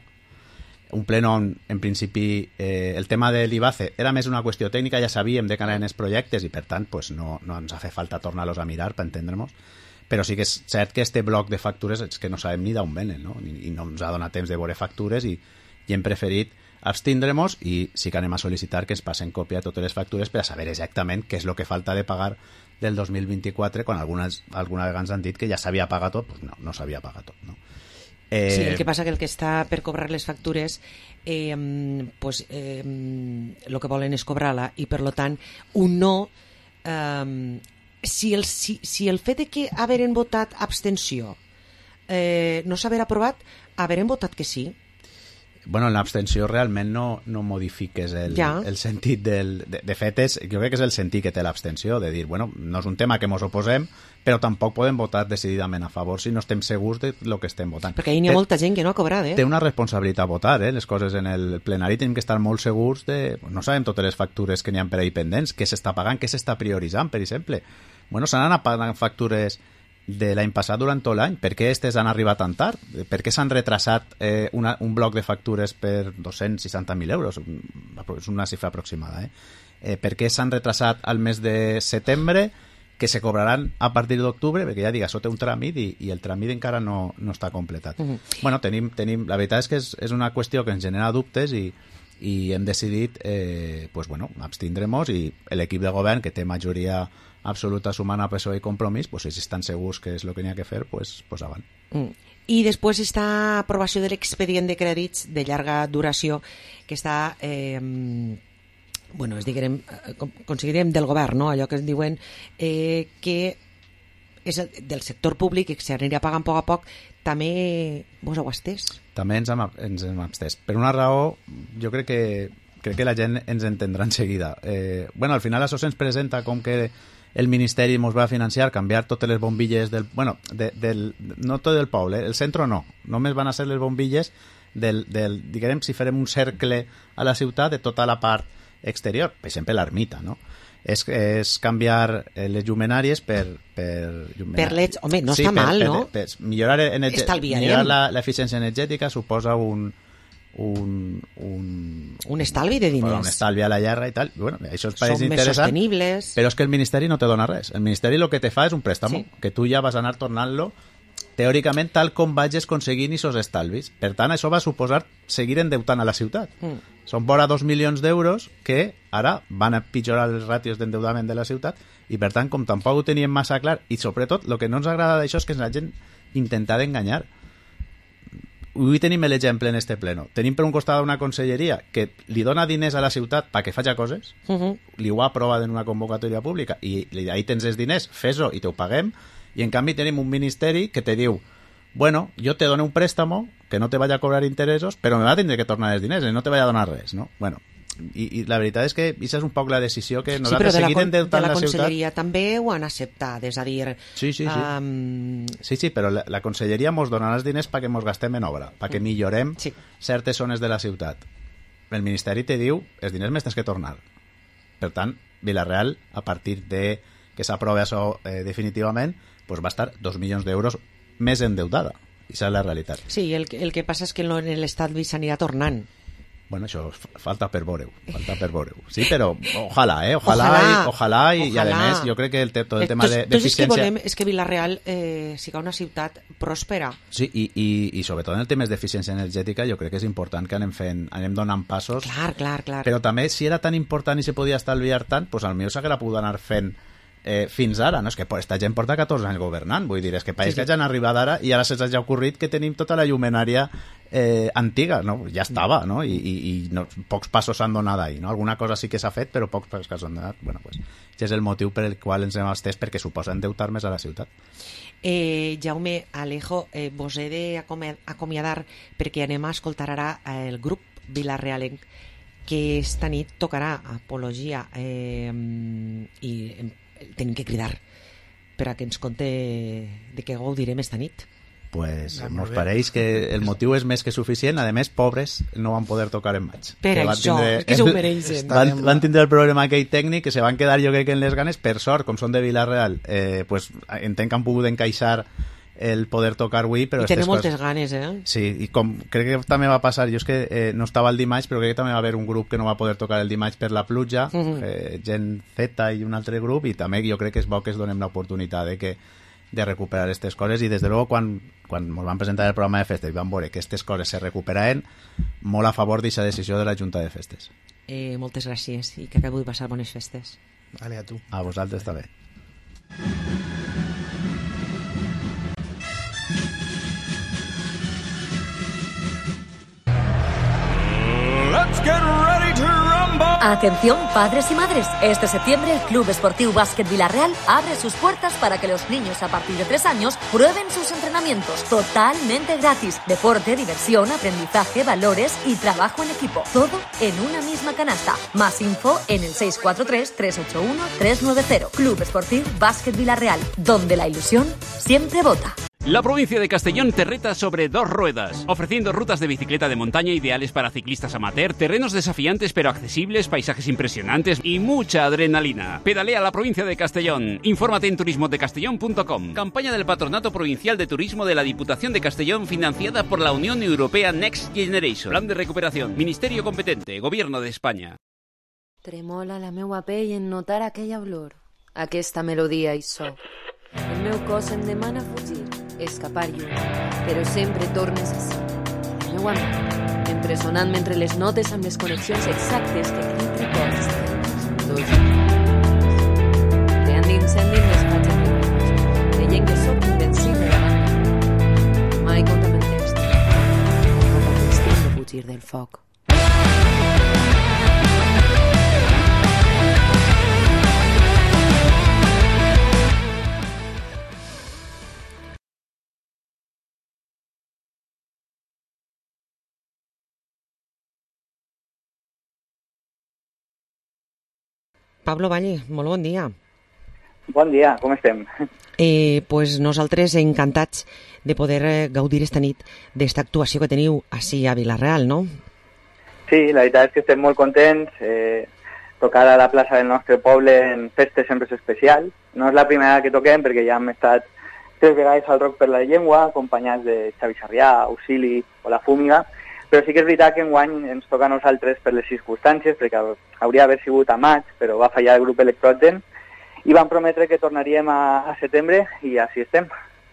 Un pleno on, en principi, eh, el tema de l'Ibace era més una qüestió tècnica, ja sabíem de que anaven els projectes i, per tant, pues, no, no ens ha fet falta tornar-los a mirar per entendre-nos. Però sí que és cert que este bloc de factures és que no sabem ni d'on venen, no? I, i no ens ha donat temps de veure factures i, i hem preferit abstindre-nos i sí que anem a sol·licitar que ens passen còpia de totes les factures per a saber exactament què és el que falta de pagar del dos mil vint-i-quatre, quan algunes, alguna vegada ens han dit que ja s'havia pagat tot, doncs no, no s'havia pagat tot, no? Eh... Sí, el que passa que el que està per cobrar les factures eh, pues, eh, el que volen és cobrar-la i per lo tant un no eh, si, el, si, si el fet de que haveren votat abstenció eh, no s'haver aprovat, haveren votat que sí. Bueno, en l'abstenció realment no, no modifiques el, ja. el sentit del... De, de fet, és, jo crec que és el sentit que té l'abstenció, de dir, bueno, no és un tema que mos oposem, però tampoc podem votar decididament a favor si no estem segurs de lo que estem votant. Perquè ahí n'hi ha té, molta gent que no ha cobrat, eh? Té una responsabilitat votar, eh? Les coses en el plenari tenim que estar molt segurs de... No sabem totes les factures que n'hi ha per ahí pendents, què s'està pagant, què s'està prioritzant, per exemple. Bueno, s'han anat pagant factures de l'any passat durant tot l'any. Per què aquestes han arribat tan tard? Per què s'han retrasat eh, una, un bloc de factures per dos-cents seixanta mil euros? És una xifra aproximada. Eh? Eh, per què s'han retrasat al mes de setembre, que se cobraran a partir d'octubre? Perquè ja dic, això té un tràmit i, i el tràmit encara no, no està completat. Uh-huh. Bueno, tenim, tenim, la veritat és que és, és una qüestió que ens genera dubtes i, i hem decidit eh, pues, bueno, abstindre-nos, i l'equip de govern, que té majoria absoluta sumant a P S O E i Compromís, pues, si estan segurs que és el que n'hi ha que fer, pues, pues avant. Mm. I després està aprovació de l'expedient de crèdits de llarga duració que està eh, bueno, es diguem, considerem del govern, no? Allò que es diuen eh, que és el, del sector públic i que s'anirà pagant a poc a poc. També vos heu estès? També ens hem, ens hem estès. Per una raó, jo crec que crec que la gent ens entendrà en seguida. Eh, bueno, al final això se'ns presenta com que el Ministeri ens va financiar canviar totes les bombilles del... Bueno, de, del, no tot del poble, el centre no. Només van a ser les bombilles del, del... Diguem, si farem un cercle a la ciutat de tota la part exterior. Per exemple, l'ermita, no? És, és canviar les llumenàries per... Per, per leds... Home, no sí, està per, mal, per, no? Per, per millorar, energe... millorar l'eficiència energètica suposa un... Un, un, un estalvi de diners, un estalvi a la llarga i tal. Bueno, això es pareix són interessant, més sostenibles, però és que el Ministeri no te dona res. El Ministeri el que te fa és un préstamo, sí, que tu ja vas anar tornant-lo teòricament tal com vagis aconseguint aquests estalvis. Per tant, això va suposar seguir endeutant a la ciutat. Mm. Són vora dos milions d'euros que ara van a pitjorar els ràtios d'endeudament de la ciutat i, per tant, com tampoc ho teníem massa clar, i sobretot, el que no ens agrada d'això és que la gent intenta d'enganyar. Avui tenim l'exemple en este pleno. Tenim per un costat una conselleria que li dona diners a la ciutat perquè faci coses, uh -huh. li ho aprova en una convocatòria pública i ahí tens els diners, fes-ho i te ho paguem, i en canvi tenim un ministeri que te diu, bueno, jo te dono un préstamo que no te vaya a cobrar interessos, però me va tindre que tornar els diners i no te vaya a donar res, no? Bueno, i, i la veritat és que aquesta és un poc la decisió que nosaltres sí, seguim endeutant la, la, la conselleria ciutat. També ho han acceptat, és a dir... Sí, sí, sí. Um... Sí, sí, però la, la conselleria mos donarà els diners perquè mos gastem en obra, perquè millorem sí. certes zones de la ciutat. El Ministeri te diu, els diners més tens que tornar. Per tant, Vila-real, a partir de que s'aprove això eh, definitivament, pues va estar dos milions d'euros més endeutada. I això és la realitat. Sí, el, el que passa és que en l'estat s'anirà tornant. Bueno, això falta per veure-ho, falta per veure-ho. Sí, però ojalà, eh? Ojalà, ojalà, i, ojalà, i, ojalà. I a més, jo crec que el, tot el tema de, d'eficiència... Tot el que volem és que Vila-real eh, siga una ciutat pròspera. Sí, i, i, i sobretot en el tema d'eficiència energètica jo crec que és important que anem fent, anem donant passos. Clar, clar, clar. Però també, si era tan important i se podia estalviar tant, doncs potser s'haguera pogut anar fent Eh, fins ara, no? És que aquesta gent porta catorze anys governant, vull dir, és que pareix sí, sí. que ja han arribat ara i ara se'ns ha ocorrit que tenim tota la llumenària eh, antiga, no? Ja estava, no? I, i, i no, pocs passos s'han donat ahí, no? Alguna cosa sí que s'ha fet, però pocs passos s'han donat. Bueno, pues, aquest és el motiu per el qual ens hem estès, perquè suposa endeutar més a la ciutat. Eh, Jaume, Alejo, eh, vos he d'acomiadar perquè anem a escoltar ara el grup Vila-realenc que esta nit tocarà Apologia eh, i tenim que cridar per a que ens conte de què gaudirem esta nit. Pues ja, ens pareix que el motiu és més que suficient. A més, pobres no van poder tocar en maig. Per això, és que s'ho mereixen. Van, van tindre el problema aquell tècnic que se van quedar, jo crec que en les ganes, per sort, com són de Vila-real, eh, pues, entenc que han pogut encaixar el poder tocar avui, però... I tenen moltes ganes, eh? Sí, i com crec que també va passar, jo és que eh, no estava el dimarts, però crec que també va haver un grup que no va poder tocar el dimarts per la pluja, uh-huh. eh, Gent Z i un altre grup, i també jo crec que és bo que es donem l'oportunitat de, que, de recuperar aquestes coses, i des de luego quan, quan ens van presentar el programa de festes i vam veure que aquestes coses se recuperaven, molt a favor d'aquesta decisió de la Junta de Festes. Eh, moltes gràcies, i que acabo de passar bones festes. Vale, a tu. A vosaltres també. Atención, padres y madres. Este septiembre el Club Esportiu Básquet Villarreal abre sus puertas para que los niños a partir de tres años prueben sus entrenamientos totalmente gratis. Deporte, diversión, aprendizaje, valores y trabajo en equipo. Todo en una misma canasta. Más info en el seis cuatro tres, tres ocho uno, tres nueve cero. Club Esportiu Básquet Villarreal, donde la ilusión siempre vota. La provincia de Castellón te reta sobre dos ruedas, ofreciendo rutas de bicicleta de montaña ideales para ciclistas amateur, terrenos desafiantes pero accesibles, paisajes impresionantes y mucha adrenalina. Pedalea la provincia de Castellón. Infórmate en turismo de castellón punto com. Campaña del Patronato Provincial de Turismo de la Diputación de Castellón financiada por la Unión Europea Next Generation. Plan de recuperación. Ministerio competente. Gobierno de España. Tremola la meua pell en notar aquella olor, aquesta melodia i so. El meu cos em demana fugir, escapar lluny, però sempre tornes ací. La meua ment, empresonant mentre les notes amb les connexions exactes que crit records dos. Creant d'incendi les faig arribar, creient que sóc invencible davant. Mai contra el text, no pot instinct de fugir del foc. Pablo Valle, molt bon dia. Bon dia, com estem? Eh, pues nosaltres encantats de poder eh, gaudir esta nit d'esta actuació que teniu ací a Vila-real, no? Sí, la veritat és que estem molt contents. Eh, tocar a la plaça del nostre poble en festes sempre és especial. No és la primera que toquem perquè ja hem estat tres vegades al Rock per la Llengua, acompanyats de Xavi Sarrià, Auxili o La Fúmiga, però sí que és veritat que enguany ens toca a nosaltres per les circumstàncies, perquè hauria d'haver sigut a maig, però va fallar el grup Electrogen, i vam prometre que tornaríem a, a setembre, i així estem.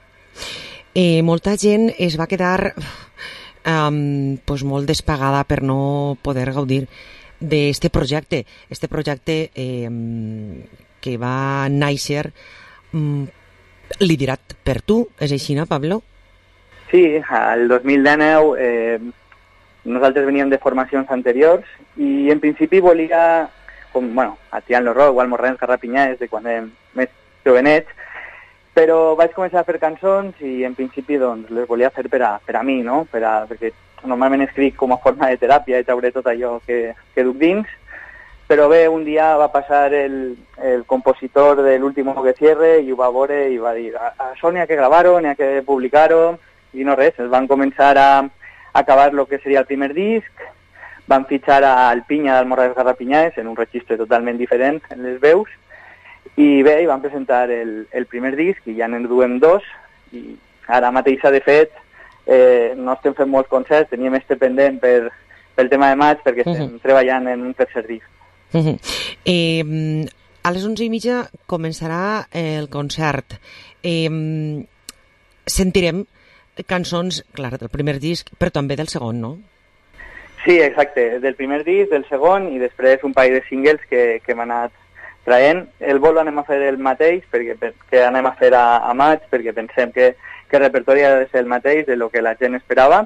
Eh, molta gent es va quedar um, pues molt despagada per no poder gaudir d'este projecte, este projecte eh, que va néixer um, liderat per tu, és així, no, Pablo? Sí, el dos mil dinou eh, nosaltres veníem de formacions anteriors i en principi volia, com, bueno, a Tian Lo Rock o al Morrens Garrapinyà, de quan érem més jovenets, però vaig començar a fer cançons i en principi doncs, les volia fer per a, per a mi, no? Per a, perquè normalment escric com a forma de teràpia i trauré tot allò que, que duc dins, però bé, un dia va passar el, el compositor de l'último que cierre i ho va veure i va dir a, a això n'hi ha que gravar-ho, n'hi ha que publicar-ho, i no res, es van començar a acabar lo que seria el primer disc, van fitxar al Pinya del Morrens Garrapinyàs en un registre totalment diferent en les veus, i bé, i van presentar el, el primer disc i ja n'en duem dos, i ara mateixa, de fet, eh, no estem fent molts concerts, teníem este pendent per, pel tema de maig perquè estem uh-huh. treballant en un tercer disc. Uh-huh. eh, a les onze i mitja començarà el concert. Eh, sentirem cançons, clar, del primer disc, però també del segon, no? Sí, exacte, del primer disc, del segon, i després un parell de singles que, que hem anat traient. El vol anem a fer el mateix, perquè, perquè anem a fer a, a maig, perquè pensem que, que el repertori ha de ser el mateix de lo que la gent esperava,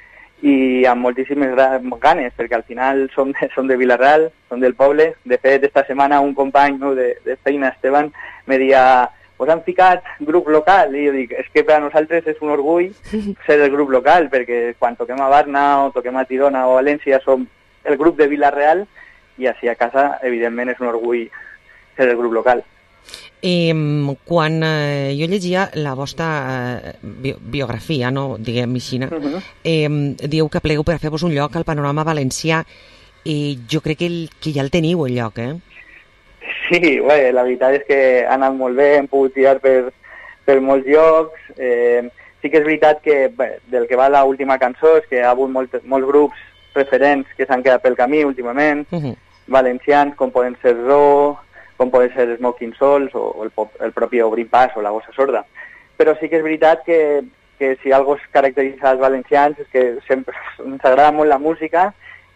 i amb moltíssimes ganes, perquè al final som de, som de Vila-real, som del poble. De fet, esta setmana un company no, de, de feina, Esteban, me deia pues han ficat grup local, i jo dic, és que per a nosaltres és un orgull ser el grup local, perquè quan toquem a Barna o toquem a Tirona o a València som el grup de Vila-real, i així a casa, evidentment, és un orgull ser el grup local. Eh, quan eh, jo llegia la vostra eh, bi biografia, no, diguem així, uh-huh. eh, dieu que plegueu per fer-vos un lloc al panorama valencià, i jo crec que, el, que ja el teniu, el lloc, eh? Sí, bé, la veritat és que ha anat molt bé, hem pogut tirar per, per molts llocs. Eh, sí que és veritat que bé, del que va l'última cançó és que hi ha hagut molt, molts grups referents que s'han quedat pel camí últimament, uh-huh. valencians, com poden ser Ro, com poden ser Smoking Souls o, o el, el propi Obrim Pas o la Gossa Sorda. Però sí que és veritat que, que si algo es caracteritza als valencians és que sempre ens agrada molt la música,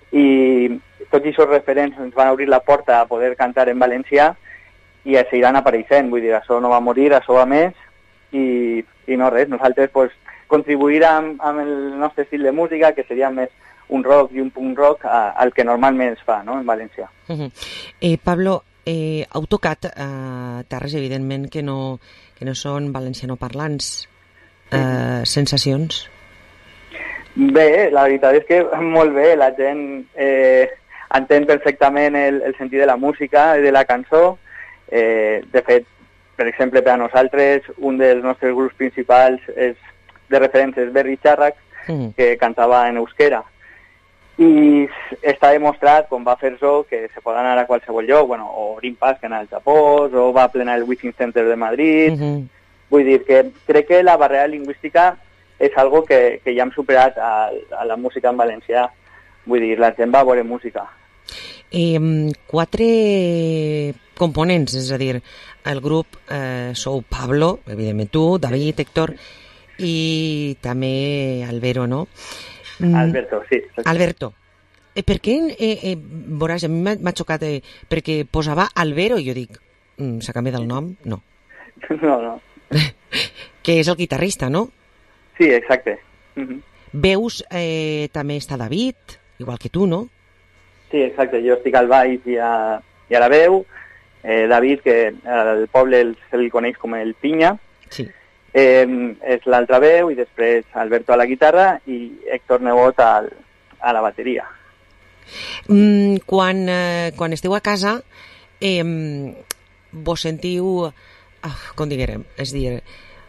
i tots aquests referents ens van obrir la porta a poder cantar en valencià i seguiran apareixent, vull dir, això no va morir, això va més, i, i no res, nosaltres pues, contribuir amb, amb el nostre estil de música, que seria més un rock i un punk rock a, al que normalment es fa, no?, en València. Uh -huh. eh, Pablo, eh, heu tocat eh, terres, evidentment, que no, que no són valencianoparlants. Eh, sensacions? Bé, la veritat és que molt bé, la gent eh, entén perfectament el, el sentit de la música i de la cançó. Eh, de fet, per exemple, per a nosaltres, un dels nostres grups principals és, de referència és Berri Xàrrac, mm. que cantava en euskera. I està demostrat, com va fer so, que se pot anar a qualsevol lloc, bueno, o Green Pass, que anar al Japó, o va plenar el Wishing Center de Madrid. Mm-hmm. Vull dir que crec que la barrera lingüística és algo que, que ja hem superat a, a la música en valencià. Vull dir, la gent va a veure música. Eh, quatre components, és a dir, el grup eh, sou Pablo, evidentment tu, David, Héctor, i també Albero, no? Alberto, sí. Alberto. Eh, per què, eh, eh, veuràs, a mi m'ha xocat, eh, perquè posava Albero, i jo dic, mm, s'ha canviat el nom? No. No, no. Que és el guitarrista, no? Sí, exacte. Uh-huh. Veus, eh, també està David, igual que tu, no? Sí, exacte. Jo estic al baix i a, i a la veu. Eh, David, que al poble se'l coneix com el Pinya, sí. eh, és l'altra veu, i després Alberto a la guitarra i Héctor Nebot al, a la bateria. Mm, quan, eh, quan esteu a casa, eh, vos sentiu... Ah, com diguem, és dir...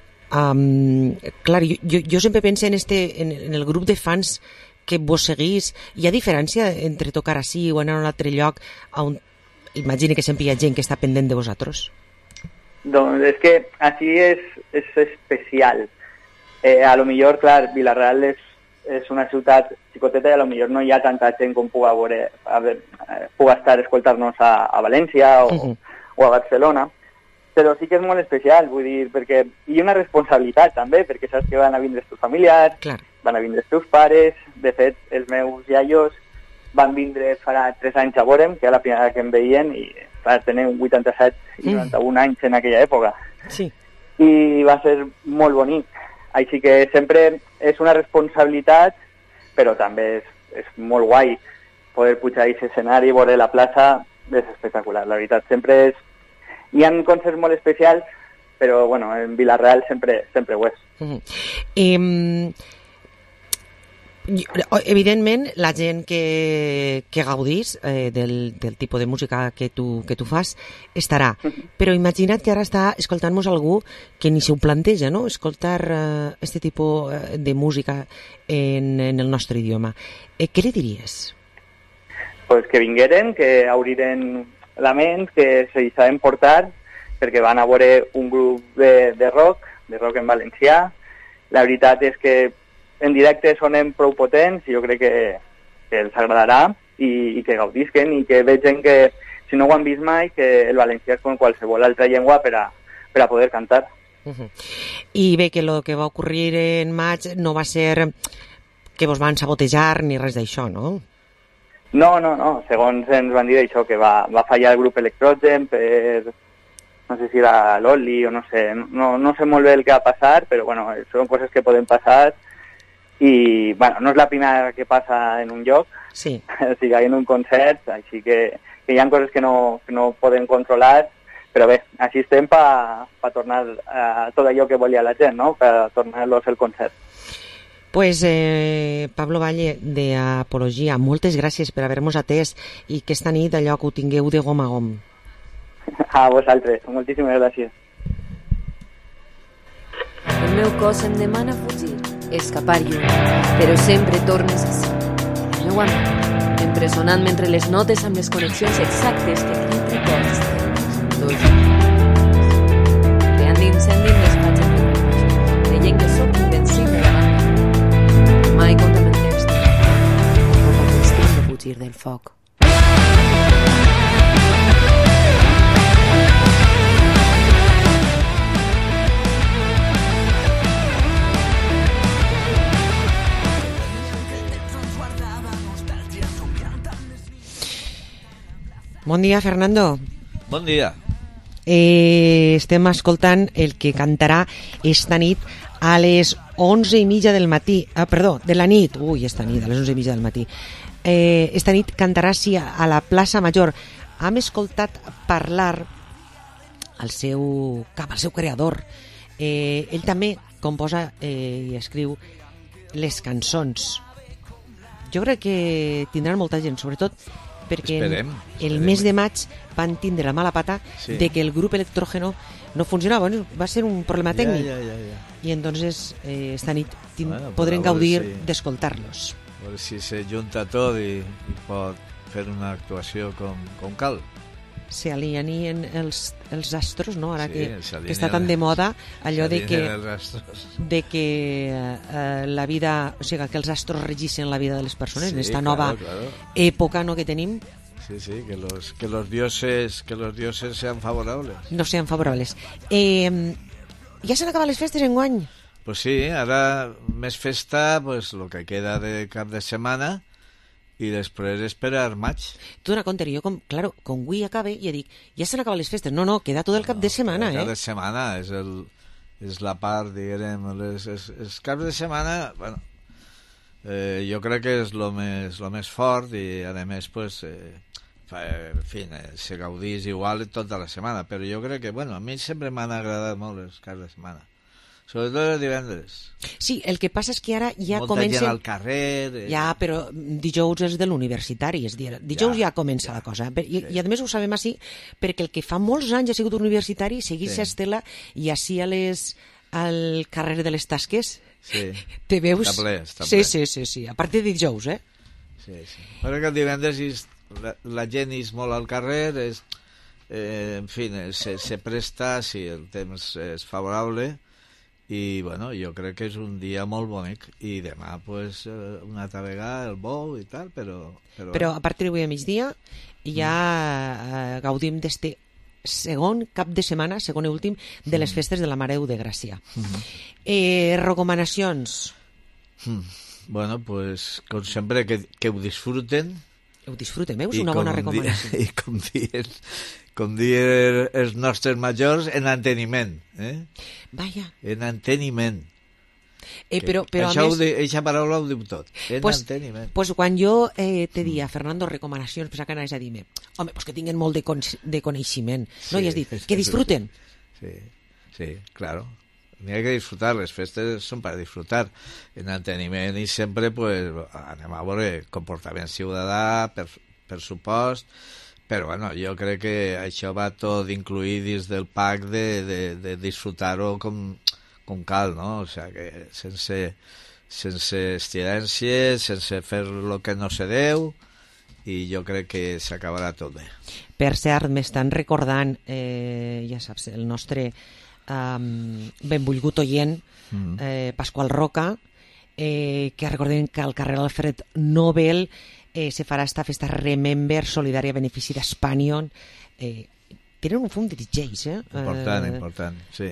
Um, clar, jo, jo sempre penso en, este, en, en el grup de fans que vos seguís. Hi ha diferència entre tocar així o anar a un altre lloc on imagine que sempre hi ha gent que està pendent de vosaltres? Doncs és que així és, és especial. Eh, a lo millor, clar, Vila-real és, és una ciutat xicoteta i a lo millor no hi ha tanta gent com puga, veure, a ver, puga estar a escoltar-nos a, a València o, uh-huh. o a Barcelona. Però sí que és molt especial, vull dir, perquè hi ha una responsabilitat també, perquè saps que van a vindre els teus familiars, Clar. van a vindre els teus pares. De fet, els meus iaios van vindre farà tres anys a veure'm, que era la primera que em veien, i clar, tenen vuitanta-set i noranta-un mm. anys en aquella època. Sí. I va ser molt bonic. Així que sempre és una responsabilitat, però també és, és molt guai poder pujar a aquest escenari i veure la plaça, és espectacular. La veritat, sempre és... Hi ha concerts molt especials, però bueno, en Vila-real sempre, sempre ho és. Mm-hmm. Eh, evidentment, la gent que, que gaudís eh, del, del tipus de música que tu, que tu fas estarà. Mm-hmm. Però imagina't que ara està escoltant-nos algú que ni se ho planteja, no?, escoltar eh, este tipus de música en, en el nostre idioma. Eh, què li diries? Pues que vingueren, que obriren la ment, que se hi saben portar, perquè van a veure un grup de, de rock, de rock en valencià. La veritat és que en directe sonen prou potents i jo crec que, que els agradarà i, i que gaudisquen i que vegin que, si no ho han vist mai, que el valencià és com qualsevol altra llengua per a, per a poder cantar. Uh-huh. I bé, que el que va ocorrir en maig no va ser que vos van sabotejar ni res d'això, no? No, no, no. Segons ens van dir això, que va, va fallar el grup Electrogen per... no sé si era l'Oli o no sé. No, no sé molt bé el que va passar, però bueno, són coses que poden passar i, bueno, no és la primera que passa en un lloc, sí. O sigui, en un concert, així que, que hi ha coses que no, que no poden controlar, però bé, així estem per pa tornar a tot allò que volia la gent, no?, per tornar-los el concert. Pues eh, Pablo Valle, de Apologia, moltes gràcies per haver-nos atès i que esta nit allò que ho tingueu de gom a gom. A vosaltres, moltíssimes gràcies. El meu cos em demana fugir, escapar lluny, però sempre tornes així. El meu amic, empresonant mentre les notes amb les connexions exactes que tinc records dos creant d'incendi en les patxes de l'últim, creient que sóc invencible davant. Mai contra el text, no com l'estim de fugir del foc. Bon dia, Fernando. Bon dia. Eh, estem escoltant el que cantarà esta nit a les onze i mitja del matí, ah, perdó, de la nit, ui, esta nit, a les onze i mitja del matí, eh, esta nit cantarà sí, a la plaça Major. Hem escoltat parlar al seu cap, al seu creador. Eh, ell també composa eh, i escriu les cançons. Jo crec que tindran molta gent, sobretot perquè esperem, el esperem. mes de maig van tindre la mala pata sí. de que el grup electrógeno no funcionava, va ser un problema tècnic. Ja, ja, ja, ja. I entonces eh, esta nit bueno, podrem gaudir si, d'escoltar-los. A veure si se junta tot i, i pot fer una actuació com, com cal. Se alienien els, els astros, no? Ara sí, que, que està tan de moda allò de que, de que eh, la vida, o sigui, que els astros regissin la vida de les persones sí, en esta nova claro, claro. època no, que tenim. Sí, sí, que los, que los dioses que los dioses sean favorables. No sean favorables. Eh, ja s'han acabat les festes enguany? Pues sí, ara més festa, pues lo que queda de cap de setmana i després esperar maig. Tu dona compte, jo, com, claro, com avui acabe, ja dic, ja s'han acabat les festes. No, no, queda tot el cap no, de setmana, eh? Cap de setmana és, el, és la part, diguem, les, és, és cap de setmana, bueno, eh, jo crec que és lo més, lo més fort i, a més, pues, eh, en fi, eh, se gaudís igual tota la setmana, però jo crec que, bueno, a mi sempre m'han agradat molt els caps de setmana. Sobretot els divendres. Sí, el que passa és que ara ja molta comença... gent al carrer... Eh... Ja, però dijous és de l'universitari, és dir, dijous ja, ja comença ja. la cosa. I, sí. I a més ho sabem així, perquè el que fa molts anys ha sigut universitari, seguís sí. Estela, i així a les, al carrer de les Tasques, sí. te veus... Està ple, està sí, ple. sí, sí, sí, a partir de dijous, eh? Sí, sí. Però que el divendres és, la, la gent és molt al carrer, és, eh, en fi, se, se presta, si el temps és favorable, i bueno, jo crec que és un dia molt bonic i demà pues una altra vegada el bou i tal, però però, però a partir d'avui a migdia ja mm. eh, gaudim d'este segon cap de setmana, segon i últim de les festes de la Mare de Gràcia. Mm-hmm. eh, recomanacions mm. bueno, pues com sempre que, que ho disfruten ho disfruten, és una bona recomanació di, i com dient com dir els nostres majors, en enteniment. Eh? Vaja. En enteniment. Eh, però, però això a més... Eixa paraula ho diu tot. En pues, enteniment. Pues quan jo eh, te dia, Fernando, recomanacions, pues que anaves a dir-me, home, pues que tinguen molt de, con de coneixement. Sí, no? I has dit, que disfruten. Sí, sí, claro. N'hi ha que disfrutar, les festes són per disfrutar. En enteniment i sempre pues, anem a veure comportament ciutadà, per, per supost, però bueno, jo crec que això va tot incluït dins del pack de, de, de disfrutar-ho com, com cal, no? O sigui, que sense, sense estiràncies, sense fer el que no se deu, i jo crec que s'acabarà tot bé. Per cert, m'estan recordant, eh, ja saps, el nostre um, benvolgut oient, mm. eh, Pasqual Roca, eh, que recordem que al carrer Alfred Nobel Eh, se farà esta festa Remember solidària a benefici d'Espanion. Eh, tenen un fum de D Js, eh? Important, eh, important, sí.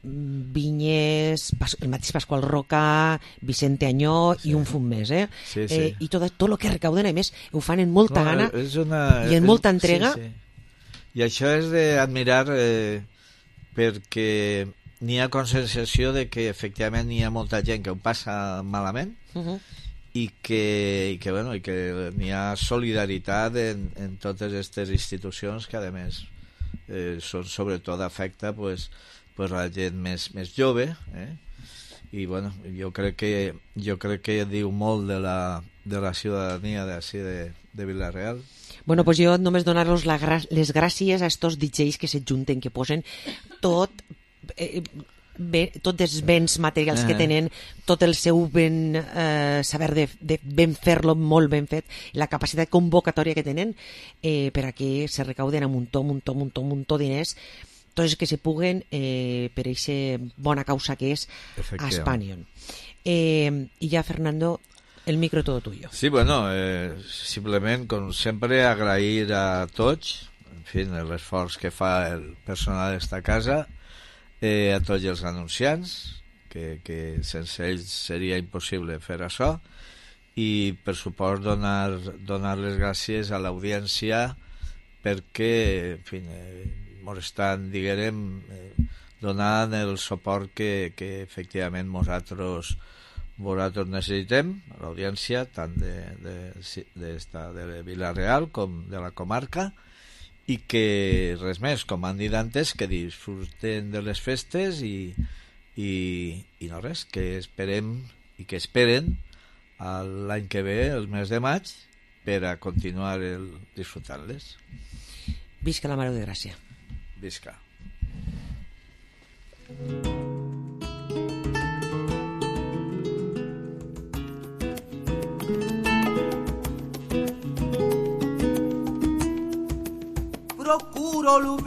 Vinyes, el mateix Pasqual Roca, Vicente Añó sí. i un fum més, eh? Sí, sí. eh I tot, tot el que recauden, a més, ho fan en molta no, gana una, i en és, molta entrega. Sí, sí. I això és d'admirar eh, perquè n'hi ha conscienciació de que efectivament n'hi ha molta gent que ho passa malament, uh-huh. i que, i que, bueno, i que n'hi ha solidaritat en, en totes aquestes institucions que a més eh, són sobretot afecta pues, pues la gent més, més jove, eh? I bueno, jo crec que jo crec que diu molt de la, de la ciutadania d'ací de, de Vila-real. Bueno, pues jo només donar-los la, les gràcies a estos D Js que se junten, que posen tot eh, bé, tots els béns materials que tenen, tot el seu ben eh, saber de, de ben fer-lo molt ben fet, la capacitat convocatòria que tenen eh, per a que se recauden a muntó, muntó, muntó, muntó diners, tots els que se puguen eh, per a aquesta bona causa que és a Espanion. Eh, I ja, Fernando, el micro todo tuyo. Sí, bueno, eh, simplement, com sempre, agrair a tots, en fi, l'esforç que fa el personal d'esta casa, Eh, a tots els anunciants que, que sense ells seria impossible fer això, i per supost donar, donar les gràcies a l'audiència perquè en fi, eh, ens estan diguem eh, donant el suport que, que efectivament nosaltres, nosaltres necessitem, l'audiència tant de, de, de, de, de Vila-real com de la comarca, i que res més, com han dit antes, que disfruten de les festes i, i, i no res, que esperem i que esperen l'any que ve, el mes de maig, per a continuar el disfrutant-les. Visca la Mare de Gràcia. Visca. Procuro